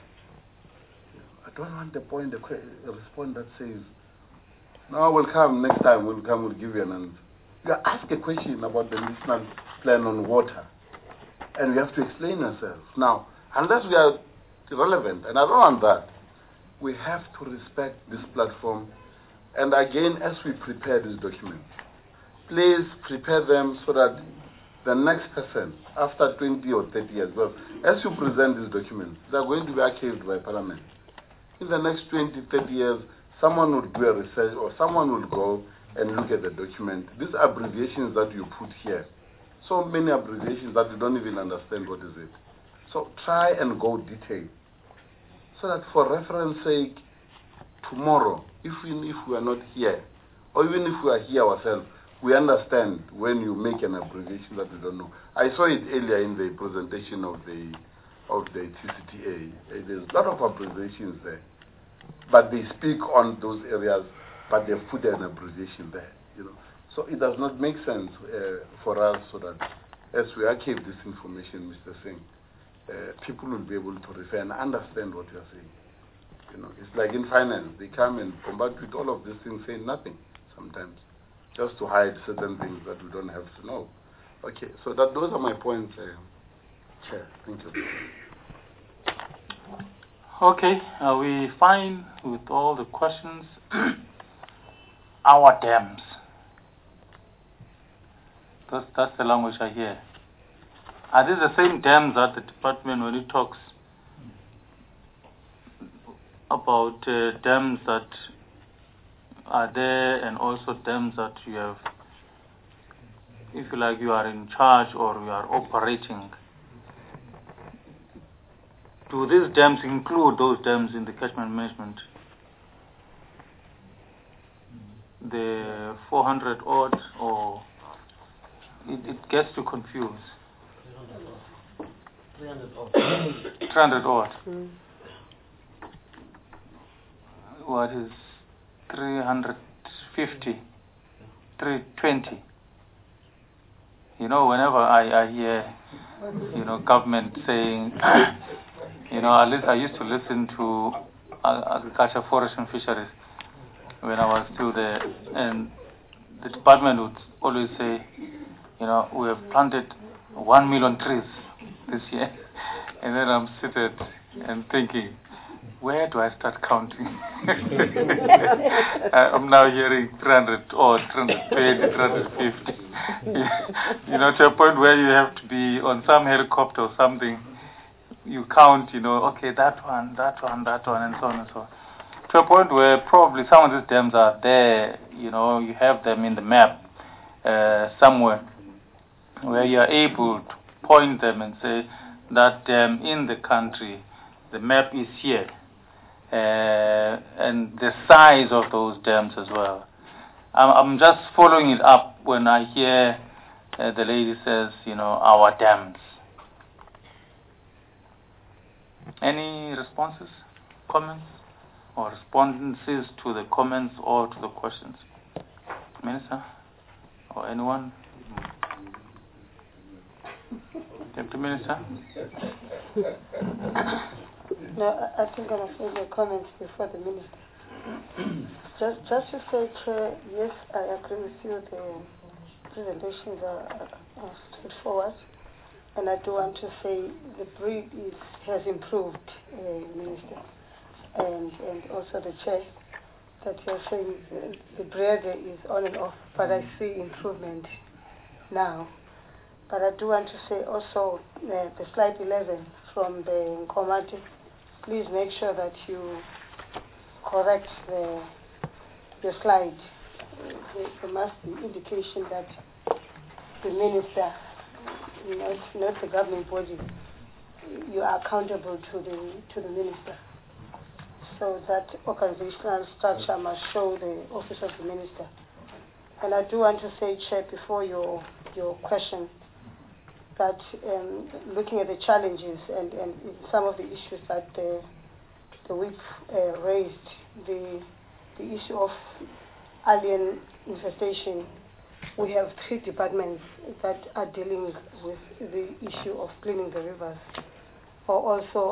I don't want a response that says, no, we'll come next time, we'll give you an answer. You ask a question about the national plan on water, and you have to explain yourself. Now, unless we are relevant, and I don't want that, we have to respect this platform. And again, as we prepare these documents, please prepare them so that the next person, after 20 or 30 years, well, as you present these documents, they are going to be archived by Parliament. In the next 20, 30 years, someone will do a research or someone will go and look at the document. These abbreviations that you put here, so many abbreviations that you don't even understand what is it. So try and go detail, so that for reference sake, tomorrow, even if we are not here, or even if we are here ourselves, we understand when you make an abbreviation that we don't know. I saw it earlier in the presentation of the TCTA. There's a lot of abbreviations there, but they speak on those areas, but they've put an abbreviation there. So it does not make sense for us, so that as we archive this information, Mr. Singh, people will be able to refer and understand what you are saying. It's like in finance, they come and combat with all of these things, saying nothing sometimes, just to hide certain things that we don't have to know. Okay, so those are my points, Chair. Thank you. Okay, are we fine with all the questions? Our dams. That's the language I hear. Are these the same dams that the department, when it talks about dams that are there, and also dams that you have, if you like, you are in charge or you are operating? Do these dams include those dams in the catchment management? The 400 odd, or it gets you confused? 300 odd. 300 odd. What is 350? 320? Whenever I hear, government saying, at least I used to listen to Agriculture, Forest and Fisheries when I was still there, and the department would always say, we have planted 1 million trees this year. And then I'm sitting and thinking, where do I start counting? I'm now hearing 300 or 320, 350. To a point where you have to be on some helicopter or something. You count, okay, that one, and so on and so on. To a point where probably some of these dams are there, you have them in the map somewhere, where you are able to point them and say that dam in the country, the map is here, and the size of those dams as well. I'm just following it up when I hear the lady says, our dams. Any responses, comments, or responses to the comments or to the questions? Minister, or anyone? Deputy Minister? No, I think I'm going to say the comments before the Minister. Just to say, Chair, yes, I agree with you. The presentations are straightforward. And I do want to say the brief has improved, Minister, and also the Chair, that you're saying the bread is on and off, but I see improvement now. But I do want to say also the slide 11 from the Nkomati, please make sure that you correct your slide. There must be indication that the minister, not the government body. You are accountable to the minister. So that organizational structure must show the office of the minister. And I do want to say, Chair, before your question, that looking at the challenges and some of the issues that the whip raised, the issue of alien infestation, we have 3 departments that are dealing with the issue of cleaning the rivers. Also,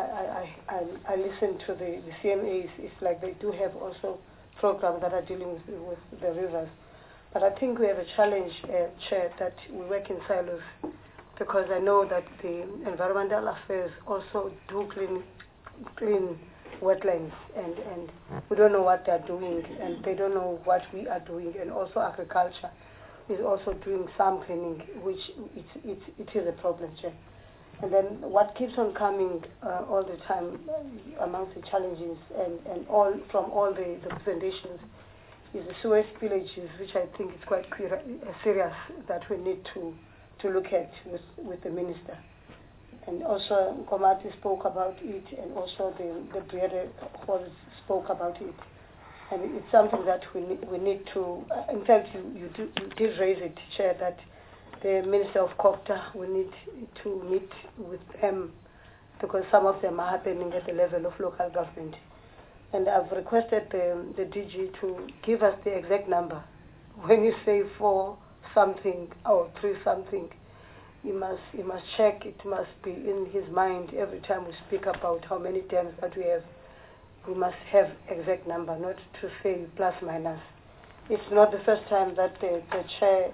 I listened to the CMAs. It's like they do have also programs that are dealing with the rivers. But I think we have a challenge, Chair, that we work in silos, because I know that the environmental affairs also do clean wetlands, and we don't know what they are doing, and they don't know what we are doing, and also agriculture is also doing some cleaning, which it is a problem, Chair. And then what keeps on coming all the time amongst the challenges and all from all the presentations is the sewer spillages, which I think is quite serious that we need to look at with the minister. And also Komati spoke about it, and also the Brede Hall spoke about it. And it's something that we need to, in fact you did raise it, Chair, that the Minister of COGTA, we need to meet with them, because some of them are happening at the level of local government. And I've requested the DG to give us the exact number. When you say 4 something or 3 something, you must check, it must be in his mind every time we speak about how many dams that we have. We must have exact number, not to say plus minus. It's not the first time that the chair,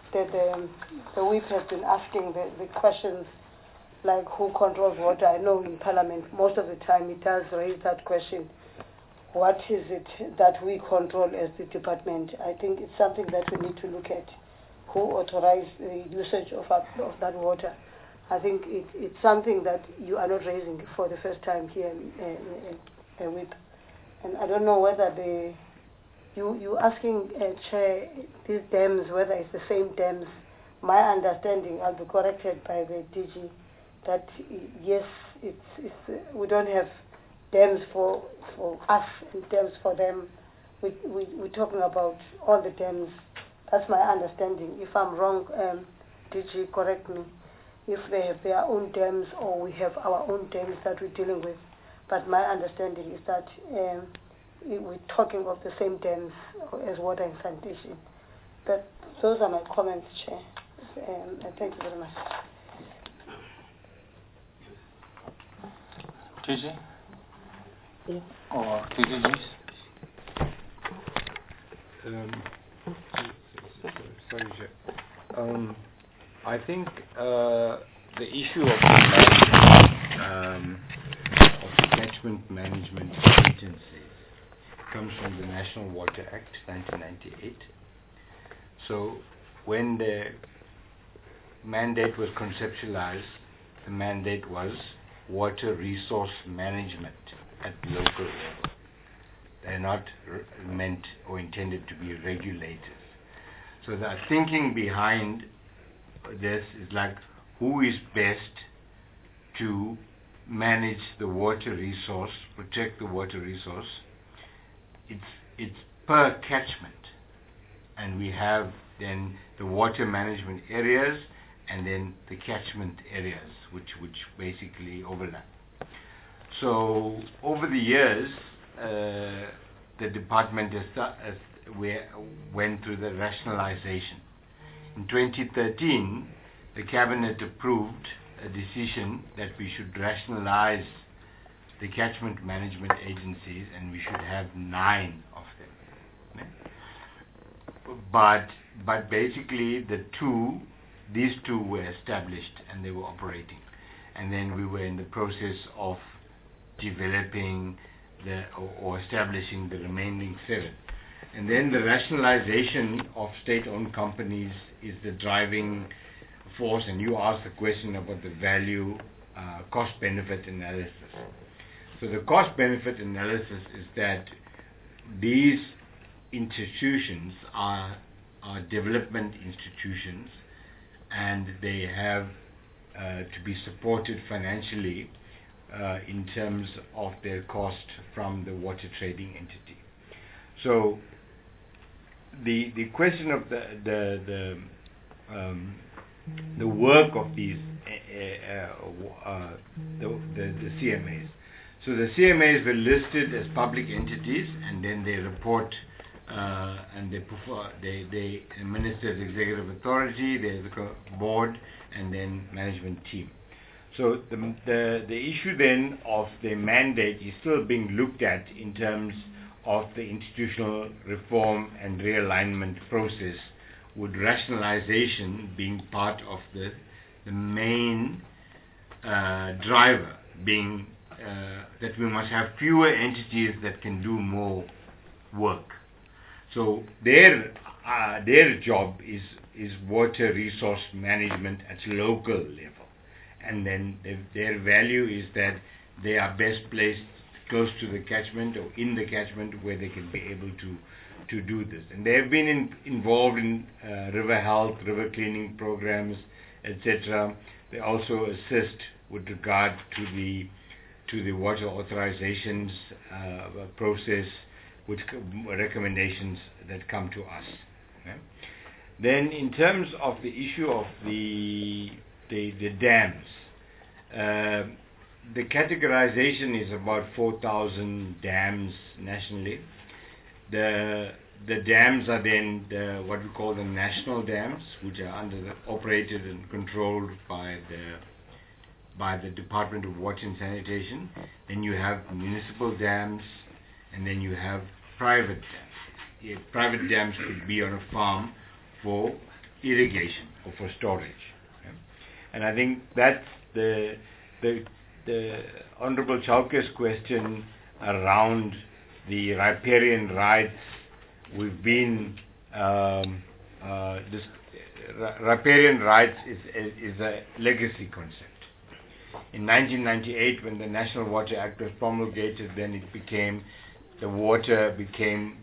the whip has been asking the questions like who controls water. I know in Parliament most of the time it does raise that question. What is it that we control as the department? I think it's something that we need to look at. Who authorized the usage of that water? I think it's something that you are not raising for the first time here in WIP. And I don't know whether you asking, Chair, these dams, whether it's the same dams. My understanding, I'll be corrected by the DG, that yes, we don't have dams for us and dams for them. We're talking about all the dams. That's my understanding. If I'm wrong, DG, correct me. If they have their own dams or we have our own dams that we're dealing with. But my understanding is that we're talking of the same dams as water and sanitation. But those are my comments, Chair. Thank you very much. TJ? Yeah. Or TJ, please? Sorry, Chair. I think the issue of the catchment management agencies comes from the National Water Act, 1998. So when the mandate was conceptualized, the mandate was water resource management at local level. They're not meant or intended to be regulators. So the thinking behind this is like, who is best to manage the water resource, protect the water resource? It's per catchment, and we have then the water management areas and then the catchment areas, which basically overlap. So over the years, the department went through the rationalization. In 2013, the cabinet approved a decision that we should rationalize the catchment management agencies, and we should have 9 of them. But basically these two were established and they were operating, and then we were in the process of developing or establishing the remaining 7. And then the rationalization of state-owned companies is the driving force, and you asked the question about the value cost-benefit analysis. So the cost-benefit analysis is that these institutions are development institutions and they have to be supported financially in terms of their cost from the water trading entity. So the question of the work of these the CMAs. So the CMAs were listed as public entities, and then they report and they perform. They administer as executive authority. There's a board and then management team. So the issue then of the mandate is still being looked at in terms of the institutional reform and realignment process, with rationalization being part of the main driver, being that we must have fewer entities that can do more work. So their job is water resource management at local level, and then their value is that they are best placed close to the catchment or in the catchment where they can be able to do this. And they have been involved in river health, river cleaning programs, etc. They also assist with regard to the water authorizations process, with recommendations that come to us. Okay? Then, in terms of the issue of the dams, the categorization is about 4,000 dams nationally. The dams are then what we call the national dams, which are operated and controlled by the Department of Water and Sanitation. Then you have municipal dams, and then you have private dams. Private dams could be on a farm for irrigation or for storage. Okay? And I think that's the Honorable Chauke's question around the riparian rights. We've been riparian rights is a legacy concept. In 1998, when the National Water Act was promulgated, then the water became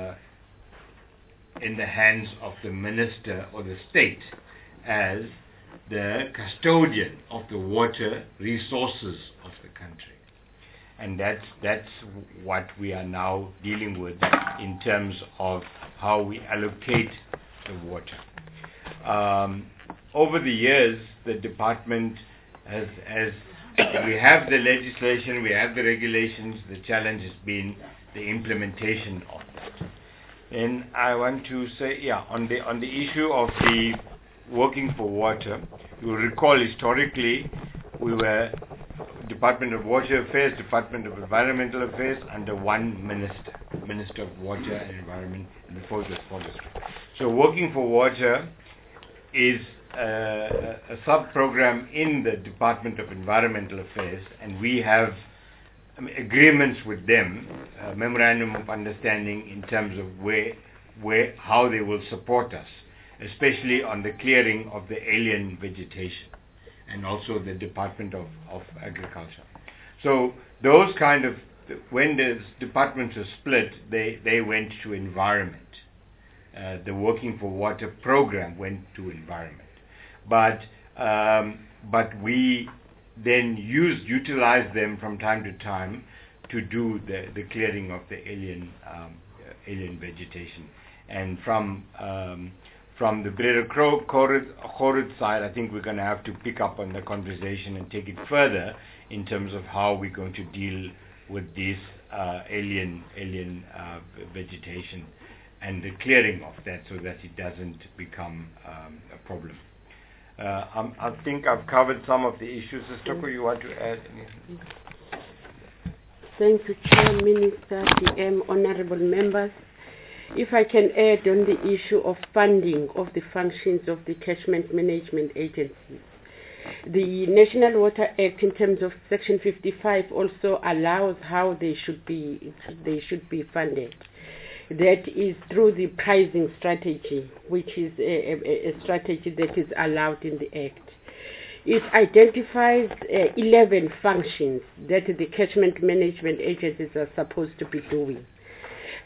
in the hands of the minister or the state as the custodian of the water resources of the country. And that's what we are now dealing with in terms of how we allocate the water. Over the years, the department has we have the legislation, we have the regulations. The challenge has been the implementation of that. And I want to say, on the issue of the working for water, you will recall historically we were Department of Water Affairs, Department of Environmental Affairs under one Minister of Water and Environment, and before this Forestry. So working for water is a sub-program in the Department of Environmental Affairs, and we have agreements with them, a memorandum of understanding in terms of how they will support us, especially on the clearing of the alien vegetation, and also the Department of Agriculture. So those when the departments were split, they went to environment. The Working for Water program went to environment. But we then utilize them from time to time to do the clearing of the alien vegetation. And from the Breda Khorud side, I think we're going to have to pick up on the conversation and take it further in terms of how we're going to deal with this alien vegetation and the clearing of that, so that it doesn't become a problem. I think I've covered some of the issues. Stoko, you want to add anything? Thank you, Chair, Minister, DM, honorable members. If I can add on the issue of funding of the functions of the catchment management agencies. The National Water Act, in terms of Section 55, also allows how they should be funded. That is through the pricing strategy, which is a strategy that is allowed in the Act. It identifies 11 functions that the catchment management agencies are supposed to be doing.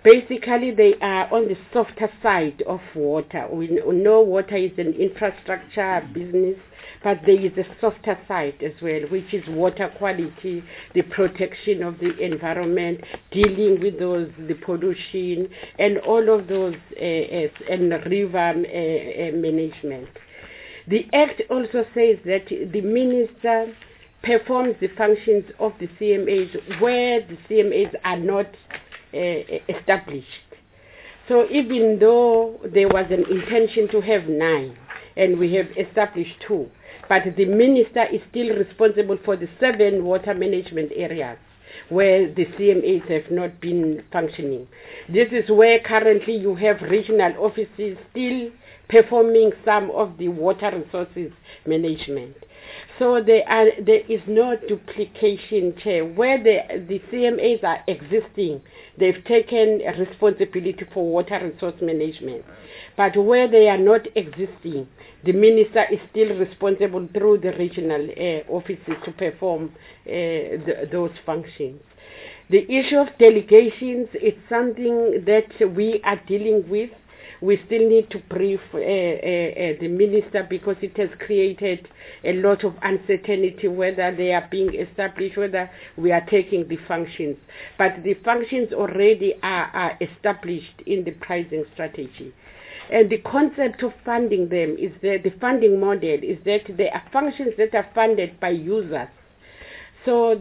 Basically, they are on the softer side of water. We know water is an infrastructure business, but there is a softer side as well, which is water quality, the protection of the environment, dealing with the pollution, and all of those, and river management. The Act also says that the minister performs the functions of the CMAs where the CMAs are not established. So even though there was an intention to have 9, and we have established 2, but the minister is still responsible for the 7 water management areas where the CMAs have not been functioning. This is where currently you have regional offices still performing some of the water resources management. So there is no duplication, Chair. Where the CMAs are existing, they've taken responsibility for water resource management. But where they are not existing, the minister is still responsible through the regional offices to perform those functions. The issue of delegations is something that we are dealing with. We still need to brief the minister because it has created a lot of uncertainty whether they are being established, whether we are taking the functions. But the functions already are established in the pricing strategy. And the concept of funding them is that the funding model is that there are functions that are funded by users. So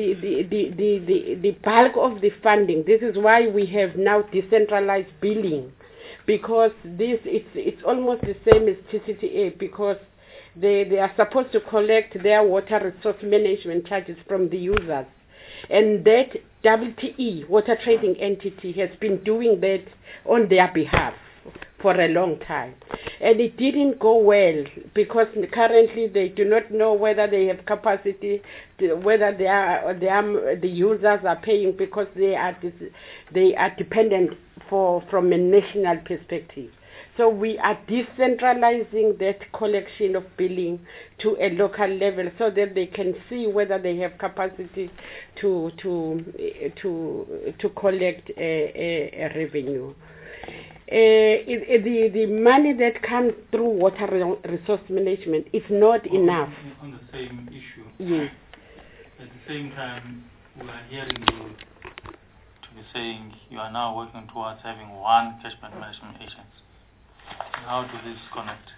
the bulk of the funding, this is why we have now decentralized billing, because it's almost the same as TCTA, because they are supposed to collect their water resource management charges from the users. And that WTE, Water Trading Entity, has been doing that on their behalf for a long time. And it didn't go well because currently they do not know whether they have capacity, whether the users are paying because they are dependent from a national perspective. So we are decentralizing that collection of billing to a local level so that they can see whether they have capacity to collect a revenue. The money that comes through water resource management is not enough. On the same issue. Yes. At the same time, we are hearing you to be saying you are now working towards having one catchment management agency. How does this connect?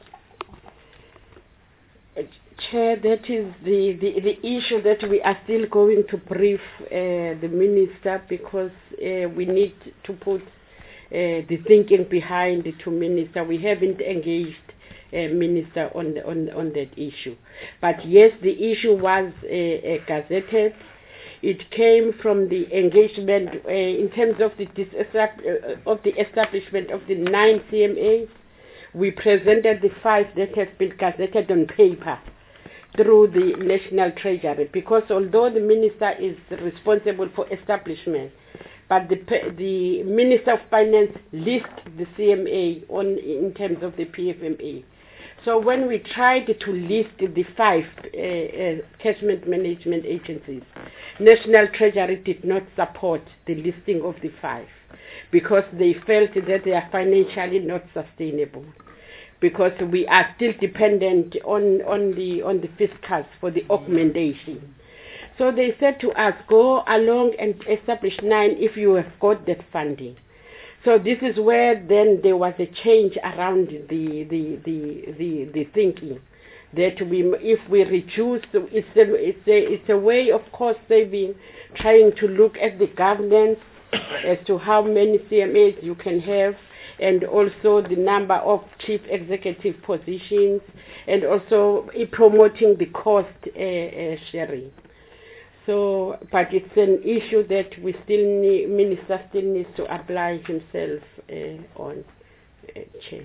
Chair, that is the issue that we are still going to brief the minister because we need to put the thinking behind the 2 ministers. We haven't engaged minister on that issue. But yes, the issue was gazetted. It came from the engagement in terms of the establishment of the 9 CMAs. We presented the 5 that have been gazetted on paper through the National Treasury, because although the minister is responsible for establishment, but the Minister of Finance lists the CMA in terms of the PFMA. So when we tried to list the 5 catchment management agencies, National Treasury did not support the listing of the 5 because they felt that they are financially not sustainable, because we are still dependent on the fiscals for the augmentation. So they said to us, go along and establish 9 if you have got that funding. So this is where then there was a change around the thinking that if we reduce, it's a way of cost saving, trying to look at the governance as to how many CMAs you can have, and also the number of chief executive positions, and also promoting the cost sharing. So, but it's an issue that we still need, minister still needs to apply himself on, Chair.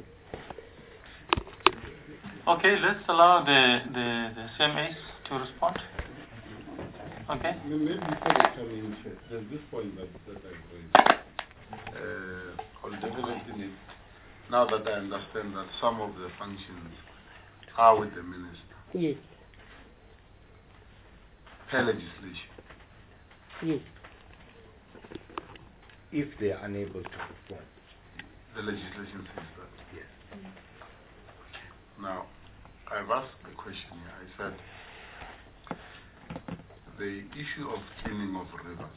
Okay, let's allow the CMAs to respond. Okay. Maybe before they come in, there's this point that I raised. Now that I understand that some of the functions are with the minister. Yes. Per legislation. Yes. if they are unable to perform. The legislation says that. Yes. Now, I've asked the question here. I said, the issue of cleaning of rivers,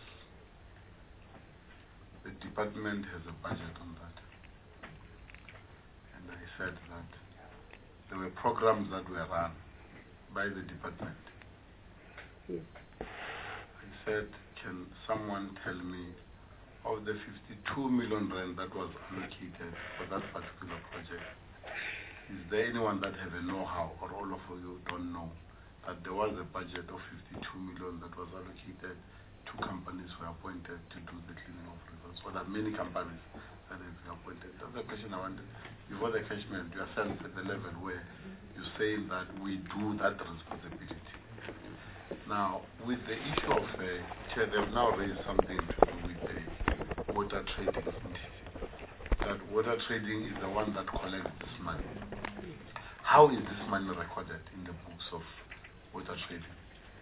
the department has a budget on that. And I said that there were programs that were run by the department. Yes. I said, can someone tell me of the 52 million rand that was allocated for that particular project, is there anyone that have a know-how, or all of you don't know, that there was a budget of 52 million that was allocated? Two companies were appointed to do the cleaning of rivers. Well, there are many companies that have been appointed. That's the question I wanted. Before the catchment, you are saying at the level where you're saying that we do that responsibility. Now, with the issue of, Chair, they've now raised something to do with the water trading entity. That water trading is the one that collects this money. How is this money recorded in the books of water trading?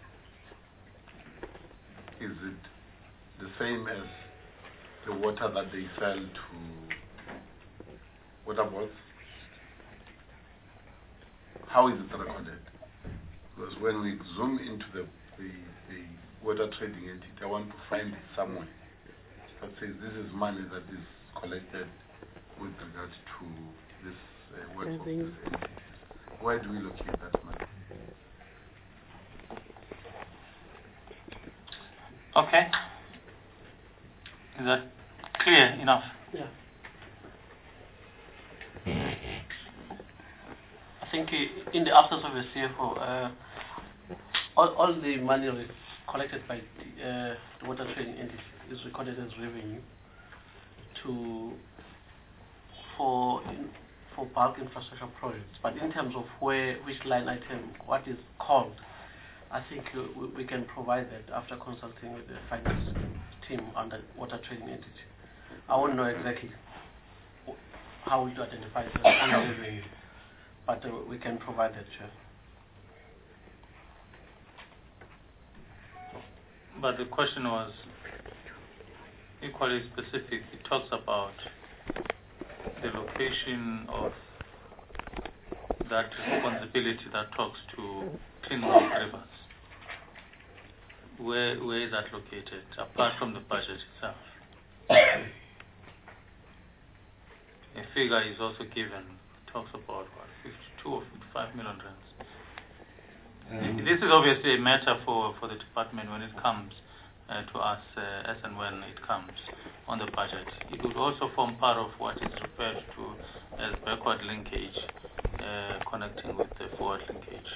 Is it the same as the water that they sell to water boards? How is it recorded? Because when we zoom into the water trading entity, I want to find it somewhere that says this is money that is collected with regards to this work of this entity. Where do we locate that money? Okay. Is that clear enough? Yeah. I think in the absence of a CFO, all the money collected by the water trading entity is recorded as revenue for bulk infrastructure projects. But in terms of which line item, what is called, I think we can provide that after consulting with the finance team under water trading entity. I won't know exactly how to identify the revenue, but we can provide that, Chair. But the question was equally specific. It talks about the location of that responsibility that talks to cleaning of rivers. Where is that located, apart from the budget itself? A figure is also given, talks about what, 52 or 55 million rands. This is obviously a matter for the department when it comes to us as and when it comes on the budget. It would also form part of what is referred to as backward linkage, connecting with the forward linkage.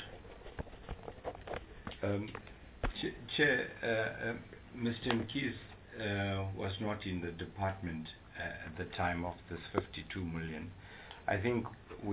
Chair, Mr. Mkhize was not in the department at the time of this 52 million. I think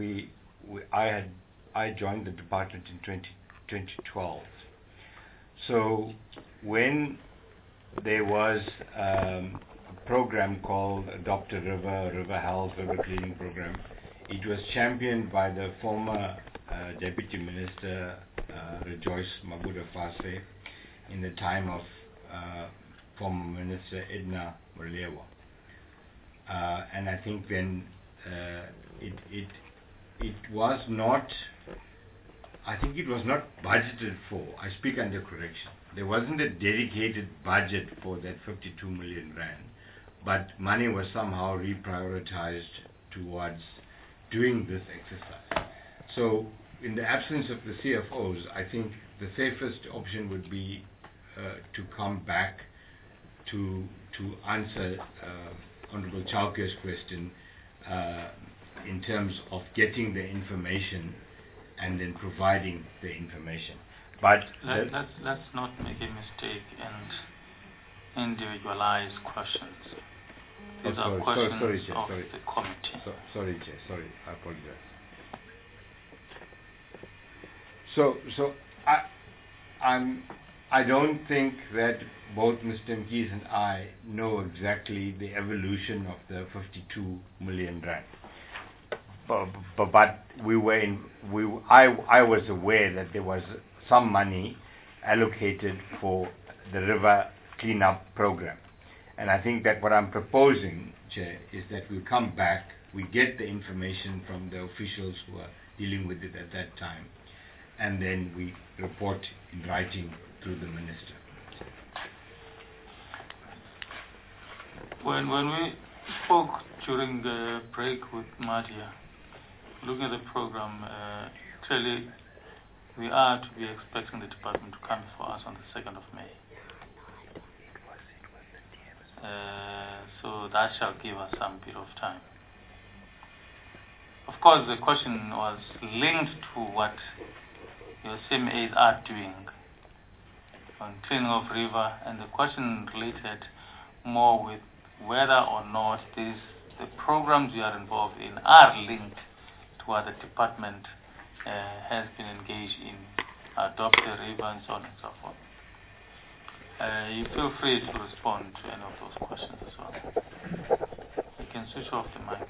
I joined the department in 2012. So when there was a program called Adopt a River, River Health, River Cleaning Program, it was championed by the former Deputy Minister Rejoice Mabuda Fase in the time of former Minister Edna Molewa. And I think then it was not, I think it was not budgeted for. I speak under correction. There wasn't a dedicated budget for that 52 million rand, but money was somehow reprioritized towards doing this exercise. So in the absence of the CFOs, I think the safest option would be to come back to answer Honorable Chauke's question in terms of getting the information and then providing the information. But let's not make a mistake and individualize questions. These are questions of the committee. Sorry, Chair. Sorry, I apologize. So I don't think that both Mr. Mkhize and I know exactly the evolution of the 52 million rand. But I was aware that there was some money allocated for the river cleanup program, And I think that what I'm proposing, Chair, is that we come back, we get the information from the officials who are dealing with it at that time, and then we report in writing to the Minister. When we spoke during the break with Madia, looking at the program, clearly we are to be expecting the department to come for us on the 2nd of May. So that shall give us some bit of time. Of course, the question was linked to what your CMAs are doing on cleaning of river, and the question related more with whether or not the programs you are involved in are linked to what the department has been engaged in, adopt the river and so on and so forth. You feel free to respond to any of those questions as well. You can switch off the mic.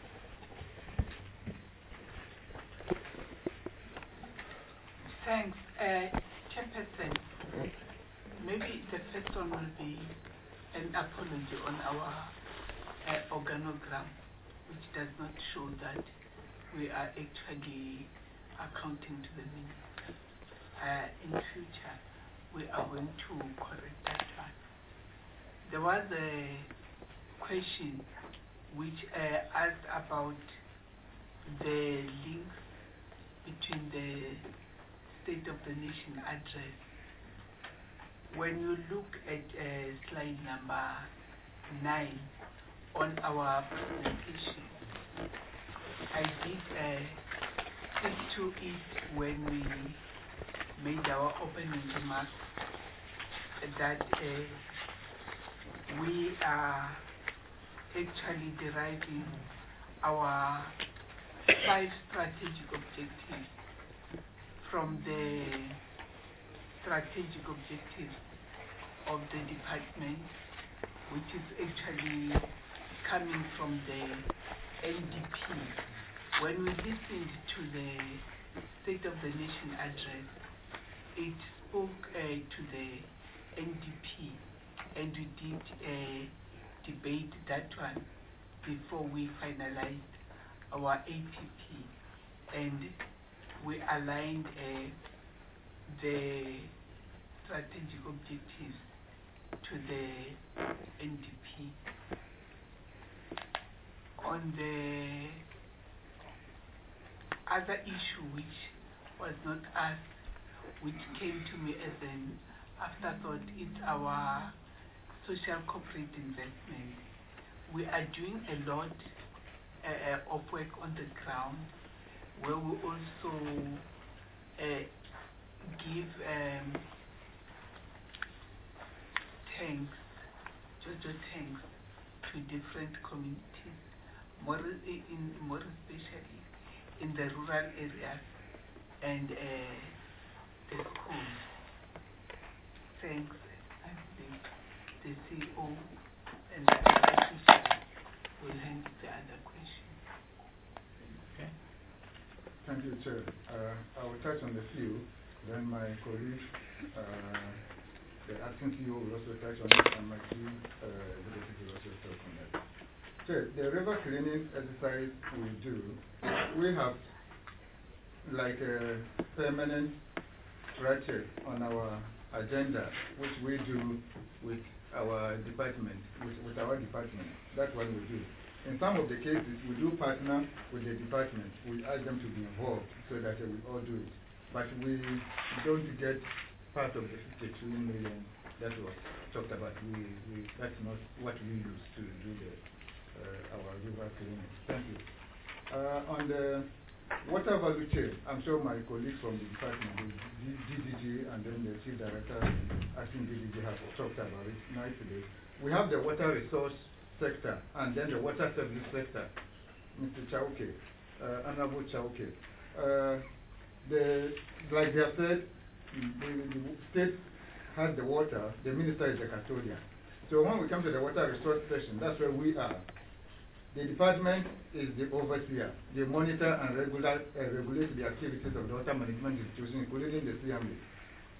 Thanks. Chairperson, maybe the first one will be an apology on our organogram, which does not show that we are actually accounting to the minister. In future, we are going to correct that one. There was a question which asked about the links between the State of the Nation address. When you look at slide number 9 on our presentation, I did speak to it when we made our opening remarks that we are actually deriving our 5 strategic objectives from the strategic objectives of the department, which is actually coming from the NDP. When we listened to the State of the Nation address, it spoke to the NDP, and we did debate that one before we finalized our APP, and we aligned the strategic objectives to the NDP. On the other issue which was not asked, which came to me as an afterthought, is our social corporate investment. We are doing a lot of work on the ground, where we also give tanks to different communities, more especially in the rural areas and the schools. Thanks. I think the CEO and the official will handle the other question. Okay. Thank you, Chair. I will touch on the few, then my colleague, the acting CEO, will also touch on it, and my team executive will also touch on that. Chair, the river cleaning exercise we do, we have like a permanent structure on our agenda, which we do with our department, That's what we do. In some of the cases, we do partner with the department. We ask them to be involved so that we all do it. But we don't get part of the 52 million that was talked about. That's not what we use to do our river cleaning. Thank you. On the water value chain, I'm sure my colleagues from the department, the DDG and then the Chief Director and Acting DDG have talked about it nicely. We have the water resource sector and then the water service sector. Mr. Chauke, Honorable Chauke. Like they have said, the state has the water, the minister is the custodian. So when we come to the water resource section, that's where we are. The department is the overseer. They monitor and regulate the activities of the water management institutions, including the CMA.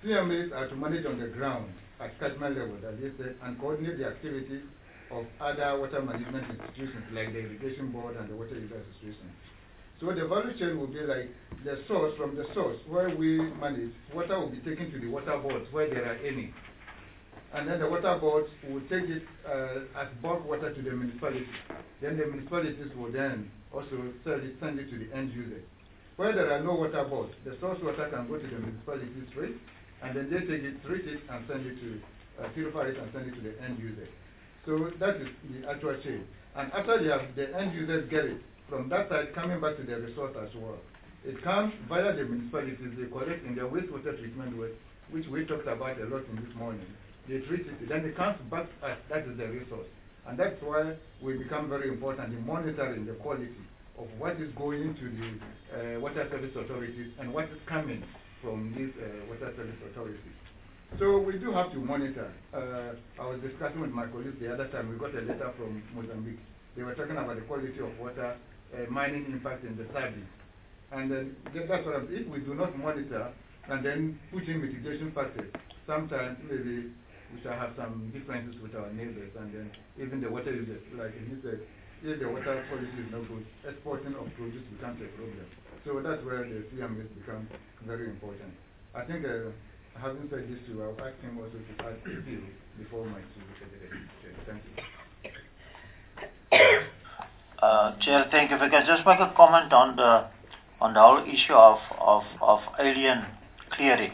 CMAs are to manage on the ground at catchment level, as you said, and coordinate the activities of other water management institutions like the Irrigation Board and the Water User Association. So the value chain will be like the source, from the source where we manage, water will be taken to the water boards where there are any. And then the water boards will take it as bulk water to the municipalities. Then the municipalities will then also send it to the end user. Where there are no water boards, the source water can go to the municipalities straight, and then they take it, treat it, and send it to, purify it and send it to the end user. So that is the actual chain. And after the end users get it, from that side coming back to the resource as well. It comes via the municipalities, they collect in their wastewater treatment work, which we talked about a lot in this morning. They treat it, then it comes back as that is the resource. And that's why we become very important in monitoring the quality of what is going into the water service authorities and what is coming from these water service authorities. So we do have to monitor. I was discussing with my colleagues the other time, we got a letter from Mozambique. They were talking about the quality of water, mining impact in the service. And then that's what I'm saying. If we do not monitor and then put in mitigation factors, sometimes maybe we shall have some differences with our neighbors, and then even the water users, like he said, if the water policy is not good, exporting of produce becomes a problem. So that's where the CMAs become very important. I think, having said this too, I'll ask him also to add a few before my Thank you. Chair, thank you. If I can just make a comment on the whole issue of alien clearing.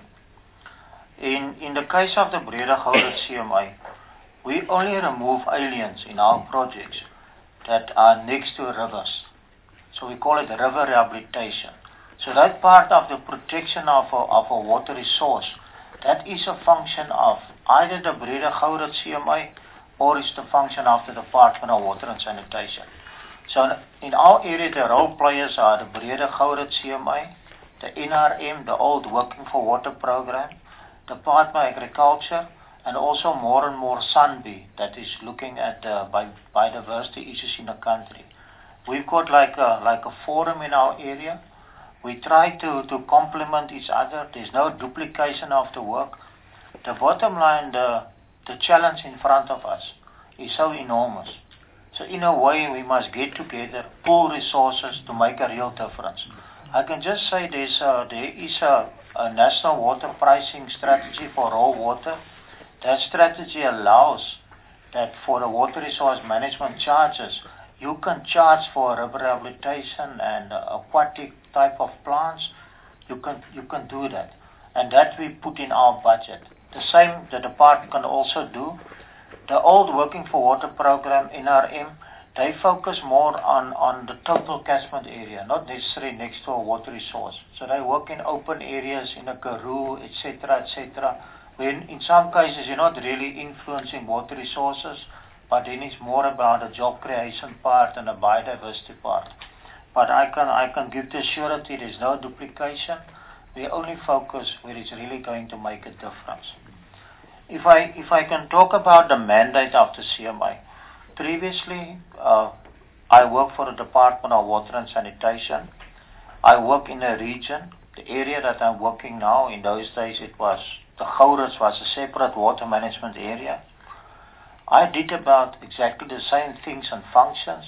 In the case of the Breda Gouda CMA, we only remove aliens in our projects that are next to rivers. So we call it river rehabilitation. So that part of the protection of a water resource, that is a function of either the Breda Gouda CMA or is the function of the Department of Water and Sanitation. So in our area, the role players are the Breda Gouda CMA, the NRM, the Old Working for Water program, Department of Agriculture, and also more and more SANBI that is looking at biodiversity issues in the country. We've got like a forum in our area. We try to complement each other. There's no duplication of the work. The bottom line, the challenge in front of us is so enormous. So in a way, we must get together, pool resources to make a real difference. I can just say there is a national water pricing strategy for raw water. That strategy allows that for the water resource management charges, you can charge for river rehabilitation and aquatic type of plants. You can do that, and that we put in our budget. The same the department can also do. The Old Working for Water program, NRM, they focus more on the total catchment area, not necessarily next to a water resource. So they work in open areas, in a Karoo, etc., etc., when in some cases you're not really influencing water resources, but then it's more about the job creation part and the biodiversity part. But I can give the surety there's no duplication. We only focus where it's really going to make a difference. If I can talk about the mandate of the CMA. Previously, I worked for the Department of Water and Sanitation. I work in a region. The area that I'm working now, in those days the Goudas was a separate water management area. I did about exactly the same things and functions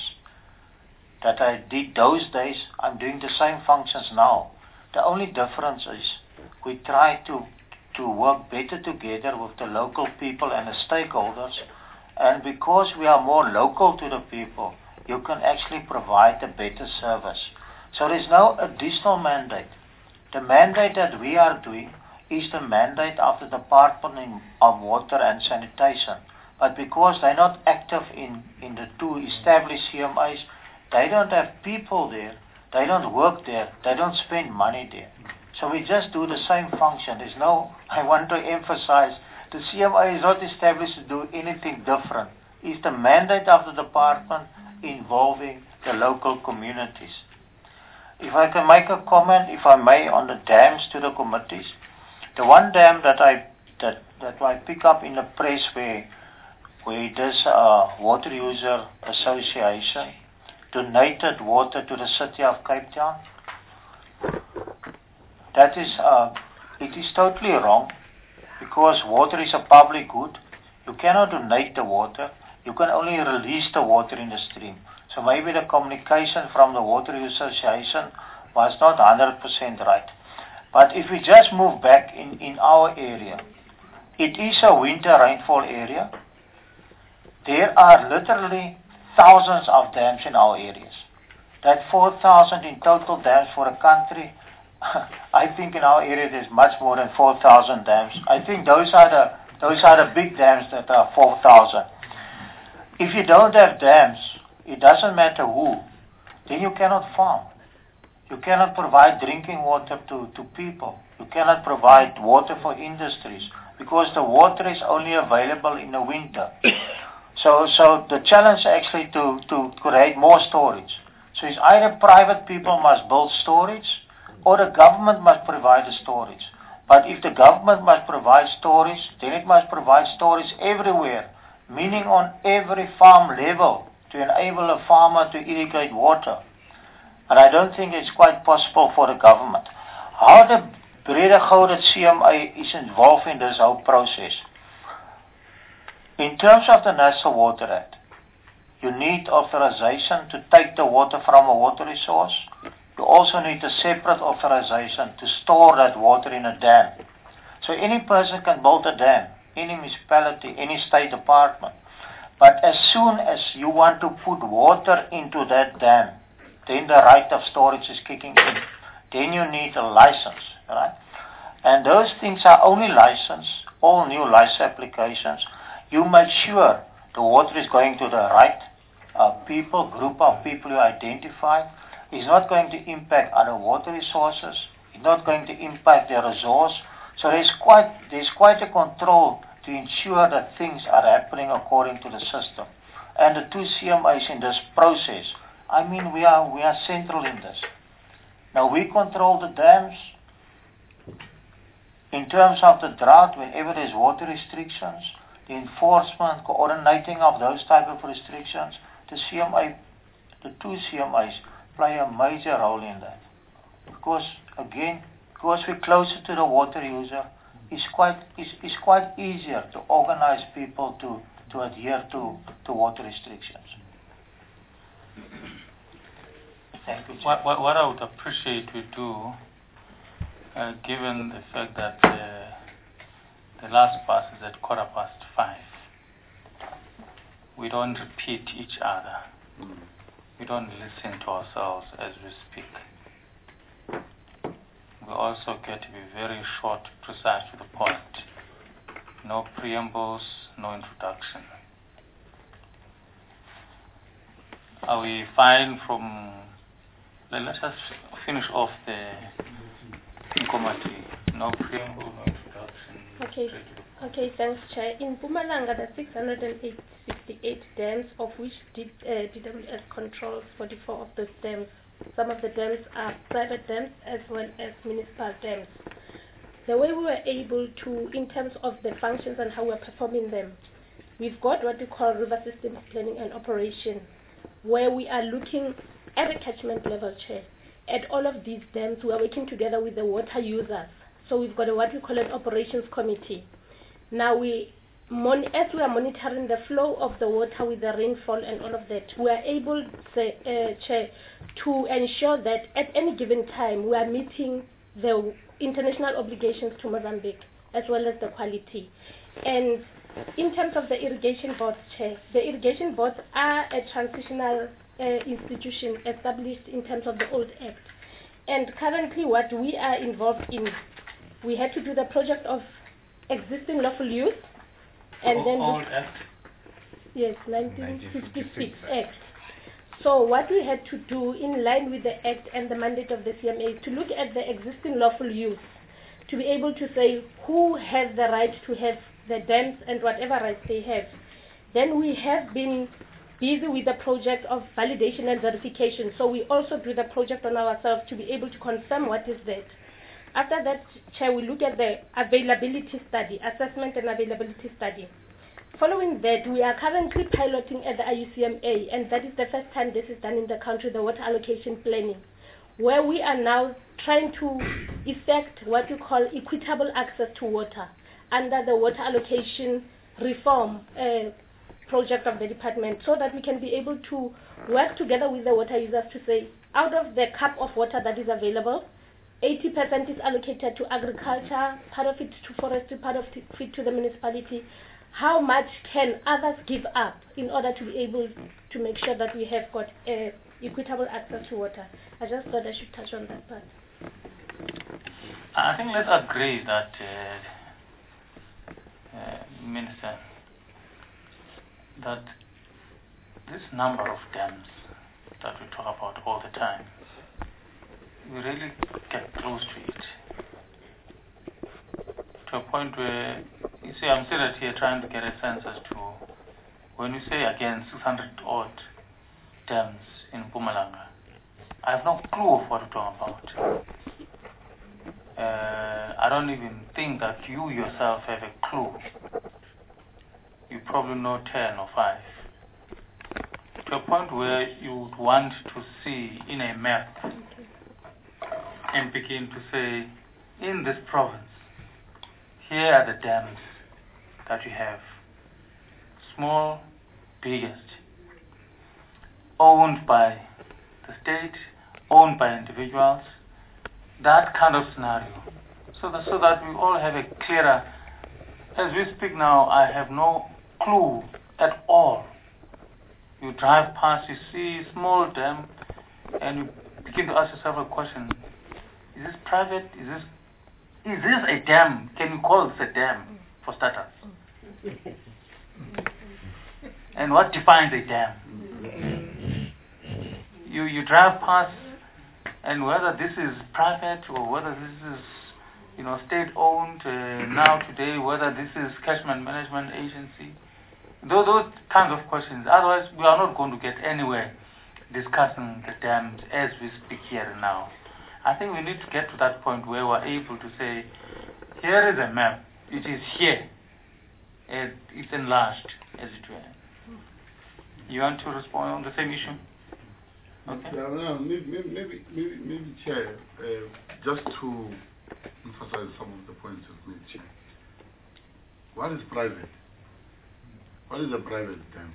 that I did those days. I'm doing the same functions now. The only difference is we try to work better together with the local people and the stakeholders, and because we are more local to the people, you can actually provide a better service. So there's no additional mandate. The mandate that we are doing is the mandate of the Department of Water and Sanitation. But because they're not active in the two established CMAs, they don't have people there, they don't work there, they don't spend money there. So we just do the same function. There's no, I want to emphasize, the CMA is not established to do anything different. It's the mandate of the department involving the local communities. If I can make a comment, if I may, on the dams to the committees. The one dam that I pick up in the press where this Water User Association donated water to the city of Cape Town. That is, it is totally wrong. because water is a public good. You cannot donate the water. You can only release the water in the stream. So maybe the communication from the Water Use Association was not 100% right. But if we just move back in our area, it is a winter rainfall area. There are literally thousands of dams in our areas. That 4,000 in total dams for a country, I think in our area there's much more than 4,000 dams. I think those are the big dams that are 4,000. If you don't have dams, it doesn't matter who, then you cannot farm. You cannot provide drinking water to people. You cannot provide water for industries because the water is only available in the winter. So the challenge actually to create more storage. So it's either private people must build storage or the government must provide the storage. But if the government must provide storage, then it must provide storage everywhere, meaning on every farm level to enable a farmer to irrigate water. And I don't think it's quite possible for the government. How the Brede Gouda CMA is involved in this whole process? In terms of the National Water Act, you need authorization to take the water from a water resource. You also need a separate authorization to store that water in a dam. So any person can build a dam, any municipality, any state department. But as soon as you want to put water into that dam, then the right of storage is kicking in. Then you need a license, right? And those things are only licensed, all new license applications. You make sure the water is going to the right group of people you identify. It's not going to impact other water resources. It's not going to impact their resource. So there's quite a control to ensure that things are happening according to the system. And the two CMAs in this process, I mean, we are central in this. Now we control the dams. In terms of the drought, whenever there's water restrictions, the enforcement, coordinating of those type of restrictions, the two CMAs play a major role in that. Because we're closer to the water user, it's quite easier to organize people to adhere to water restrictions. Thank you. What I would appreciate we do, given the fact that the last bus is at 5:15, we don't repeat each other. We don't listen to ourselves as we speak. We also get to be very short, precise to the point. No preambles, no introduction. Are we fine from... Let's just finish off the committee. No preamble, no introduction. Okay, thanks, Chair. In Mpumalanga, there are 668 dams, of which DWS controls 44 of those dams. Some of the dams are private dams as well as municipal dams. The way we were able to, in terms of the functions and how we're performing them, we've got what we call river systems planning and operation, where we are looking at a catchment level, Chair. At all of these dams, we are working together with the water users. So we've got what we call an operations committee. Now, as we are monitoring the flow of the water with the rainfall and all of that, we are able, Chair, to ensure that at any given time we are meeting the international obligations to Mozambique as well as the quality. And in terms of the irrigation boards, Chair, the irrigation boards are a transitional institution established in terms of the old Act. And currently what we are involved in, we had to do the project of existing lawful use. And then old Act? Yes, 1956 Act. So what we had to do in line with the Act and the mandate of the CMA is to look at the existing lawful use, to be able to say who has the right to have the dams and whatever rights they have. Then we have been busy with the project of validation and verification. So we also do the project on ourselves to be able to confirm what is that. After that, Chair, we look at the availability study, assessment and availability study. Following that, we are currently piloting at the IUCMA, and that is the first time this is done in the country, the water allocation planning, where we are now trying to effect what we call equitable access to water. under the water allocation reform project of the department, so that we can be able to work together with the water users to say, out of the cup of water that is available, 80% is allocated to agriculture, part of it to forestry, part of it to the municipality. How much can others give up in order to be able to make sure that we have got equitable access to water? I just thought I should touch on that part. I think let's agree that, Minister, that this number of dams that we talk about all the time, we really get close to it. To a point where, you see, I'm sitting here trying to get a sense as to, when we say again 600 odd dams in Mpumalanga, I have no clue of what we're talking about. I don't even think that you yourself have a clue. You probably know 10 or 5. To a point where you would want to see in a map and begin to say, in this province, here are the dams that you have. Small, biggest, owned by the state, owned by individuals, that kind of scenario. So that we all have a clearer, as we speak now, I have no clue at all. You drive past, you see small dam, and you begin to ask yourself a question, is this private? Is this a dam? Can you call this a dam, for starters? And what defines a dam? You drive past, and whether this is private or whether this is, state-owned now today, whether this is catchment management agency, those kinds of questions. Otherwise, we are not going to get anywhere discussing the dams as we speak here and now. I think we need to get to that point where we're able to say, here is a map. It is here. It's enlarged, as it were. You want to respond on the same issue? Okay. Yeah, maybe Chair, just to emphasize some of the points you've made, Chair. What is private? What is a private dam?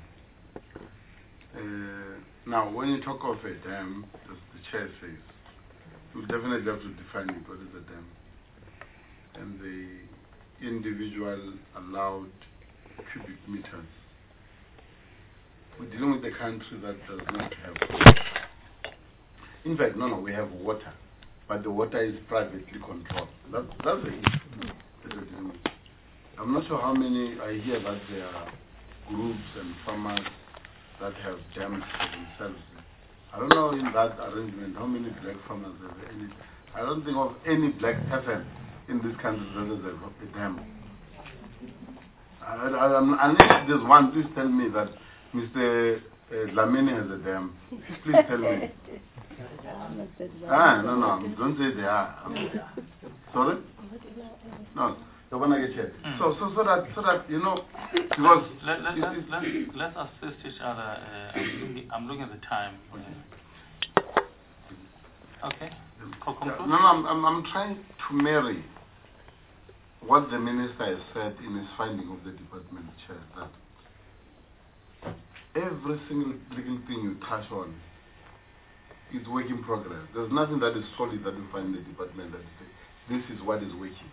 Now, when you talk of a dam, as the Chair says, you definitely have to define it. What is a dam? And the individual allowed cubic meters. We're dealing with a country that does not have water. In fact, no, we have water, but the water is privately controlled. That's the issue that we're dealing with. I'm not sure how many, I hear that there are groups and farmers that have dams for themselves. I don't know in that arrangement how many black farmers have any. I don't think of any black person in this country that has a dam. Unless there's one, please tell me that Mr. Dlamini has a dam. Please tell me. No, don't say they are. Sorry? No. So that because let's assist each other. I'm looking at the time. Okay. I'm trying to marry what the minister has said in his finding of the department chair, that every single little thing you touch on is work in progress. There's nothing that is solid that you find in the department that says this is what is working.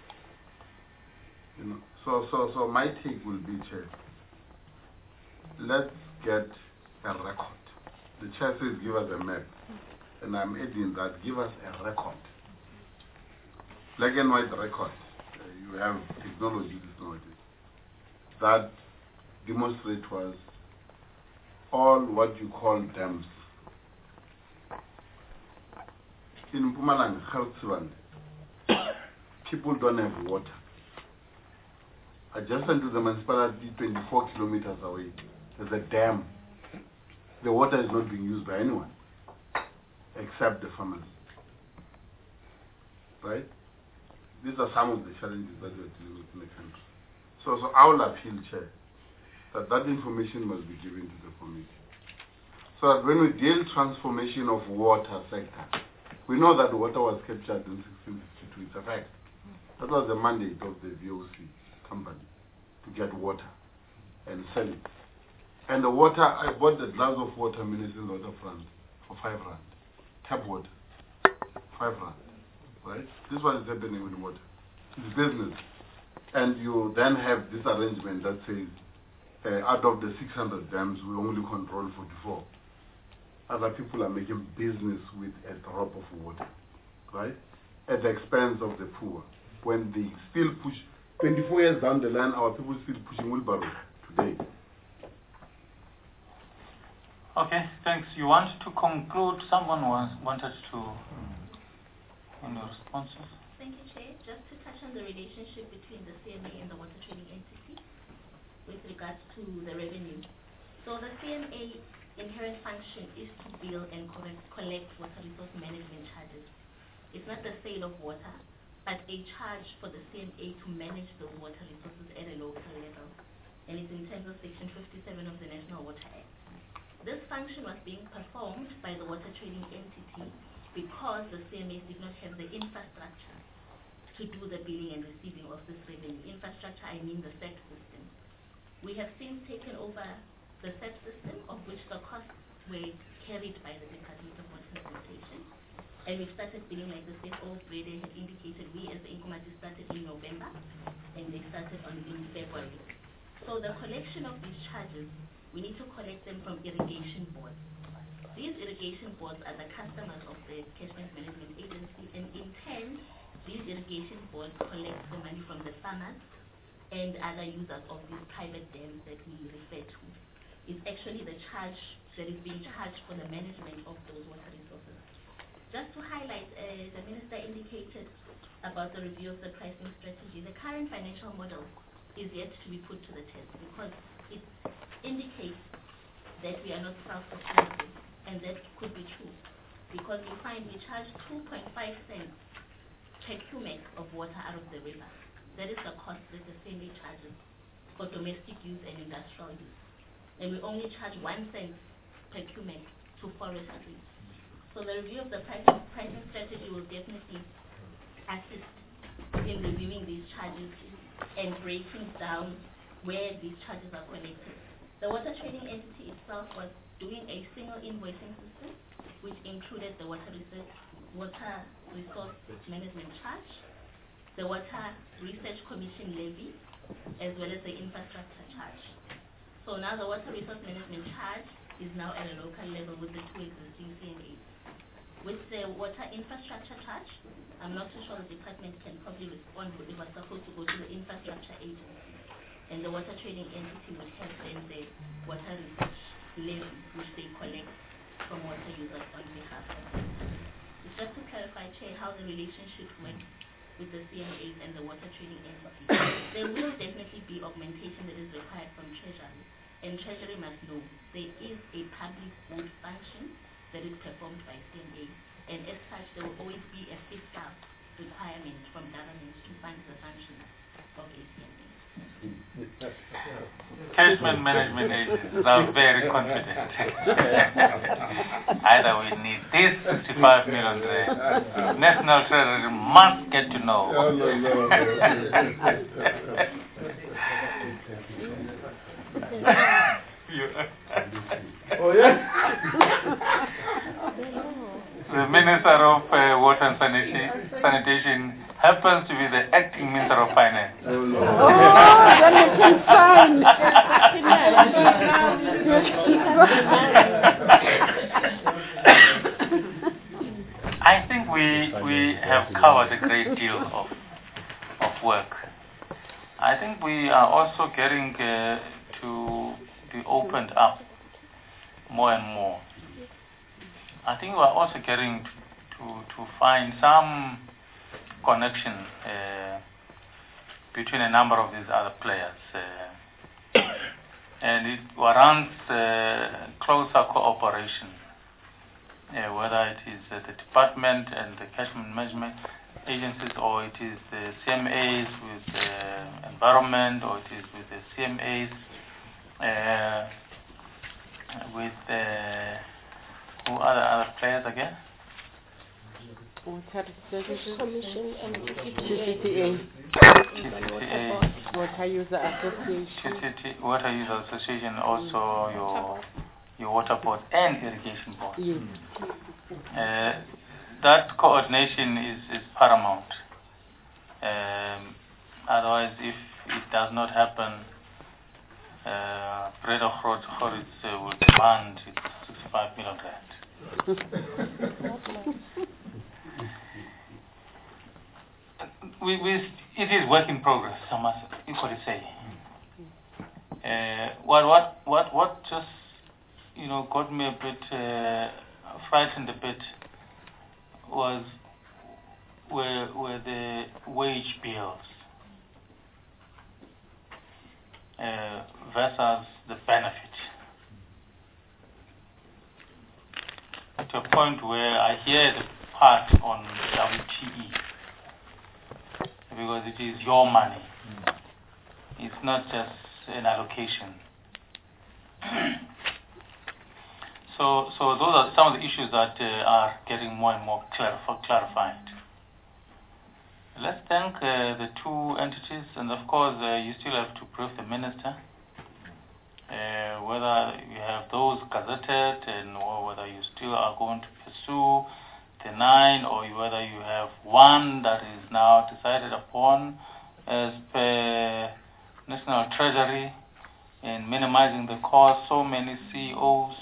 So my take will be, Chair, let's get a record. The Chair says give us a map, and I'm adding that, give us a record. Black and white record. You have technology nowadays that demonstrate to us all what you call dams. In Mpumalanga, Gauteng, people don't have water. Adjacent to the municipality, 24 kilometers away, there's a dam. The water is not being used by anyone except the farmers. Right? These are some of the challenges that we're dealing with in the country. So I will appeal, Chair, that information must be given to the committee. So that when we deal transformation of water sector, we know that water was captured in 1652. It's a fact. That was the mandate of the VOC. company to get water and sell it. And the water, I bought the glass of water, Municipal Waterfront, for 5 rand. Tap water, 5 rand, right? This one is happening with water. It's business. And you then have this arrangement that says, out of the 600 dams, we only control 44. Other people are making business with a drop of water, right? At the expense of the poor. When they still push, 24 years down the line, our people still pushing wheelbarrow today. Okay, thanks. You want to conclude? Someone wanted to, in your responses? Thank you, Chair. Just to touch on the relationship between the CMA and the water trading entity with regards to the revenue. So the CMA inherent function is to bill and collect water resource management charges. It's not the sale of water, but a charge for the CMA to manage those water resources at a local level. And it's in terms of Section 57 of the National Water Act. This function was being performed by the water trading entity because the CMA did not have the infrastructure to do the billing and receiving of this revenue. Infrastructure, I mean the SAP system. We have since taken over the SAP system, of which the costs were carried by the Department of Water and Sanitation. And we started billing, like the CFO Brede had indicated, we as the Inkomati started in November, and they started in February. So the collection of these charges, we need to collect them from irrigation boards. These irrigation boards are the customers of the Catchment Management Agency, and in turn, these irrigation boards collect the money from the farmers and other users of these private dams that we refer to. It's actually the charge that is being charged for the management of those water resources. Just to highlight, the Minister indicated about the review of the pricing strategy. The current financial model is yet to be put to the test because it indicates that we are not self-sustaining, and that could be true because we find we charge 2.5 cents per cubic of water out of the river. That is the cost that the CMA charges for domestic use and industrial use. And we only charge 1 cent per cubic to forestry. So the review of the pricing strategy will definitely assist in reviewing these charges and breaking down where these charges are collected. The water trading entity itself was doing a single invoicing system, which included the water resource management charge, the water research commission levy, as well as the infrastructure charge. So now the water resource management charge is now at a local level with the 2 existing CMAs. With the water infrastructure charge, I'm not too sure the department can probably respond, but it was supposed to go to the infrastructure agency. And the water trading entity would have then the water research levy, which they collect from water users on behalf of them. It's just to clarify, Chair, how the relationship works with the CMAs and the water trading entity. There will definitely be augmentation that is required from Treasury. And Treasury must know there is a public good function that is performed by CMA. And as such, there will always be a fiscal requirement from government to fund the functions of a CMA. Catchment management agencies are very confident. Either we need this 65 million there. National Treasury must get to know. Oh, yeah? The Minister of Water and Sanitation happens to be the acting Minister of Finance. Oh, then you can sign. I think we have covered a great deal of work. I think we are also getting to be opened up more and more. I think we are also getting to find some connection between a number of these other players. And it warrants closer cooperation, whether it is the department and the catchment management agencies, or it is the CMAs with the environment, or it is with the CMAs with who are the other players again? Water Services Commission and TCTA. TCTA. Water User Association. TCT, Water User Association, also your water board and irrigation board. Yes. That coordination is paramount. Otherwise, if it does not happen, Breda Groote will demand 65 million rand. It is work in progress, I must equally say. What just got me a bit frightened a bit were the wage bills versus the benefit. To a point where I hear the part on WTE, because it is your money. It's not just an allocation. So those are some of the issues that are getting more and more clarified. Let's thank the two entities, and of course you still have to brief the minister whether you have those gazetted or whether you still are going to pursue the 9, or whether you have one that is now decided upon as per National Treasury in minimizing the cost. So many CEOs,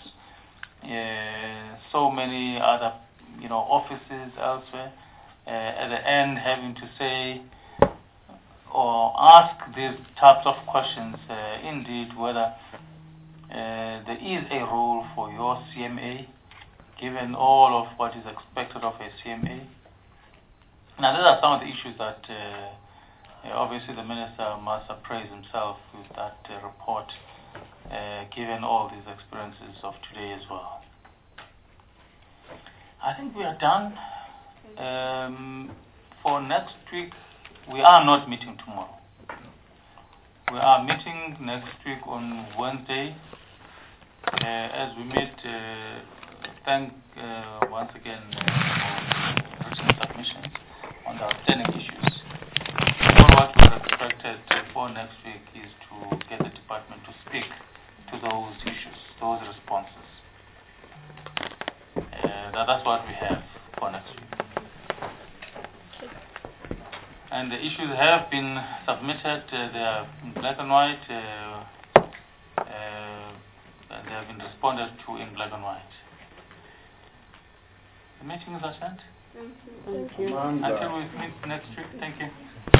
so many other offices elsewhere, at the end having to say or ask these types of questions, indeed whether there is a role for your CMA, given all of what is expected of a CMA. Now, these are some of the issues that obviously the minister must appraise himself with that report, given all these experiences of today as well. I think we are done. For next week, we are not meeting tomorrow. We are meeting next week on Wednesday. As we meet, thank once again for written submissions on the outstanding issues. All what we are expected for next week is to get the department to speak to those issues, those responses. That's what we have for next week. And the issues have been submitted, they are in black and white, and they have been responded to in black and white. The meeting is adjourned. Thank you. Until we meet next week, thank you.